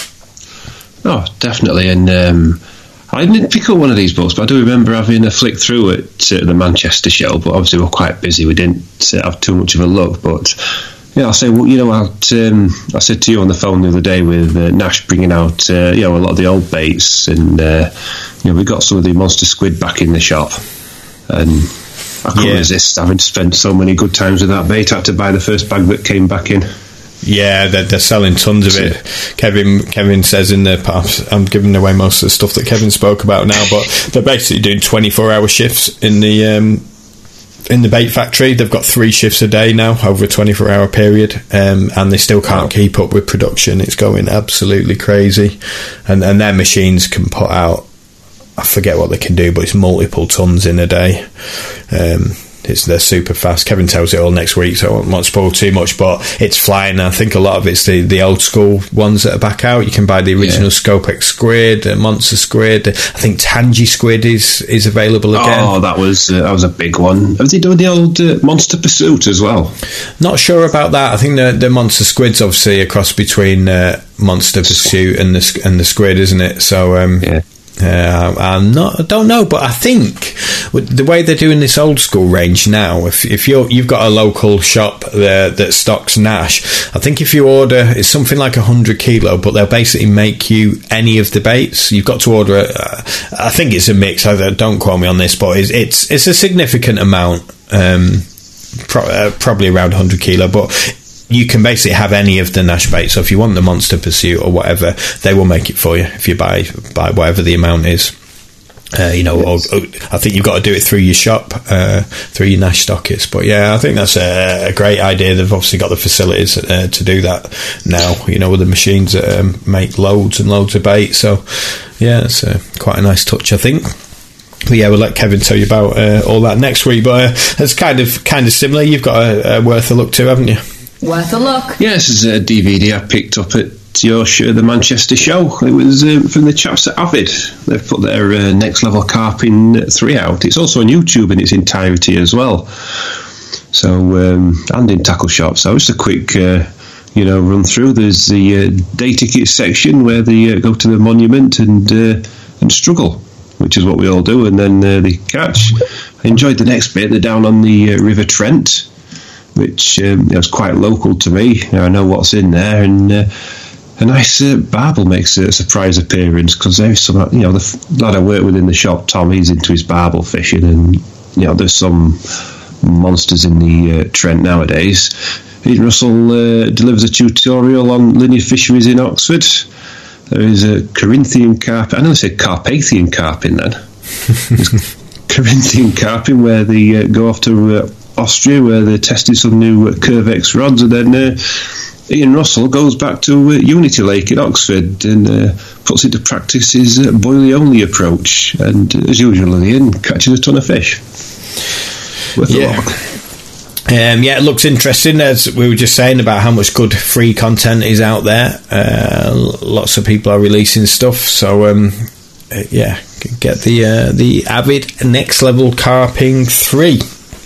Oh, definitely. And um, I didn't pick up one of these books, but I do remember having a flick through at uh, the Manchester show. But obviously, we're quite busy. We didn't uh, have too much of a look. But yeah, I'll say, well, you know, I'll, um, I said to you on the phone the other day with uh, Nash bringing out, uh, you know, a lot of the old baits, and uh, you know, we got some of the monster squid back in the shop, and I couldn't yeah. resist having spent so many good times with that bait. I had to buy the first bag that came back in. Yeah, they're, they're selling tons of it. Kevin Kevin says in the past, I'm giving away most of the stuff that Kevin spoke about now, but they're basically doing twenty-four hour shifts in the um, in the bait factory. They've got three shifts a day now over a twenty-four hour period, um, and they still can't keep up with production. It's going absolutely crazy, and and their machines can put out, I forget what they can do, but it's multiple tons in a day. Um, It's, they're super fast. Kevin tells it all next week, so I won't, won't spoil too much, but it's flying. I think a lot of it's the, the old school ones that are back out. You can buy the original yeah. Scopex squid, uh, Monster squid. I think Tangy squid is, is available again. Oh, that was uh, that was a big one. Have they done the old uh, Monster Pursuit as well? Not sure about that. I think the, the Monster squid's obviously a cross between uh, Monster Pursuit and the and the squid, isn't it? So um, yeah. Uh, I'm not. I don't know, but I think the way they're doing this old school range now, if if you're you've got a local shop there that stocks Nash, I think if you order, it's something like a hundred kilo, but they'll basically make you any of the baits. You've got to order. A, I think it's a mix. I don't quote me on this, but it's it's, it's a significant amount, um, pro, uh, probably around a hundred kilo, but you can basically have any of the Nash baits. So if you want the Monster Pursuit or whatever, they will make it for you if you buy buy whatever the amount is. Uh, you know, or, or I think you've got to do it through your shop, uh, through your Nash stockists. But yeah, I think that's a, a great idea. They've obviously got the facilities uh, to do that now, you know, with the machines that um, make loads and loads of bait. So yeah, it's uh, quite a nice touch, I think. But yeah, we'll let Kevin tell you about uh, all that next week. But uh, it's kind of kind of similar. You've got a, a worth a look too, haven't you? Worth a look. Yeah, this is a D V D I picked up at your show, the Manchester show. It was uh, from the chaps at Avid. They've put their uh, Next Level Carping three out. It's also on YouTube in its entirety as well. So, um, and in Tackle Shop. So just a quick, uh, you know, run through. There's the uh, day ticket section where they uh, go to the monument and uh, and struggle, which is what we all do, and then uh, they catch. I enjoyed the next bit. They're down on the uh, River Trent, which um, was quite local to me. I know what's in there, and uh, a nice uh, barbel makes a surprise appearance, because there's some, you know, the f- lad I work with in the shop, Tom, he's into his barbel fishing, and you know, there's some monsters in the uh, Trent nowadays. Ian Russell uh, delivers a tutorial on linear fisheries in Oxford. There is a Corinthian carp. I know they said Carpathian carping then. Corinthian carping, where they uh, go off to Uh, Austria, where they tested some new uh, Curvex rods, and then uh, Ian Russell goes back to uh, Unity Lake in Oxford and uh, puts into practice his uh, boilie only approach, and uh, as usual, Ian catches a ton of fish. Worth yeah. a look. Um, yeah, it looks interesting, as we were just saying about how much good free content is out there. Uh, lots of people are releasing stuff, so um, uh, yeah, get the uh, the Avid Next Level Carping three.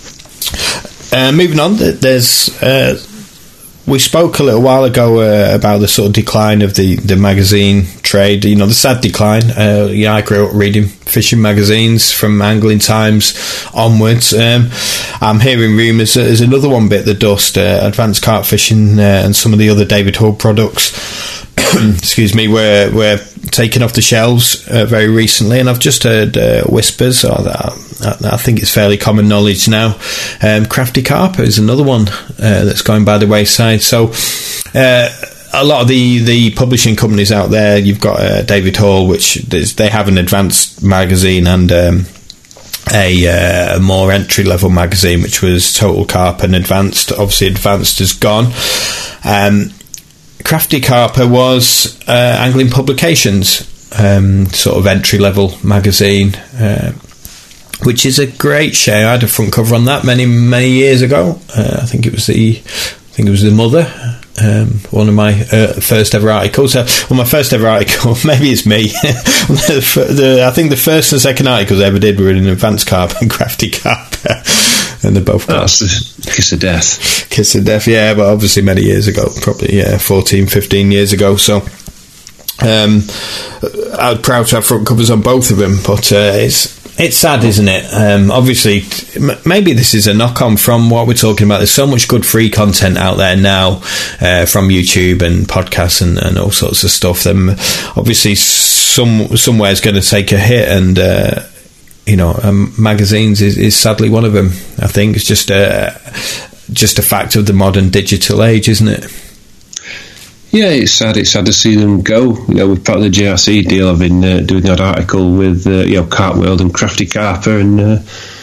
Uh, moving on, there's uh, we spoke a little while ago uh, about the sort of decline of the, the magazine trade, you know, the sad decline. Uh, yeah, I grew up reading fishing magazines from Angling Times onwards. Um, I'm hearing rumours that there's another one bit the dust, uh, Advanced Carp Fishing uh, and some of the other David Hull products, excuse me, were, were taken off the shelves uh, very recently, and I've just heard uh, whispers, or that, I think it's fairly common knowledge now. Um, Crafty Carper is another one uh, that's going by the wayside. So uh, a lot of the, the publishing companies out there, you've got uh, David Hall, which they have an advanced magazine and um, a uh, more entry level magazine, which was Total Carp and Advanced. Obviously, Advanced has gone. Um, Crafty Carper was uh, Angling Publications, um, sort of entry level magazine, uh, which is a great shame. I had a front cover on that many many years ago. Uh, I think it was the I think it was the Mother. Um, one of my uh, first ever articles. Uh, well, my first ever article, maybe it's me. the, the, I think the first and second articles I ever did were in Advanced Carp and Crafty Carp, and they're both. That's the kiss of death. Kiss of death, yeah. But obviously many years ago, probably yeah, fourteen, fifteen years ago. So, um, I was proud to have front covers on both of them, but uh, it's. It's sad, isn't it? Um, obviously, m- maybe this is a knock-on from what we're talking about. There's so much good free content out there now uh, from YouTube and podcasts and, and all sorts of stuff. Then obviously, some somewhere is going to take a hit, and uh, you know, um, magazines is, is sadly one of them. I think it's just a just a fact of the modern digital age, isn't it? Yeah, it's sad. It's sad to see them go. You know, with part of the J R C deal, I've been uh, doing that article with uh, you know Carp World and Crafty Carper, and uh,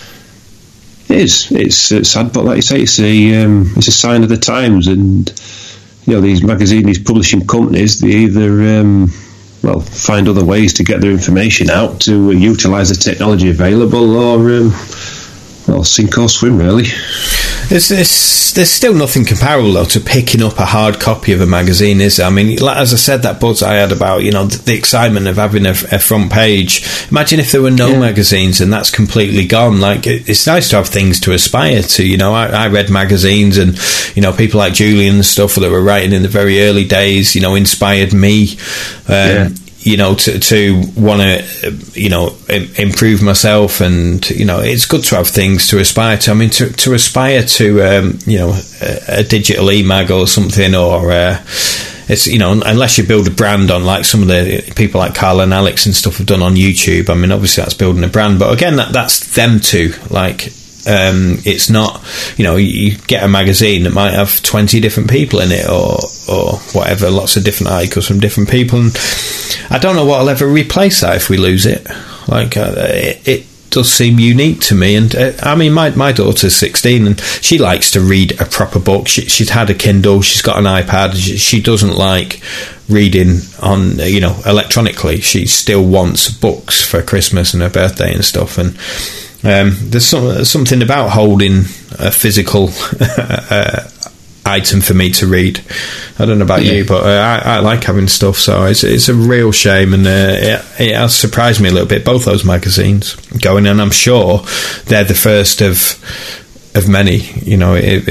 it is. It's uh, sad, but like you say, it's a um, it's a sign of the times. And you know, these magazine, these publishing companies, they either um, well find other ways to get their information out to uh, utilise the technology available, or um, well, sink or swim, really. There's, there's, there's still nothing comparable, though, to picking up a hard copy of a magazine, is there? I mean, as I said, that buzz I had about, you know, the, the excitement of having a, a front page. Imagine if there were no yeah. magazines and that's completely gone. Like, it, it's nice to have things to aspire to, you know. I, I read magazines, and, you know, people like Julian and stuff that were writing in the very early days, you know, inspired me. Um, yeah. You know, to to want to, you know, improve myself, and you know, it's good to have things to aspire to. I mean, to to aspire to, um, you know, a, a digital e-mag or something, or uh, it's, you know, unless you build a brand on, like some of the people like Carl and Alex and stuff have done on YouTube. I mean, obviously that's building a brand, but again, that that's them too. Like, um, it's not, you know, you get a magazine that might have twenty different people in it, or or whatever, lots of different articles from different people, and I don't know what will ever replace that if we lose it. Like, uh, it, it does seem unique to me, and uh, I mean, my my daughter's sixteen, and she likes to read a proper book. She, she's had a Kindle, she's got an iPad. She, she doesn't like reading on, you know, electronically. She still wants books for Christmas and her birthday and stuff, and um, there's some, something about holding a physical uh, item for me to read. I don't know about yeah. you, but uh, I, I like having stuff, so it's, it's a real shame, and uh, it, it has surprised me a little bit, both those magazines going, and I'm sure they're the first of of many, you know, if,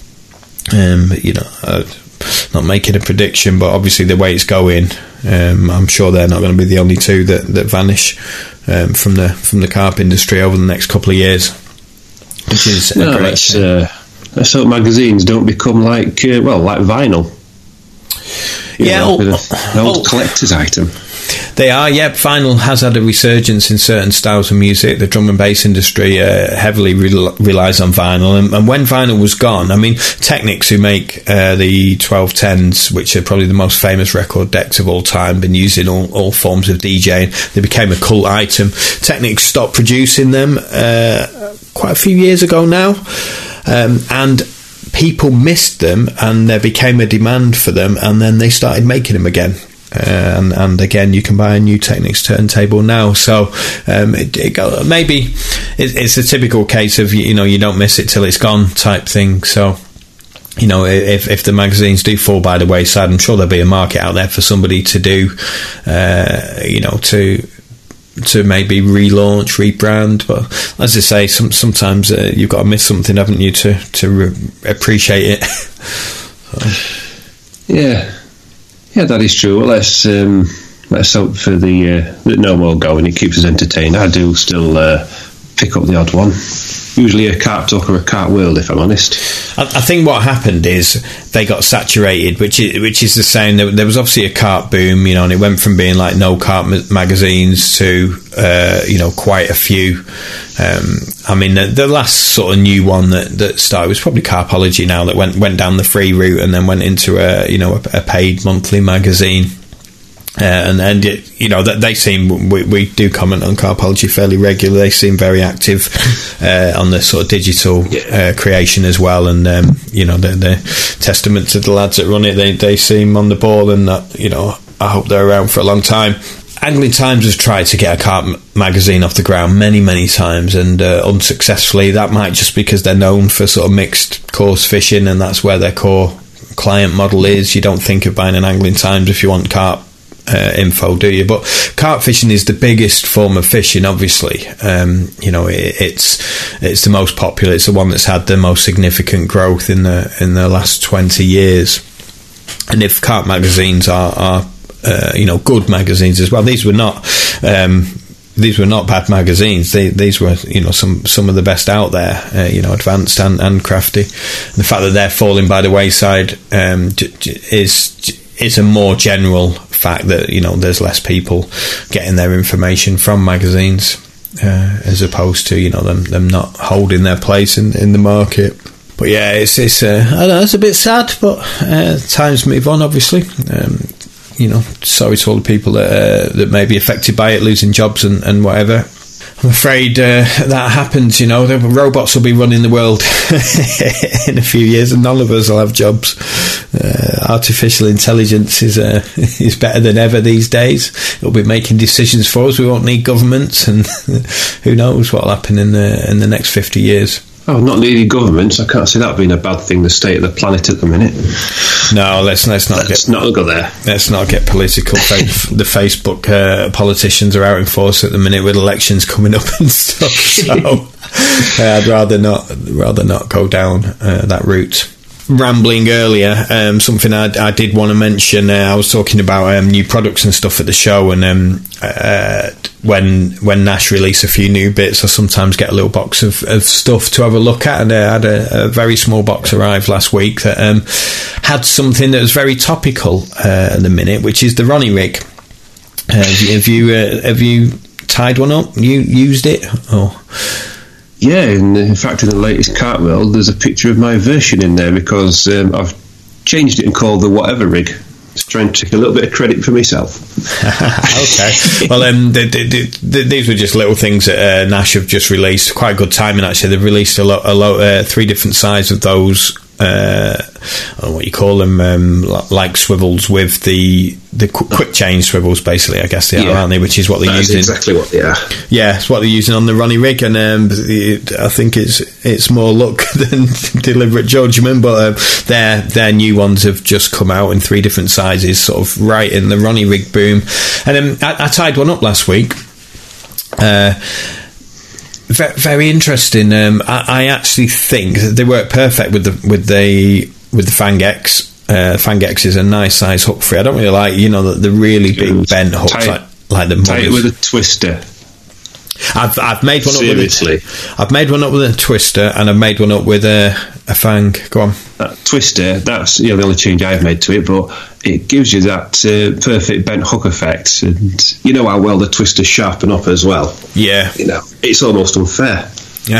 if um, you know, uh, not making a prediction, but obviously the way it's going, um, I'm sure they're not going to be the only two that, that vanish um, from the from the carp industry over the next couple of years, which is no, a great let's, uh, let's hope magazines don't become like uh, well like vinyl. You yeah, know, oh, an old oh, collector's item. They are, yeah. Vinyl has had a resurgence in certain styles of music. The drum and bass industry uh, heavily re- relies on vinyl, and, and when vinyl was gone, I mean, Technics, who make uh, the twelve tens, which are probably the most famous record decks of all time, been used in all, all forms of DJing. They became a cult item. Technics stopped producing them uh, quite a few years ago now, um, and people missed them, and there became a demand for them, and then they started making them again. Uh, and, and again, you can buy a new Technics turntable now. So um, it, it go, maybe it, it's a typical case of, you know, you don't miss it till it's gone type thing. So, you know, if if the magazines do fall by the wayside, I'm sure there'll be a market out there for somebody to do, uh, you know, to to maybe relaunch, rebrand. But as I say, some, sometimes uh, you've got to miss something, haven't you, to to re- appreciate it. So. Yeah. Yeah, that is true. Well, let's um, let's hope for the uh, that no more going. It keeps us entertained. I do still uh, pick up the odd one. Usually a Carp Talk or a Carp World, if I'm honest. I, I think what happened is they got saturated, which is which is the same. There, there was obviously a carp boom, you know, and it went from being like no carp ma- magazines to uh, you know, quite a few. Um, I mean, the, the last sort of new one that, that started was probably Carpology now, that went went down the free route and then went into a, you know, a, a paid monthly magazine. Uh, and and it, you know that they seem we, we do comment on Carpology fairly regularly. They seem very active uh, on the sort of digital uh, creation as well, and um, you know the, the testament to the lads that run it. They they seem on the ball, and that, you know, I hope they're around for a long time. Angling Times has tried to get a carp m- magazine off the ground many, many times, and uh, unsuccessfully. That might just because they're known for sort of mixed course fishing, and that's where their core client model is. You don't think of buying an Angling Times if you want carp uh, info, do you? But carp fishing is the biggest form of fishing, obviously. Um, you know, it, it's it's the most popular. It's the one that's had the most significant growth in the in the last twenty years. And if carp magazines are, are Uh, you know, good magazines as well. These were not, um, these were not bad magazines. They, these were, you know, some some of the best out there. Uh, you know, advanced and, and crafty. And the fact that they're falling by the wayside um, j- j- is is a more general fact that, you know, there's less people getting their information from magazines uh, as opposed to, you know, them them not holding their place in, in the market. But yeah, it's it's uh, I know, it's a bit sad, but uh, times move on, obviously. Um, You know, sorry to all the people that uh, that may be affected by it, losing jobs and, and whatever. I'm afraid uh, that happens. You know, the robots will be running the world in a few years, and none of us will have jobs. Uh, artificial intelligence is uh, is better than ever these days. It'll be making decisions for us. We won't need governments, and who knows what will happen in the in the next fifty years. Oh, not needing governments. I can't see that being a bad thing, the state of the planet at the minute. No, let's let's not let's get not go there. Let's not get political. The Facebook uh, politicians are out in force at the minute with elections coming up and stuff. So uh, I'd rather not rather not go down uh, that route. Rambling earlier, um, something I, I did want to mention. Uh, I was talking about um, new products and stuff at the show, and um, uh, when when Nash release a few new bits, I sometimes get a little box of, of stuff to have a look at. And I had a, a very small box arrive last week that um, had something that was very topical uh, at the minute, which is the Ronnie rig. Uh, have you have you, uh, have you tied one up? You used it? Oh. Yeah, and in fact, in the latest Carp World, there's a picture of my version in there because um, I've changed it and called the whatever rig to try and take a little bit of credit for myself. Okay. Well, um, the, the, the, these were just little things that uh, Nash have just released. Quite good timing, actually. They've released a lot, a lot, uh, three different sizes of those. Uh, I don't know what you call them, um, like swivels with the the qu- quick change swivels, basically. I guess they yeah. are, aren't they? Which is what they're That's using. Exactly what they are. Yeah, it's what they're using on the Ronnie rig, and um, it, I think it's it's more luck than deliberate judgment. But um, their their new ones have just come out in three different sizes, sort of right in the Ronnie rig boom. And um, I, I tied one up last week. Uh, Very interesting. Um, I, I actually think they work perfect with the with the with the Fang X. Uh, Fang X is a nice size hook for it. I don't really like, you know, the, the really big bent hooks tie, like like the tie it with a twister. I've I've made one Seriously. up with a, I've made one up with a twister, and I've made one up with a, a Fang. Go on. That twister, that's, you know, the only change I've made to it, but it gives you that uh, perfect bent hook effect, and you know how well the twisters sharpen up as well. Yeah, you know, it's almost unfair.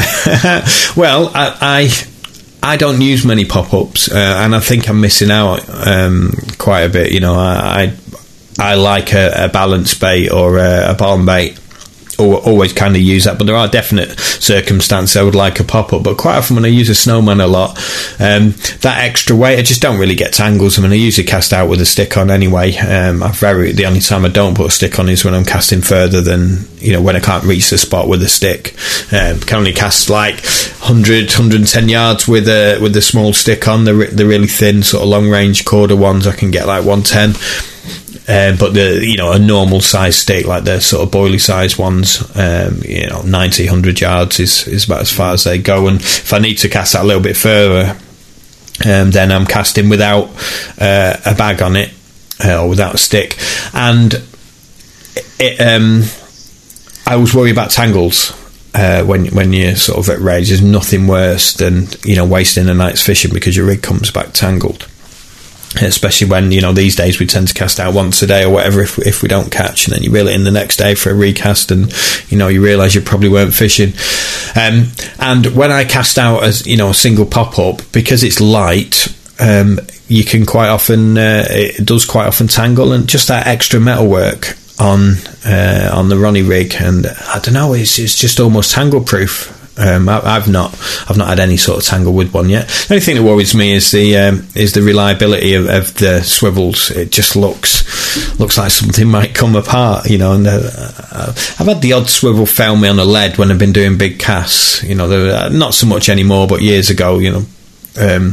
Well, I, I I don't use many pop-ups, uh, and I think I'm missing out um, quite a bit. You know, I I, I like a, a balance bait or a, a barn bait. Always kind of use that, but there are definite circumstances I would like a pop-up. But quite often when I use a snowman a lot, um, that extra weight, I just don't really get tangles. I mean, I usually cast out with a stick on anyway. Um, I very the only time I don't put a stick on is when I'm casting further than, you know, when I can't reach the spot with a stick. Um, can only cast like one hundred, one hundred ten yards with a with a small stick on. The the really thin sort of long range Corda ones I can get like one ten. Um, but the, you know, a normal size stick, like the sort of boilie size ones, um, you know, ninety, one hundred yards is, is about as far as they go. And if I need to cast that a little bit further, um, then I'm casting without uh, a bag on it, uh, or without a stick. And it, um, I always worry about tangles. Uh, when when you're sort of at rage, there's nothing worse than, you know, wasting a night's fishing because your rig comes back tangled. Especially when, you know, these days we tend to cast out once a day or whatever if, if we don't catch, and then you reel it in the next day for a recast, and, you know, you realise you probably weren't fishing. Um, and when I cast out as, you know, a single pop-up, because it's light, um, you can quite often uh, it does quite often tangle, and just that extra metalwork on uh, on the Ronnie rig, and I don't know, it's it's just almost tangle proof. Um, I, I've not, I've not had any sort of tangle with one yet. The only thing that worries me is the um, is the reliability of, of the swivels. It just looks looks like something might come apart, you know. And uh, I've had the odd swivel fail me on a lead when I've been doing big casts, you know. They're, not so much anymore, but years ago, you know, um,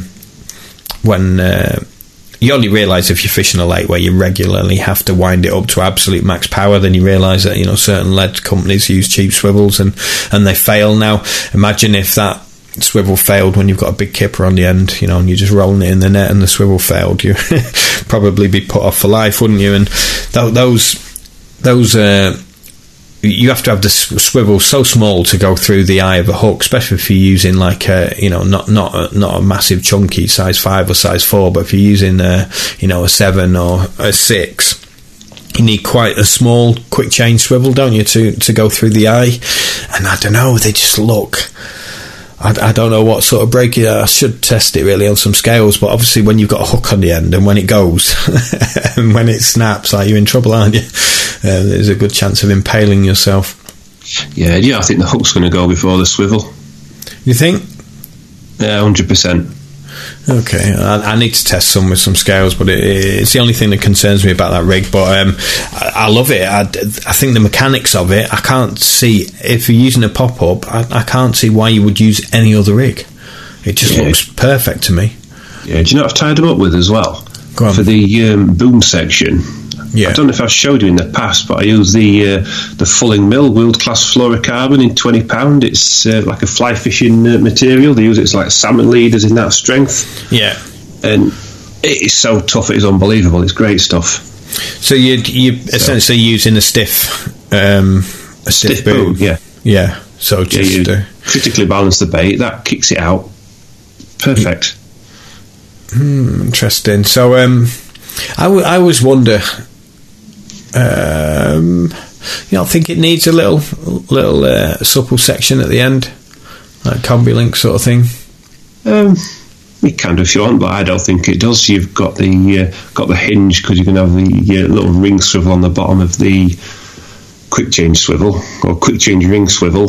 when. Uh, You only realise if you're fishing a lake where you regularly have to wind it up to absolute max power, then you realise that, you know, certain lead companies use cheap swivels and, and they fail. Now, imagine if that swivel failed when you've got a big kipper on the end, you know, and you're just rolling it in the net and the swivel failed. You'd probably be put off for life, wouldn't you? And th- those, those, uh, you have to have the swivel so small to go through the eye of a hook, especially if you're using like a, you know, not not a, not a massive chunky size five or size four, but if you're using a, you know, a seven or a six, you need quite a small quick change swivel, don't you, to to go through the eye? And I don't know, they just look. I, I don't know what sort of break it. I should test it really on some scales, but obviously when you've got a hook on the end and when it goes and when it snaps, like, you're in trouble, aren't you? Uh, there's a good chance of impaling yourself. Yeah, yeah, I think the hook's going to go before the swivel. You think? Yeah, one hundred percent. Okay, I, I need to test some with some scales, but it, it's the only thing that concerns me about that rig. But um, I, I love it. I, I think the mechanics of it, I can't see, if you're using a pop-up, I, I can't see why you would use any other rig. It just yeah. looks perfect to me. Yeah, do you know what I've tied them up with as well? Go on. For the um, boom section. Yeah. I don't know if I've showed you in the past, but I use the uh, the Fulling Mill World Class Fluorocarbon in twenty pound. It's uh, like a fly fishing uh, material. They use it as like salmon leaders in that strength. Yeah. And it is so tough, it is unbelievable. It's great stuff. So you you essentially so. using a stiff um, a stiff, stiff boom. boom, yeah. Yeah. So just yeah, you uh, critically balance the bait, that kicks it out. Perfect. Hmm, interesting. So um, I, w- I always wonder. Um, you don't think it needs a little, little uh, supple section at the end, like combi link sort of thing? Um, it can do if you want, but I don't think it does. You've got the uh, got the hinge because you can have the uh, little ring swivel on the bottom of the quick change swivel or quick change ring swivel,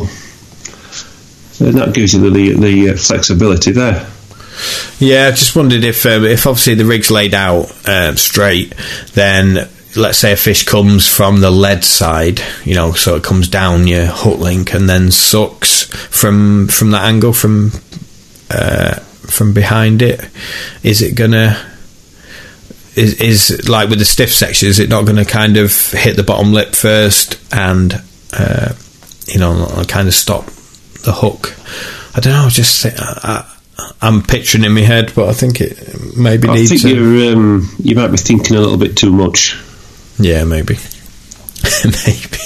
and that gives you the the uh, flexibility there. Yeah, I just wondered if um, if obviously the rig's laid out uh, straight, then. Let's say a fish comes from the lead side, you know, so it comes down your hook link and then sucks from from that angle from uh, from behind it. Is it gonna is is like with the stiff section? Is it not going to kind of hit the bottom lip first and uh, you know, kind of stop the hook? I don't know. Just I, I'm picturing in my head, but I think it maybe I needs. I think a, you're um, you might be thinking a little bit too much. Yeah, maybe. Maybe.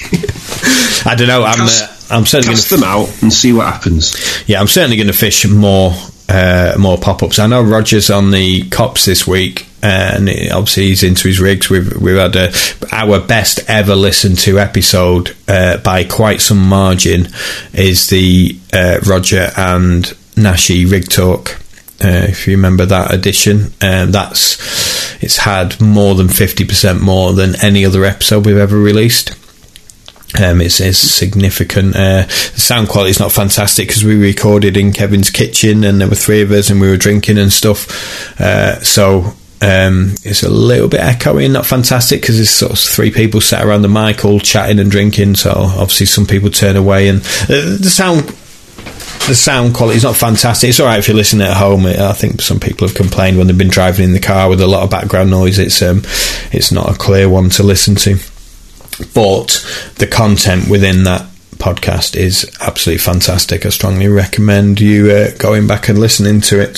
I don't know. I'm. Cast, uh, I'm certainly cast going them out and see what happens. Yeah, I'm certainly going to fish more, uh, more pop-ups. I know Roger's on the cops this week, and it, obviously he's into his rigs. We've we've had a, our best ever listened to episode uh, by quite some margin is the uh, Roger and Nashi Rig Talk. Uh, if you remember that edition, um, that's it's had more than fifty percent more than any other episode we've ever released. Um, it's, it's significant. Uh, the sound quality is not fantastic because we recorded in Kevin's kitchen and there were three of us and we were drinking and stuff. Uh, so um, it's a little bit echoey and not fantastic because there's sort of three people sat around the mic all chatting and drinking. So obviously some people turn away and uh, the sound. The sound quality is not fantastic. It's alright if you're listening at home. I think some people have complained when they've been driving in the car with a lot of background noise. It's um, it's not a clear one to listen to. But the content within that podcast is absolutely fantastic. I strongly recommend you uh, going back and listening to it.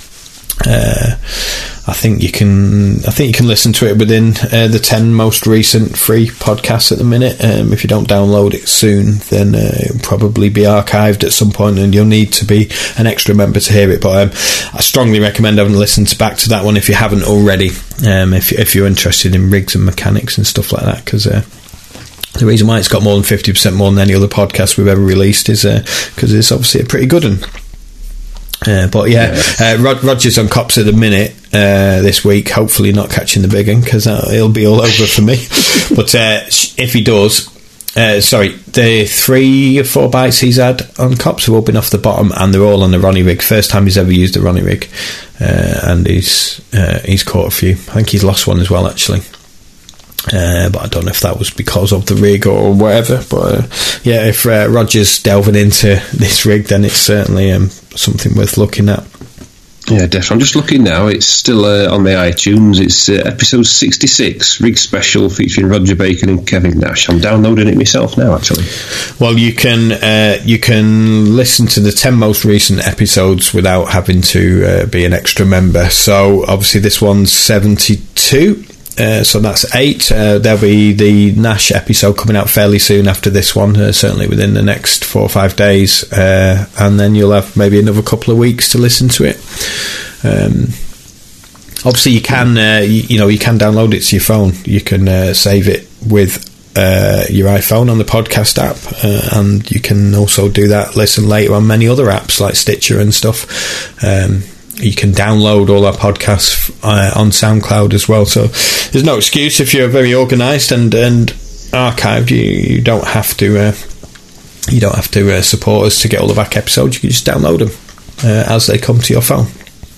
Uh, I think you can. I think you can listen to it within uh, the ten most recent free podcasts at the minute. Um, if you don't download it soon, then uh, it'll probably be archived at some point, and you'll need to be an extra member to hear it. But um, I strongly recommend having listened back to that one if you haven't already. Um, if if you're interested in rigs and mechanics and stuff like that, because. Uh, The reason why it's got more than fifty percent more than any other podcast we've ever released is because uh, it's obviously a pretty good one. Uh, but yeah, uh, Rod- Roger's on Cops at the minute uh, this week. Hopefully not catching the big one, because it'll be all over for me. But uh, if he does, uh, sorry, the three or four bites he's had on Cops have all been off the bottom, and they're all on the Ronnie rig. First time he's ever used a Ronnie rig, uh, and he's uh, he's caught a few. I think he's lost one as well, actually. Uh, but I don't know if that was because of the rig or whatever. But uh, yeah, if uh, Roger's delving into this rig, then it's certainly um, something worth looking at. Yeah, definitely. I'm just looking now. It's still uh, on the iTunes. It's uh, episode sixty-six, Rig Special, featuring Roger Bacon and Kevin Nash. I'm downloading it myself now, actually. Well, you can uh, you can listen to the ten most recent episodes without having to uh, be an extra member. So obviously this one's seventy-two. Uh, so that's eight. Uh, there'll be the Nash episode coming out fairly soon after this one, uh, certainly within the next four or five days, uh, and then you'll have maybe another couple of weeks to listen to it. Um, obviously, you can, uh, you, you know, you can download it to your phone. You can uh, save it with uh, your iPhone on the podcast app, uh, and you can also do that. Listen later on many other apps like Stitcher and stuff. Um, You can download all our podcasts uh, on SoundCloud as well. So there's no excuse if you're very organised and and archived. You, you don't have to uh, you don't have to uh, support us to get all the back episodes. You can just download them uh, as they come to your phone.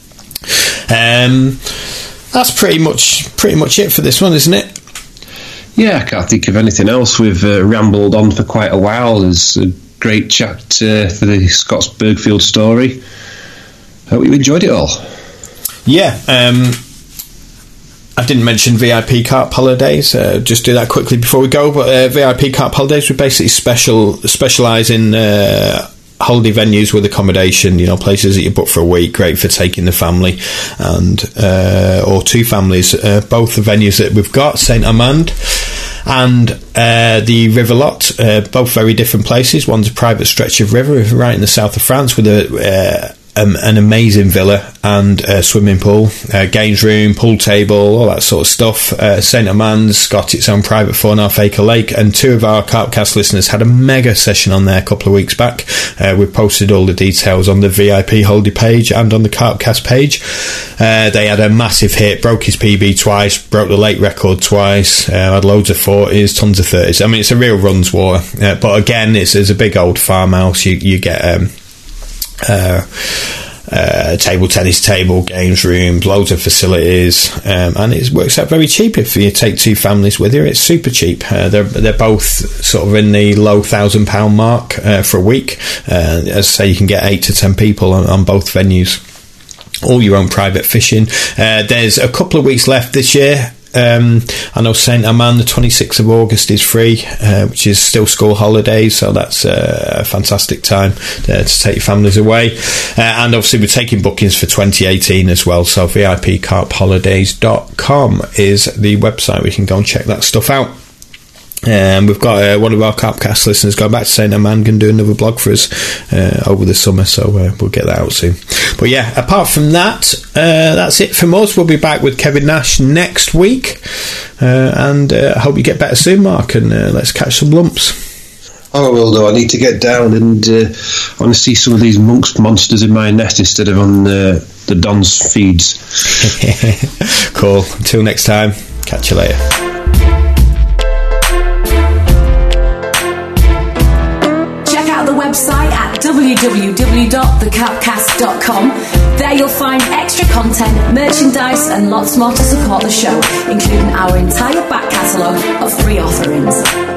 Um, that's pretty much pretty much it for this one, isn't it? Yeah, I can't think of anything else. We've uh, rambled on for quite a while. There's a great chat uh, for the Scott's Bergfield story. Hope you enjoyed it all. Yeah, um, I didn't mention V I P Carp Holidays. Uh, just do that quickly before we go. But uh, V I P Carp Holidays would basically special specialise in uh, holiday venues with accommodation. You know, places that you book for a week, great for taking the family and uh, or two families. Uh, both the venues that we've got, Saint Amand and uh, the River Lot, uh, both very different places. One's a private stretch of river right in the south of France with a uh, Um, an amazing villa and a swimming pool, uh, games room, pool table, all that sort of stuff. uh, Saint Amand's got its own private four and a half acre lake, and two of our Carpcast listeners had a mega session on there a couple of weeks back. Uh, we've posted all the details on the V I P holiday page and on the Carpcast page. Uh, they had a massive hit, broke his P B twice, broke the lake record twice, uh, had loads of forties, tons of thirties. I mean, it's a real runs water, uh, but again, it's, it's a big old farmhouse. You, you get um Uh, uh, table tennis table, games room, loads of facilities, um, and it works out very cheap if you take two families with you. It's super cheap. Uh, they're they're both sort of in the low thousand pound mark uh, for a week. Uh, as I say, you can get eight to ten people on, on both venues. All your own private fishing. Uh, there's a couple of weeks left this year. Um, I know Saint Amand, the twenty-sixth of August is free, uh, which is still school holidays, so that's uh, a fantastic time uh, to take your families away. Uh, and obviously we're taking bookings for twenty eighteen as well, so V I P carp holidays dot com is the website. We can go and check that stuff out. Um, we've got uh, one of our Carpcast listeners going back to Saint Amand and do another blog for us uh, over the summer, so uh, we'll get that out soon. But yeah, apart from that, uh, that's it from us. We'll be back with Kevin Nash next week, uh, and I uh, hope you get better soon, Mark, and uh, let's catch some lumps. Oh, I will do. I need to get down and uh, I want to see some of these monks monsters in my net instead of on uh, the Don's feeds. Cool. Until next time, catch you later. Website at w w w dot the carpcast dot com. There you'll find extra content, merchandise and lots more to support the show, including our entire back catalogue of free offerings.